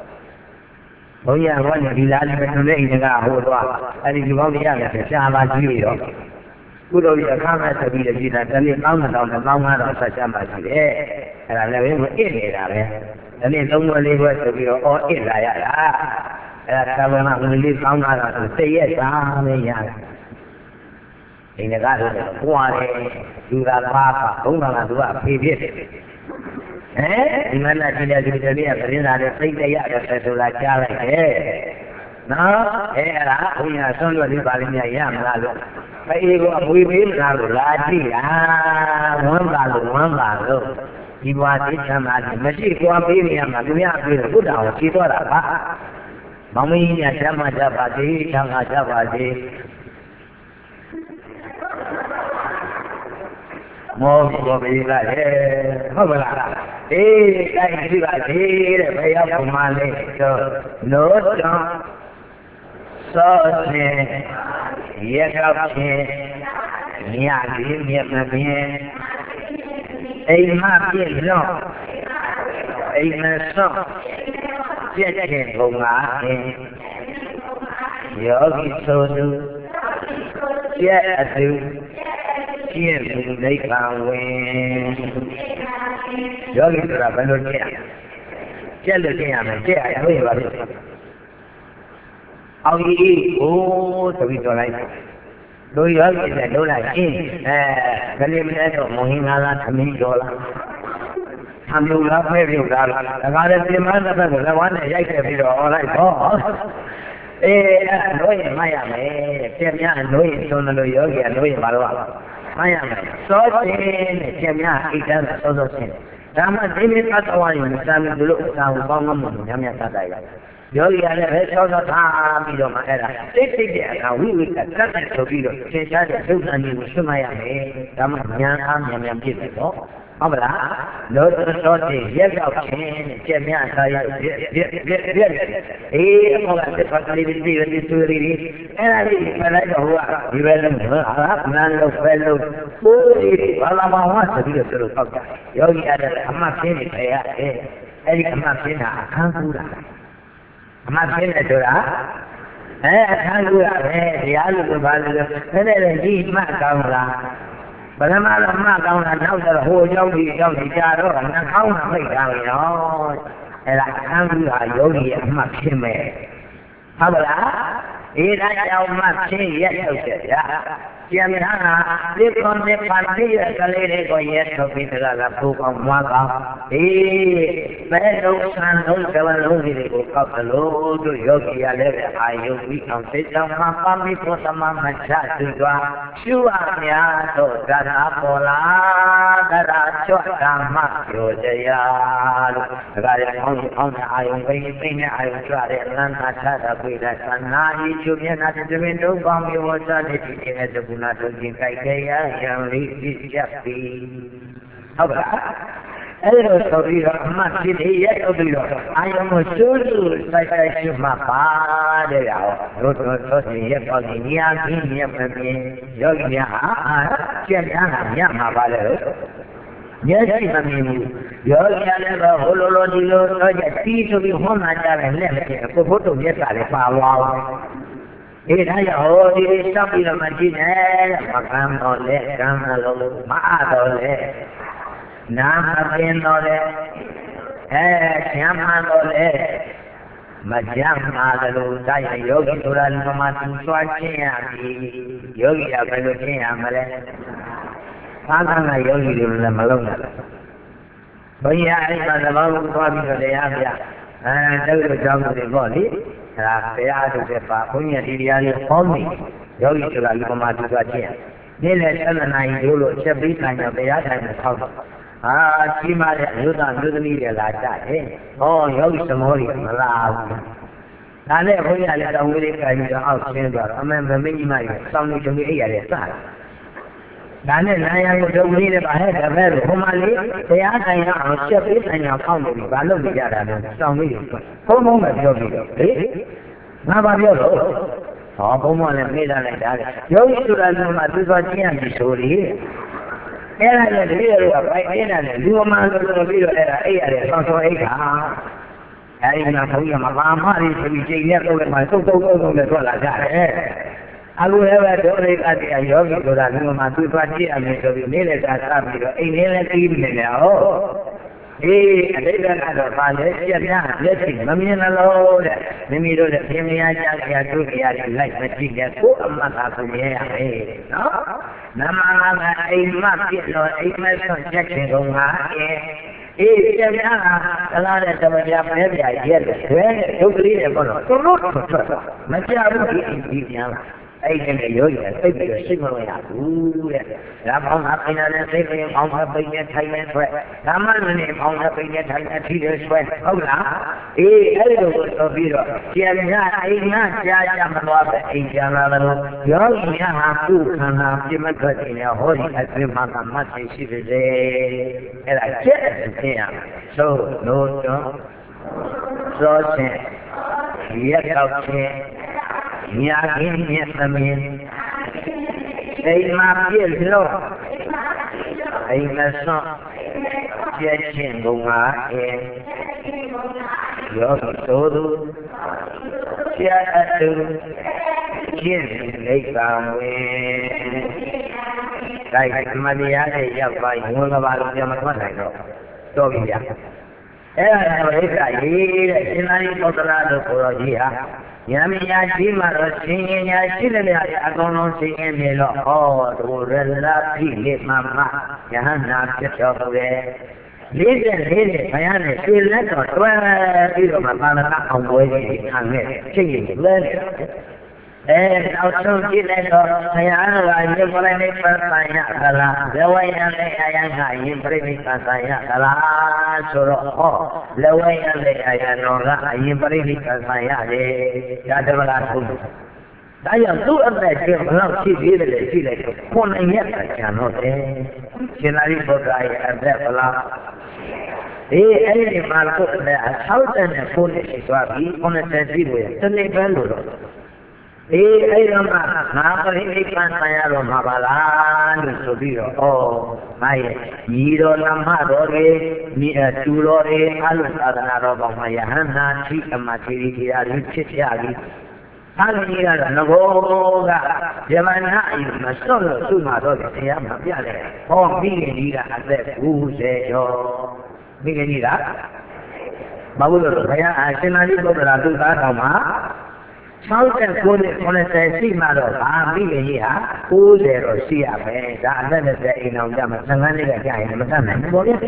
ရားဘောညဒီလားလည်းတွန်တဲ့အိမ်ကဟိုတော့အဲဒီဒီဘောင်းတရားလည်းရှားပါကြည့်ရောကုသိုလ်ကြီးအခါမဲ့ဆက်ပြီးပြည်တာတနေ့တောင်းတောင်းတောင်းတော့ဆက်ချပါရှိတယ်အဲ့ဒါလည်းပဲအစ်နေတာပဲဒီနေ့သုံးဘွယ်လေးဘွယ်ဆိုပြီးတော့အော်အစ်လာရတာအဲ့ဒါကဘာမှမလေးကောင်းတာတော့သိရတာပဲရတယ်ဒီနေ့ကတော့ပွားတယ်လူသာပါပါဘုံကကသူကဖေဖြစ်တယ်ဟဲ့ဒီမနက်ဒီနေ့ဒီနေ့ကပြင်လာတဲ့စိတ်တရားတစ်ဆက်ဆိုတာကြားလိုက်တယ်နော်အဲ့ဒါဘုရားဆွမ်းလွတ်လေးပါလိမ့်မယ်ရမလားလို့အေးကအမွေပေးမလားလို့လာကြည့်တာဝမ်းပါလို့ဝမ်းပါလို့ဒီဘဝသိချမ်းသာတယ်မရှိကွာပေးနေရမှာသူများပေးတယ်ဘုရားကိုကြည်သွားတာပါမောင်မင်းကြီးများဓမ္မကြပါစေဓမ္မကြပါစေမောဘောပေးလာတယ်ဟုတ်ပါလားအေးတိုင်းကြည့်ပါစေတဲ့ဘယ်ရောက်ပုံမှန်လေးတော့နိုးတော့သောနေရကောက်ခြင်းမြတ်ကြီးမြတ်မပြင်းအိမ်မပြည့်လို့အိမ်မဆော့ပြည့်တဲ့ဘုံငါအင်း Yogi Sodu, Jet Adu, Jim Nathan Win, Yogi Rabano Jam, Jelly Jam, and Jay, I know about it. How you oh, so we don't like it. Do you have it? I don't like it. Uh, the name of Mohina, Tamidola. Hamula, maybe you got a lot of demand of the one that I can be all I call. Eh, noi Miami, Kenya, noi sono lo yogi, noi Marwa. Miami, so in Kenya, it does also sin. Rama didn't cut away when Sam looked down from Yamia Kataya. Yogi and the rest of the time, you know, they think that we will cut it to be the Cheshire and you will Miami, Rama Yam Yam Yam. Abra, no sorte, yes, okay, Kenya, eh, all that possibility when you do it, and I think when I go up, you will have none of fellow, who all of our wants to be a sort of Yogi had a machine, eh, a machine, I can't do that. A machine, eh, I can't do that, eh, the other value, and then he might come. But I'm not going to know that the whole yogi yogi got over and I'm going to make out, you know. And I can't do a yogi as much in me. How about that? It ain't how much in yet, yeah. Yamina, live on the party as a lady go yet to be the book of Waka. Eh, Bello San Dulce, who got the load to yogi, I live at high yogi, come sit down my family for some of my chat to do. Shuamia, so that Apola, that I shot down my Jaya. I got it on the iron waiting, I will try it, and I tried to be that, and now you should be not the window, bomb you was on it as a not looking like they are really just be. However, I am a soul like I should my father. Wrote a year for the Yan, Yogia, Yama Valero. Yes, I mean, Yogia, Hololodilo, see to be home and left for photo. Yes, I found. It has already stopped in the machine, Macam or less, Gamma, Mad or less, Nam or less, Shaman or less, Majam Madalu, Daya Yogi to run no matter Swati, Yogi Abeluki Amale, Pagana Yogi Malona. But yeah, I was about to come to the area, and I tell the job of the body. Saya tu siapa punya diri yang kami, yogi sudah lima mati saja. Ni lepas naik dulu, sebab tanya saya tanya kau. Ah, cuma yudan yudan ni dia lada, eh. Oh, yogi semua ni malah. Nanti punya ada orang ni kaya awak sendiri, aman memang mai, sambil cumi iya dia sah. Nanti naya orang ni le bahaya dah rumali, saya tanya awak siapa tanya kau ni, balu bicara ni, sambil. Kau mau tak yogi? Eh? Napa biolo? Oh, como le mira la edad. Yo hice la luna, tú hacías mi sobrina. Era el líder, era el líder más de los líderes, era ella, de Santo Ega. Hay una familia más mamá, y se me llega todo el mal, todo, todo, todo, todo, la cara, eh. Algo de ver, yo le dije a yo, que la luna, tú hacías mi sobrina, y pero en el crimen, oh. Eh, ada ada pada siapa jadi, kami nak lalu, kami lalu, kami aja kita tu kita lihat macam dia tu amat aku ni eh, no, nama nama imat itu imat sejak rumah eh, eh siapa kalau ada sama dia apa dia dia, tu beli dia pun, turut, macam apa ini dia. Ai cái này dối là cái việc sinh hoạt là đủ đấy, làm ông học cái này sẽ phải ông học cái này thay này phải, làm anh này ông học cái này thay này thì được phải, không là, ê, ấy đồ đồ gì đó, chuyện nhà ấy nhà cha cha mà lo về ấy cha là lo, dối nhà học tu khăn học chỉ mà cái gì này hồi cái gì mà làm mà chỉ chỉ về cái là chết thế à, so no no, so chết, biết đâu chết. Yakin yakin, ay mapil lo, ay maso, yakin bunga, yo todo. a tu chin lấy cả về đây mà đi ăn thì giờ phải mua cái bao nhiêu mà có này rồi tôi bây giờ ê rồi cái gì xin anh có ra được rồi gì à nhà mình nhà chỉ mà rồi xin nhà chỉ là nhà con nó xin em lo ô rồi là đi đi mà mà nhà nào chết cho về lý giải lý giải phải anh này xin lấy rồi tôi đi rồi mà ba nó không có gì hàng này cái gì lên ê tao xong chỉ lên rồi phải anh là như vậy này phải phải nhà là lâu anh này anh hay như vậy mình phải phải nhà là số đó lâu anh này anh nó là như vậy mình phải phải nhà đấy ra đây là không tại giờ tôi ở đây thì nó chỉ biết là chỉ là con anh nhất là chẳng nói thế chỉ là đi bộ cái ở đây là ê ấy mà nó là sáu tên là con ấy xóa đi con ấy sẽ đi rồi tên này phải rồi ê ấy mà nó có những cái quan tài rồi mà bà la nó số đi rồi ô mai gì rồi làm mà rồi mi chú rồi alu sadana rồi bằng mà hắn na chỉ mà chỉ đi ra đi chết ra đi anh ấy là nó vô cả giờ mà nãy mà sao rồi tôi mà rồi thì em mà biết đấy ô mi cái gì là anh đấy u sẽ cho mi cái gì đó mà bây giờ phải à xin anh đi đâu là tôi đã đâu mà sau cái cô này cô này sẽ xí mà rồi à mi cái gì hả u sẽ rồi xí à phải đã nên là sẽ in ông ra mà sang anh cái cái này mà sao này nó biết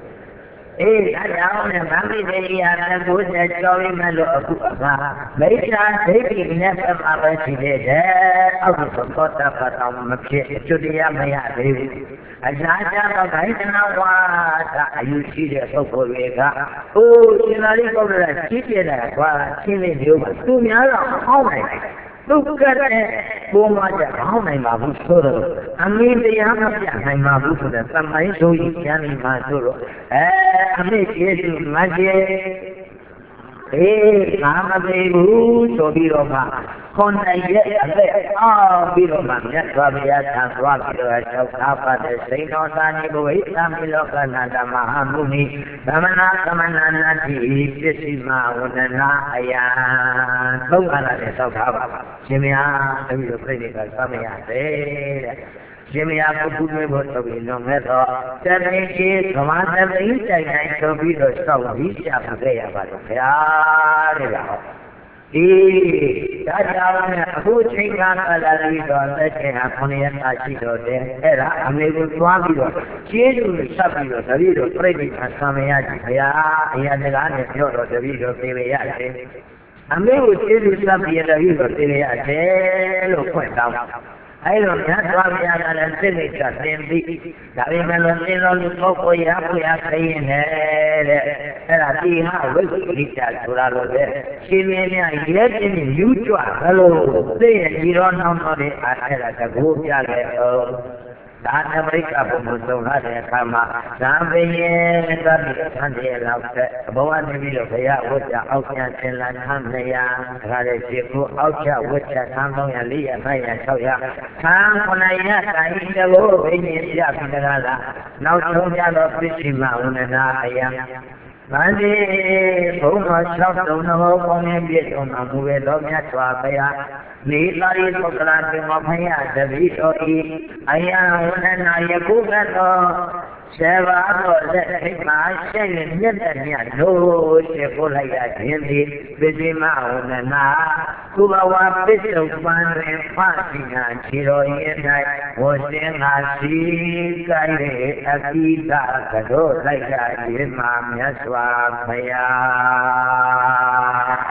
ê đã giáo này bán đi đây à nó bố sẽ cho em mà lộ à mấy cha thế thì nghe em mà phải chỉ để đấy ông cũng có ta phải ông mà chết cho đi em hay à thế anh nói cha nó thấy nó qua ta yêu chi để số cô về cả ô chỉ là đi câu là chi tiền này qua chi lên điều mà tôi nhớ là không này tôi cái này buông mà chả không này mà bút số rồi anh đi thì em mà chả này mà bút số rồi tâm ấy số gì chả này mà số rồi ê anh đi kia thì mà kia ê mà mà đi bút số đi rồi mà con này dễ anh đấy à đi rồi mà nhất và bây giờ thằng qua đi rồi cháu khá phá để xây nó ra như bố ít làm đi lo cả nà đà mà hàm bù nì đà mà nà đà mà nà nà thì biết gì mà ổn nà nà à không là để sao khá phá chứ mình à tôi được cái gì cả sao mình à thế chứ mình à cũng cũng mới bớt tôi bị nó nghe đó cho nên khi thầm án em ý chạy này tôi biết rồi sau ý chả phải cái gì vậy phải à để là 이 다자는 후치가 달리도 대체 하코니에 다시도데 에라 아메고 도와비도 제주를 삽비도 저리도 프레디 가사메야지 야 이야네가 안에 표로 저리도 빼야지 아메고 제주 삽비에다 이거 빼야지 로 권다고အဲ့လိုများသွားပြရတဲ့စိတ်နဲ့သင်ပြီးဒါပေမဲ့လို့သင်တော်လူပုဂ္ဂိုလ်ရဖို့ရခရင်နဲ့တဲ့အဲ့ဒါဒီဟာဝိသုဒ္ဓိတာဆိုတာလို့တဲ့ရှင်မင်းများရဲတင်းနဲ့ယူကြွဘယ်လိုသိရင်ဒီတော့နှောင်းတော့တဲ့အဲ့ဒါတကူပြခဲ့တော့ဒါနမိတ်ကဘုံဆုံးလာတဲ့အခါမှာဇံပင်ရဲ့သတ္တိသံတည်းလောက်တဲ့ဘဝနေပြီးတော့ဘုရားဝတ်ကြအောက်ကျဆင်လာသံနေရဒါကြတဲ့ခြေကိုအောက်ကျဝတ်ကြသံသုံးရာလေးရာ၅ရာ၆ရာသံခုနှစ်ရာတိုင်းတဘောဘိညာဉ်ပြပြတကားလားနောက်ဆုံးကြတော့ပြည့်စုံမှာဝဏနာအယံဗန္တိဘုံတော်၆တုံနမောကောင်းခြင်းပြည့်စုံမှာမူပဲတော်မြတ်စွာဘုရားနေသာရိပုတ္တရာသင်္မောဖယာတပိတော်ဤအယံဝဏနာယကုကတော်ဆေဘာတော်လက်ထိပ်မှာရှင်းရင်မြတ်တဲ့မြတ်လို့ရှင်းဖို့လိုက်ရခြင်းသည်ပစ္စည်းမဝဏနာကုဘဝပစ္စုပန်တွင်ဖသိနာခြေတော်ရင်၌ဝစင်ငါစီကိုင်းတဲ့အကိတကတော်လိုက်ရခြင်းမှာမြတ်စွာဘုရား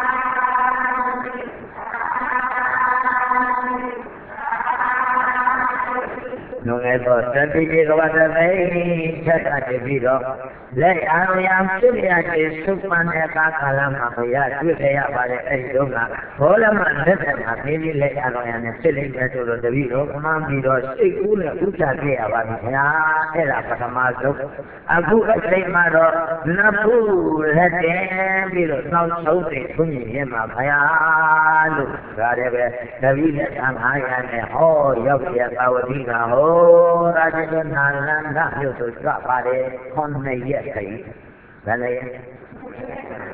လုံငယ်သောသတိကြီးကဘာတသိချက်တာတပြီးတော့လက်အာရုံယဖြစ်ရတဲ့သုပန်တဲ့ကာခါလာမှာဘုရားတွေ့ကြရပါတယ်အဲဒီတော့ကဘောလမလက်ထက်မှာပြင်းပြလက်အာရုံယနဲ့ဖြစ်လိမ့်မယ်ဆိုတော့တပြီးတော့မှန်ပြီးတော့စိတ်ကူးနဲ့ဥစ္စာပြရပါမယ်ဗျာအဲ့ဒါပထမဆုံးအခုအချိန်မှာတော့နဖူးလက်တင်ပြီးတော့နောက်ဆုံးတဲ့ဘုန်းကြီးရဲ့မှာဘုရားလို့ဒါလည်းပဲတပြီးလက်အာငါးရာနဲ့ဟောရောက်ရပါဝတိကဟောရာဇဂနာလန္ဒမြို့သို့ကြပါတယ်ခွန်နှစ်ရက်ခရီးဒါလည်း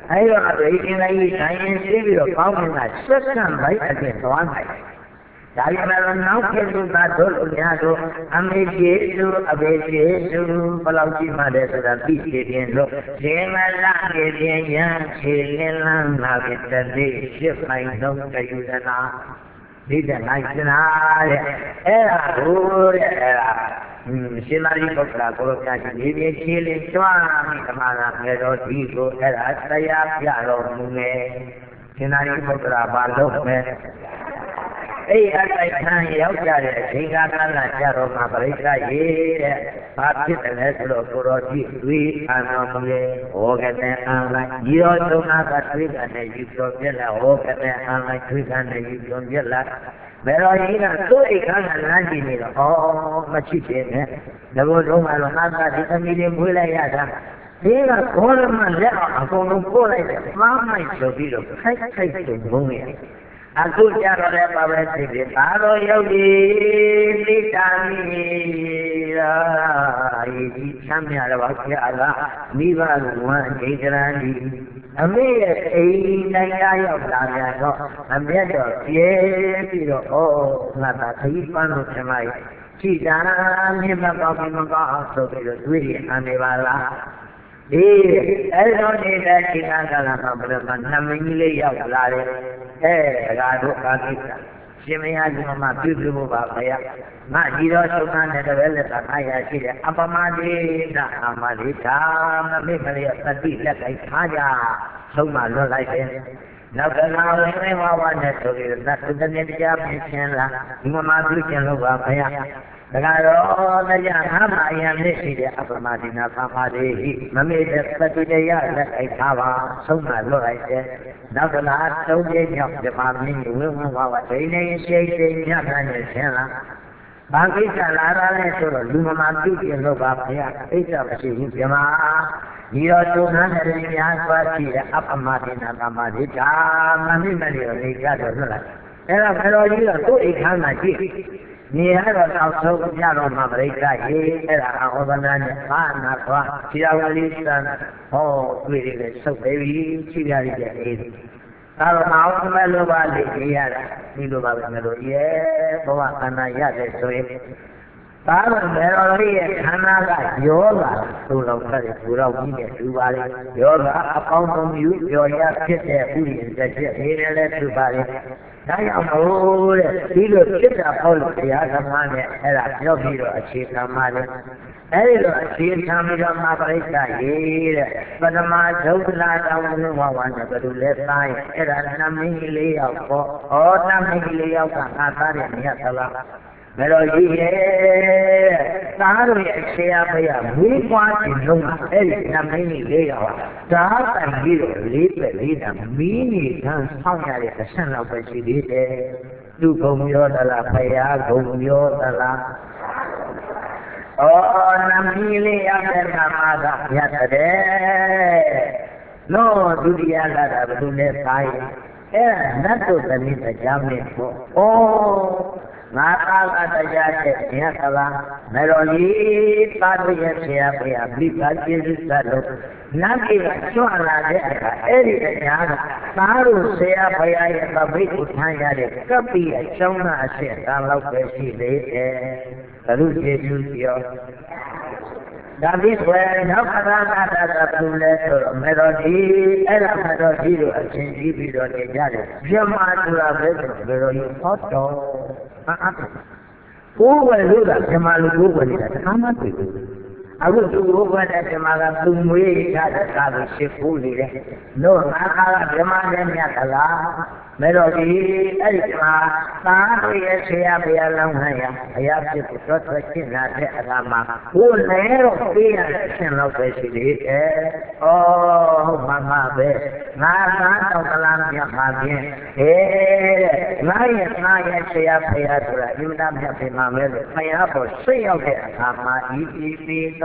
အဲ့တော့အရင်ကလေးတိုင်းရင်ရှိပြီးတော့ကောင်းနေတာဆက်ဆံလိုက်အပြင်သွားနိုင်ဒါပေမဲ့နောက်ခေတ်ကတို့လူများတို့အမေကြီးတို့အဖေကြီးတို့ဘယ်လောက်ကြီးမှလဲဆိုတာသိနေတယ်လို့ဒီမလာနေပြန်ရန်ခြေလင်းလန်းလာတဲ့တည်းရှစ်ပိုင်းလုံးတယူဇနာဒီတဲ့နိုင်စနာတဲ့အဲ့ဒါဟိုတဲ့အဲ့ဒါရှင်သာရိပုတ္တရာကိုလိုပြချင်ဒီပြေခြေလင်းကျွမ်းပြီးဓမ္မနာငယ်တော်ဒီကိုအဲ့ဒါတရားပြတော်မူမယ်ရှင်သာရိပုတ္တရာဘာလို့လဲအဲ့အတိုက်ခံရောက်ကြတဲ့အချိန်ကာလကြတော့မှပြိဿရေတဲ့ဘာဖြစ်တယ်လဲဆိုတော့ကိုတော်ကြီးတွေးအာနာမလေဟောကတဲ့အာလိုက်ဒီတော်သုံးနာကတွေးတဲ့ယူပြောပြက်လာဟောကတဲ့အာလိုက်တွေးတဲ့ယူပြောပြက်လာဘယ်တော်ကြီးကသူ့အိမ်ကလမ်းကြည့်နေတော့ဩမချစ်တယ်နဲ့ဒီလိုတော့မှတော့ငါကဒီသမီးလေးမွေးလိုက်ရတာဒီကဘောရမလက်အောင်အကုန်လုံးပို့လိုက်တယ်မှားမိုက်ဆိုပြီးတော့ခိုက်ခိုက်ဆိုဘုံနေအခုကြတော့လည်းပါပဲသိပြီဘာလို့ယုတ်ဒီသိတာမီရာဤဒီချမ်းမြတော့ဆရာကမိဘကဝမ်းဒိဋ္ဌရန်ဒီအမေရဲ့အိမ်တိုင်းရောက်လာပြန်တော့အမေတော့ပြေးပြီးတော့ဩငါသာခကြီးပန်းလို့ထင်လိုက်ကြည်တာမြင်မကောင်းမကောင်းဆိုပြီးတော့တွေးရအနေပါလားဒီအဲ့လိုနေတဲ့ချိန်ကလာမှာဘယ်လိုမှနမင်းကြီးလေးရောက်လာတယ်အဲဒါတို့ကာကိစ္စရှင်မယားဒီမှာပြုပြုဖို့ပါခရငါဒီတော့သုခနဲ့တပည့်လက်သာခရရှိတယ်အပမတိတာအမလိတာမမေ့ကလေးသတိလက်လိုက်ထားကြဆုံးမလွတ်လိုက်တယ်နောက်ကလာဝင်ဝင်ဝဝနဲ့ဆိုပြီးသတ်တဲ့နေ့တရားပြင်ဆင်လာဒီမှာပြုကျင်လို့ပါခရဒါကတော့တရားငါးပါးအရင်လေးရှိတဲ့အပမတိနာသမာဓိမမေ့တဲ့သတိတရားလက်လိုက်ထားပါဆုံးမလွတ်လိုက်တယ်နောက်ကလာသုံးပြည့်မြောက်ဓမ္မမင်းဝင်းဝင်းဝဝဒိနေရှိရှိညတ်နဲ့ဆင်းလာဘာကိစ္စလာရလဲဆိုတော့လူမမာပြုပြင်လို့ပါဗျာအိစ္ဆမရှိဘူးပြမဒီတော့သူနာတဲ့များစွာရှိတဲ့အပမတိနာသမာဓိဒါမမိမလေးကိုနေကြတော့လွတ်လိုက်အဲ့တော့ဘယ်လိုကြီးတော့သူ့အိမ်ခန်းမှာကြည့်နေရတော့တောက်ဆုံးပြတော့မှပြိဿရေအဲ့ဒါဟောဒနာနဲ့ဘာနာသွားခြေတော်လေးစံဟောတွေ့ရတယ်ဆုပ်သေးပြီခြေရည်တဲ့အေးဒါတော့အောင်သမလိုပါလေရတာဒီလိုပါပဲမလို့ရဲဘဝခန္ဓာရတယ်ဆိုရင်ဒါတော့မေတော်လေးရဲ့ခန္ဓာကယောဂသူ့လောက်တဲ့ဘူတော်ကြီးနဲ့တူပါလေယောဂအပေါင်းဆုံးယူပြောရဖြစ်တဲ့ဥယျာဉ်တစ်ချက်နေလည်းလည်းတူပါလေဒါကြောင့်မို့တဲ့ဒီလိုဖြစ်တာပေါ့လို့တရားဓမ္မနဲ့အဲ့ဒါပြောပြီးတော့အခြေခံပါလေအဲ့ဒီလိုအခြေခံပြီးတော့မှာပြိဿရေတဲ့ပထမဒုက္ခလာတောင်းလို့ဝဝနဲ့ဘယ်လိုလဲသားရဲ့အဲ့ဒါနမင်းကြီးလေးယောက်ပေါ့ဩနမင်းကြီးလေးယောက်ကငါသားတဲ့မြတ်သလားဘယ်လိုကြီးရဲ့သားတို့ရဲ့အခြေအဖရမူးပွားခြင်းလုံးအဲ့ဒီနမင်းကြီးလေးယောက်ဒါတိုင်ပြီးတော့လေးပဲလေးတာမီးနေခံဆောင်းရတဲ့အဆင့်လောက်ပဲရှိသေးတယ်သူကုံပြောသလားဖရာကုံပြောသလားဩနမင်းလေးရောက်တဲ့ကမှာကရတဲ့လို့ဒုတိယကတာဘယ်သူလဲသားရဲ့အဲ့ဒါနတ်တို့သမီးတရားမင်းပေါ့ဩငါသားကတရားတဲ့မြတ်ကလားမေတော်ကြီးသာတို့ရဲ့ဆရာဖေဟာမိဘကျေးဇူးဆက်လို့နတ်ကြီးကကျွမ်းလာတဲ့အခါအဲ့ဒီတရားကသားတို့ဆရာဖေဟာရဲ့သပိတ်ကိုထမ်းရတဲ့ကပ္ပိအကြောင်းအဖြစ်ဒါလောက်ပဲရှိသေးတယ်ဘုရုကျေးဇူးပြောဒါပြီးဆိုရင်နောက်ခါသာသာသာပြုလဲဆိုတော့မေတော်ကြီးအဲ့ဒါမေတော်ကြီးတို့အချင်းကြီးပြီးတော့နေကြတယ်ပြမဆိုတာပဲဆိုမေတော်ကြီးဟောတော်အားကိုယ်ဝယ်လို့ကပြမလူကိုယ်ဝယ်နေတာတခါမှတွေ့ဘူးအခုသူဘုရားတဲ့ပြမကသူမွေးထားတဲ့ကားကိုရှင်းဖို့နေတယ်လို့ငါခါကပြမနဲ့မြတ်ကလားမေတော်ကြီးအဲ့ဒီမှာသားတို့ရဲ့ဆရာဘုရားလောင်းဟန်ရဘုရားဖြစ်ကိုတော်တော်ရှင်းလာတဲ့အခါမှာကိုယ်လည်းတော့ပေးရတဲ့အရှင်လောက်ပဲရှိသေးတယ်။အော်ဟုတ်ပါမှာပဲငါသားတော်ကလားမြတ်ပါဖြင့်ဟဲ့ငါရဲ့ငါရဲ့ဆရာဘုရားဆိုတာအင်မတန်မြတ်ပြီမှာပဲလို့ဘုရားပေါ်ဆွေးရောက်တဲ့အခါမှာဤဤပြီးသော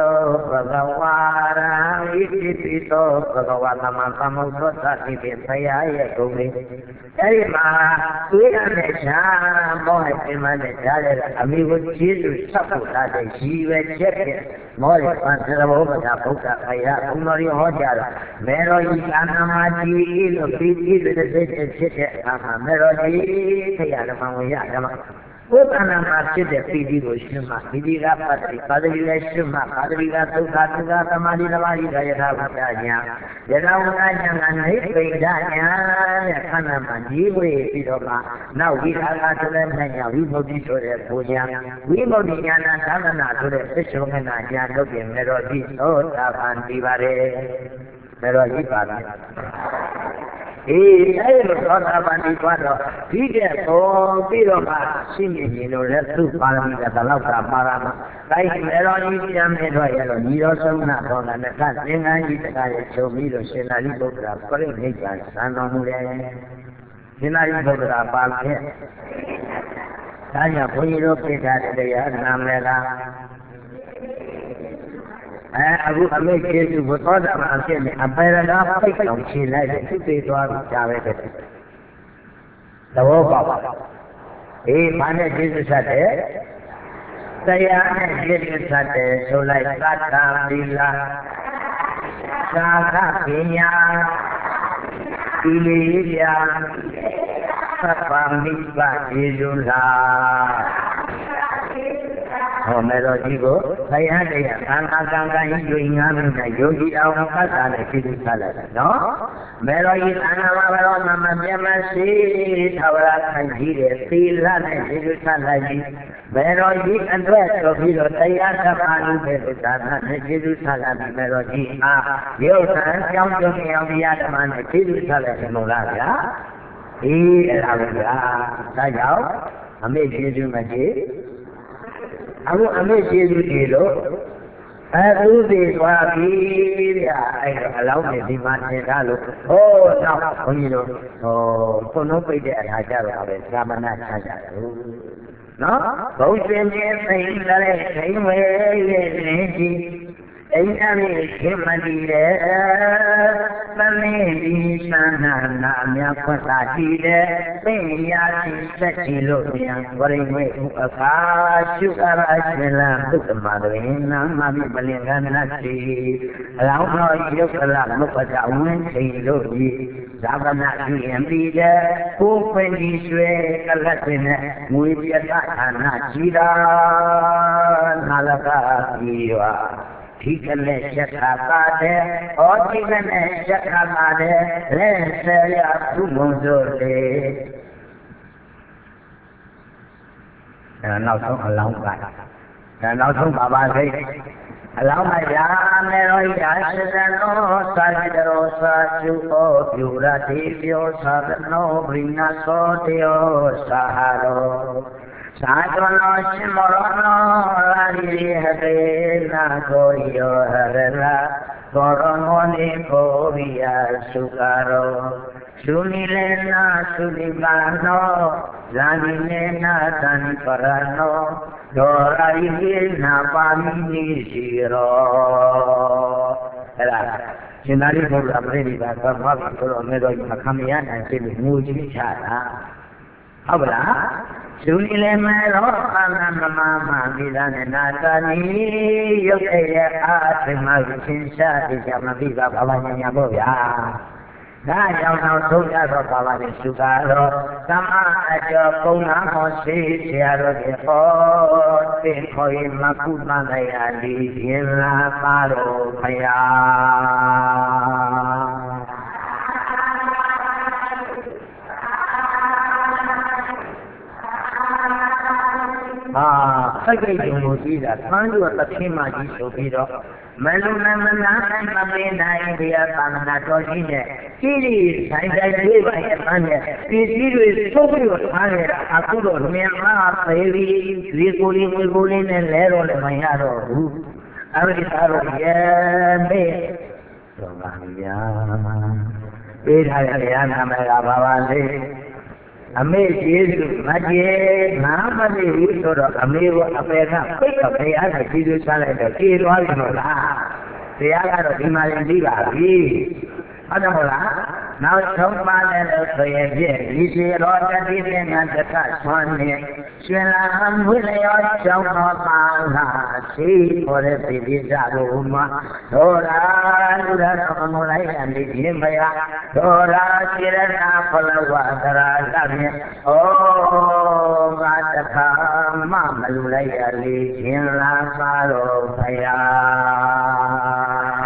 Bhagavara Iti-pito Bhagavatama Samudvata Iti Sayaya Gumi Terima Suyamesha Mohimane Amigo Jesus Saputa de Shiva Chepe Mori Pantarabhata Puta Kaya Umari Hojara Mero Ikanamati Lopiti Vedete Chete Mero Kaya Mamuya Utanama Chete Pidi Shuma Pidira Pati Padriga Shuma Padriga Tukatuga Tamadi Lavadi Gayatavanya Yanaunanya and Hipidanya Kanama Jiwe Pidoma. Now we are to them and we will be to the Punya. We will be Yana Tamana to the fisherman and Yanobi Melody Sota and Divare Melody Pada. E lei lo so davanti quando dice oh Piroma simili lo resto paramita dall'altra parama dai meloni di ameno e lo io sono una donna ne fa neanche di dare ciò milo se la libo tra poi ne già sanno mure se la libo tra parte taglia poi lo che dare ya namela Abu Amir Jesu Butoda Mansini, a Bayana Pike of Chile, two days on Javed. The Woba. He managed Jesus at it. They are Jesus at it, so like Sata Villa, Sata Pina, Ilia, Sapa Misba Jizula. Oh, Melodigo, I had a Anaganga doing a yogi out of Kazan, Kiddy Salad. No? Melody Anamara, Mamma, our Nigeria, Filan, and Jerusalem. Melody and rest of you, they are the Panu, and Jerusalem, Melody. Ah, your son, come to me on the other man, Jerusalem, Molavia. He is a Sayao, a major Jumaji. Abu Amir Jesus lo, Abu de Guapiria, allow me the Manchalo. Oh, no, Onilo, oh, so no pay the Hajara of it, Ramana Hajaru. No, both in the same same way, Ain't him a dear, Mammy, Sana, Yapati, Payati, Sachilonia, going away a far sugar, I shall put the mother in, Mammy Balinganati, allow no Yokola, look at that one, say, Lodi, Zabanaki and Leader, who when he's way, Kalatina, with your Takanachida, Nalaka, ठीक है शखा पादे और जीवन शखा मादे ले से या तुम जोड़े nào sống ở lòng bạn nào sống bà ba thấy lòng mà ya mero ya se no sa ro sa chu o yura ti yo sa no bringa so ti o saharo Sadono Shimorono Lari Hare Nagoyo Harela Koromoni Kovia Sukaro Sunilena Sulibano Zanilena Tanparano Dorailina Pamini Shiro Sinari Pura Predica Papa Colomero Makamian and Sibi Muji Chara Abra Sunile Mero Mama Vidana Natani Yoke Atima Vicinsa Dijama Viva Pavanya Boya Daya no Soya Pavani Sugaro Sama Ajo Puna Mosi Siaro de Ho Pekoi Makuma Gayali Yela Paro Paya Ah, sai che non usa, quando la prima di subito, ma non è una bella idea per la cosina. Sì, sai che vai a fare, ti dico subito fare a tutto, mi ha previ, ricoli, ricoli nell'ero le mangiaro. Avete fatto bene. Trovia. E la Rihanna me la va a အမေကျေးဇူးမကျေငါမသိဘူးဆိုတော့အမေကအပေကပိတ်တော့ဘုရားကကျေးဇူးချလိုက်တော့ကျေသွားပြီမို့လားတရားကတော့ဒီမှာရင်ပြီးပါပြီဟုတ်တယ်မို့လားနောက်ဆုံးပါနဲ့လို့ဆိုရင်ဖြင့်ဒီစီရောတတိပင်ငါတထဆွမ်းနေရှင်လာမွေလျောကျောင်းတော်ပါလာရှိခေါ်တဲ့ပြည်ပြကြလို့မှာဒေါရာလူရတော်မလိုက်အမိခြင်းမယဒေါရာရှိရနာဖလဝသရာသဖြင့်ဩငါတခါမှမလူလိုက်ရလေရှင်လာပါတော်ဖယား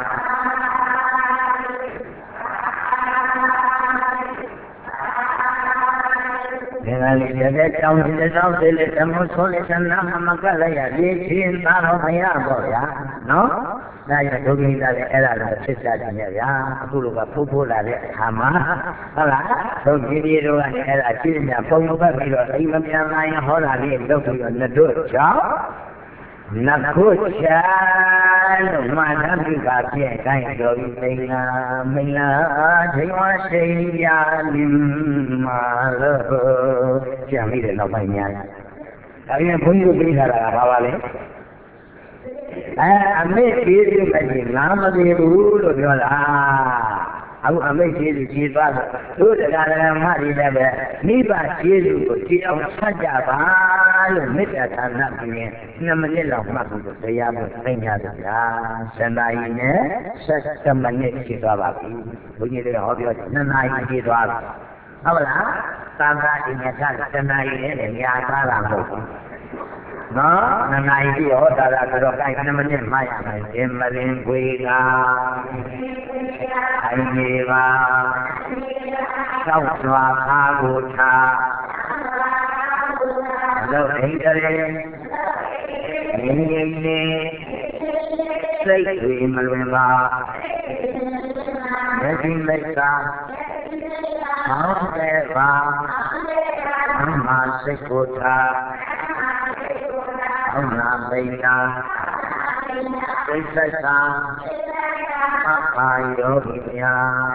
ဒီကလေးရဲ့ကြောင်းဒီကြောင်းဒီလေးတမိုးဆိုလေးသနာမကလည်းရလေချင်းသားတော်ဘုရားပေါ့ဗျာနော်ဒါရဒုက္ခိတလည်းအဲ့ဒါလည်းဖြစ်ကြတယ်ဗျာအခုလိုကဖုတ်ဖို့လာတဲ့အခါမှာဟုတ်လားဒုက္ခိတိတို့ကလည်းအဲ့ဒါရှင်းပြပုံမပတ်ပြီးတော့အိမ်မပြန်လာရင်ဟောတာလေးလုပ်ပြီးတော့နှစ်တို့ကြောင့်နကုချာလို့မာနပြုကပြည့်တိုင်းတော်ပြီးမိန်လာမိန်လာချိန်ဝရှိရလိမ္မာလို့ကြံမိတယ်နောက်ပိုင်းများတယ်ဒါပြင်ဘုန်းကြီးတို့ပြေးထားတာကဘာပါလဲအဲအမေပြေးပြီးပဲငါမသိဘူးလို့ပြောတာအခုအမိတ်ကျေးဇူးကြီးသွားတော့တို့တရားဓမ္မတွေလည်းပဲမိဘကျေးဇူးကိုကြည်အောင်ဆက်ကြပါလို့မေတ္တာဌာနပြုရင်နှစ်မိနစ်လောက်မှတ်ပြီးတရားကိုသိညာကြတာစန္ဒာယီနဲ့ဆက်စမိနစ်ရှိသွားပါပြီဘုန်းကြီးတွေကဟောပြောတယ်နှစ်နာရီရှိသွားပြီဟုတ်လားသာသာဒီနေ့ကစန္ဒာယီနဲ့ညာသားတာမဟုတ်ဘူးနော်နှစ်နာရီဟောတာဆိုတော့အဲနှစ်မိနစ်မှရမယ်ရှင်မရင်ခွေကအိုင်နေပါသောက်စွာခါကိုထားလို့အိန္ဒြေငြိမ်ငြိမ်နေစိတ်တွေမလွင်ပါမျက်စိမိတ်ကဟောတဲ့ပါအမှစိတ်ကိုထားဟုတ်လားပိဋကစိတ်ဆက်ကအာယောဂိညာ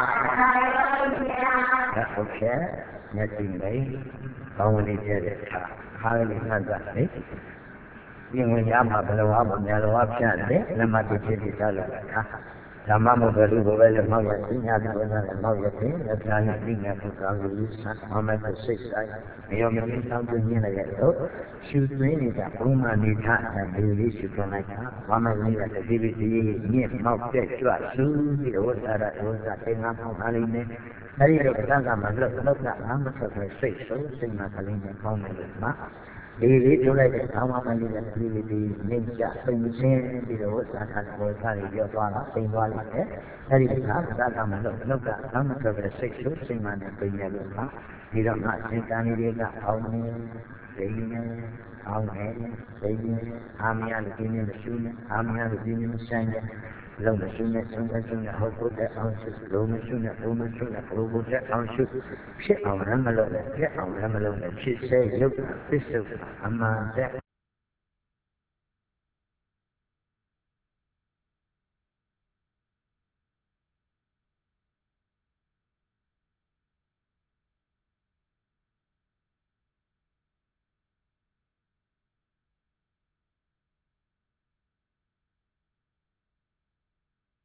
ဟုတ်ကဲ့မျက်စိမိတ်ကောင်းဝင်ကြတဲ့အခါခါးလေးနှံ့တာလေပြင်ဝင်ရမှာဘယ်လိုဟာမများတော့ဖြတ်တယ်လက်မတူဖြစ်ပြီးသားလို့ခါဓမ္မမဘယ်လိုပဲလဲမောက်ရသိညာပြီးတော့လည်းမောက်ရတယ်လက်ပြားနဲ့သိညာကိုကောင်းလို့ဆက်မမဲ့ကိုစိတ်ဆိုင်မရောမရင်းဆောင်ပြင်းနေရတော့ရှူသွင်းနေတာဘုံမနေထတဲ့ဒီလေးရှူသွင်းလိုက်တာမမဲ့လေးကတတိပိတိညစ်မောက်ပြက်ကြွရှူပြီးတော့သာရဒုစတေငါမောက်ပါလိမ့်မယ်အဲဒီတော့ကံကမှလွတ်လွတ်ကအာမဆက်ပဲစိတ်ဆိုစိတ်မှကလေးနဲ့ပေါင်းနေလို့မှာဒီလေးပြောလိုက်တဲ့ခေါင်းမမလေးနဲ့ဒီလေးဒီနေကြစိတ်ချင်းပြီးတော့သာသာပေါ်စားပြီးပြောသွားတာသိသွားလိုက်တယ်အဲဒီကသာကမှလွတ်လွတ်ကအာမဆက်ပဲစိတ်ဆိုစိတ်မှနဲ့ပြင်ရလို့မှာဒီတော့ငါအရှင်တန်လေးတွေကအောင်းနေဒိနေအောင်းနေဒိနေအာမယလူကြီးနဲ့ရှုနေအာမယလူကြီးနဲ့ဆိုင်နေလုံးမရှုနဲ့ဆုံးတဲ့ဆုံးနဲ့ဟုတ်ကိုတဲ့အောင်ရှုလုံးမရှုနဲ့ဘုံမရှုနဲ့ဘုံကိုတဲ့အောင်ရှုဖြစ်အောင်လည်းမလုပ်နဲ့ဖြစ်အောင်လည်းမလုပ်နဲ့ဖြစ်စေရုပ်ပစ္စုအမှန်တဲ့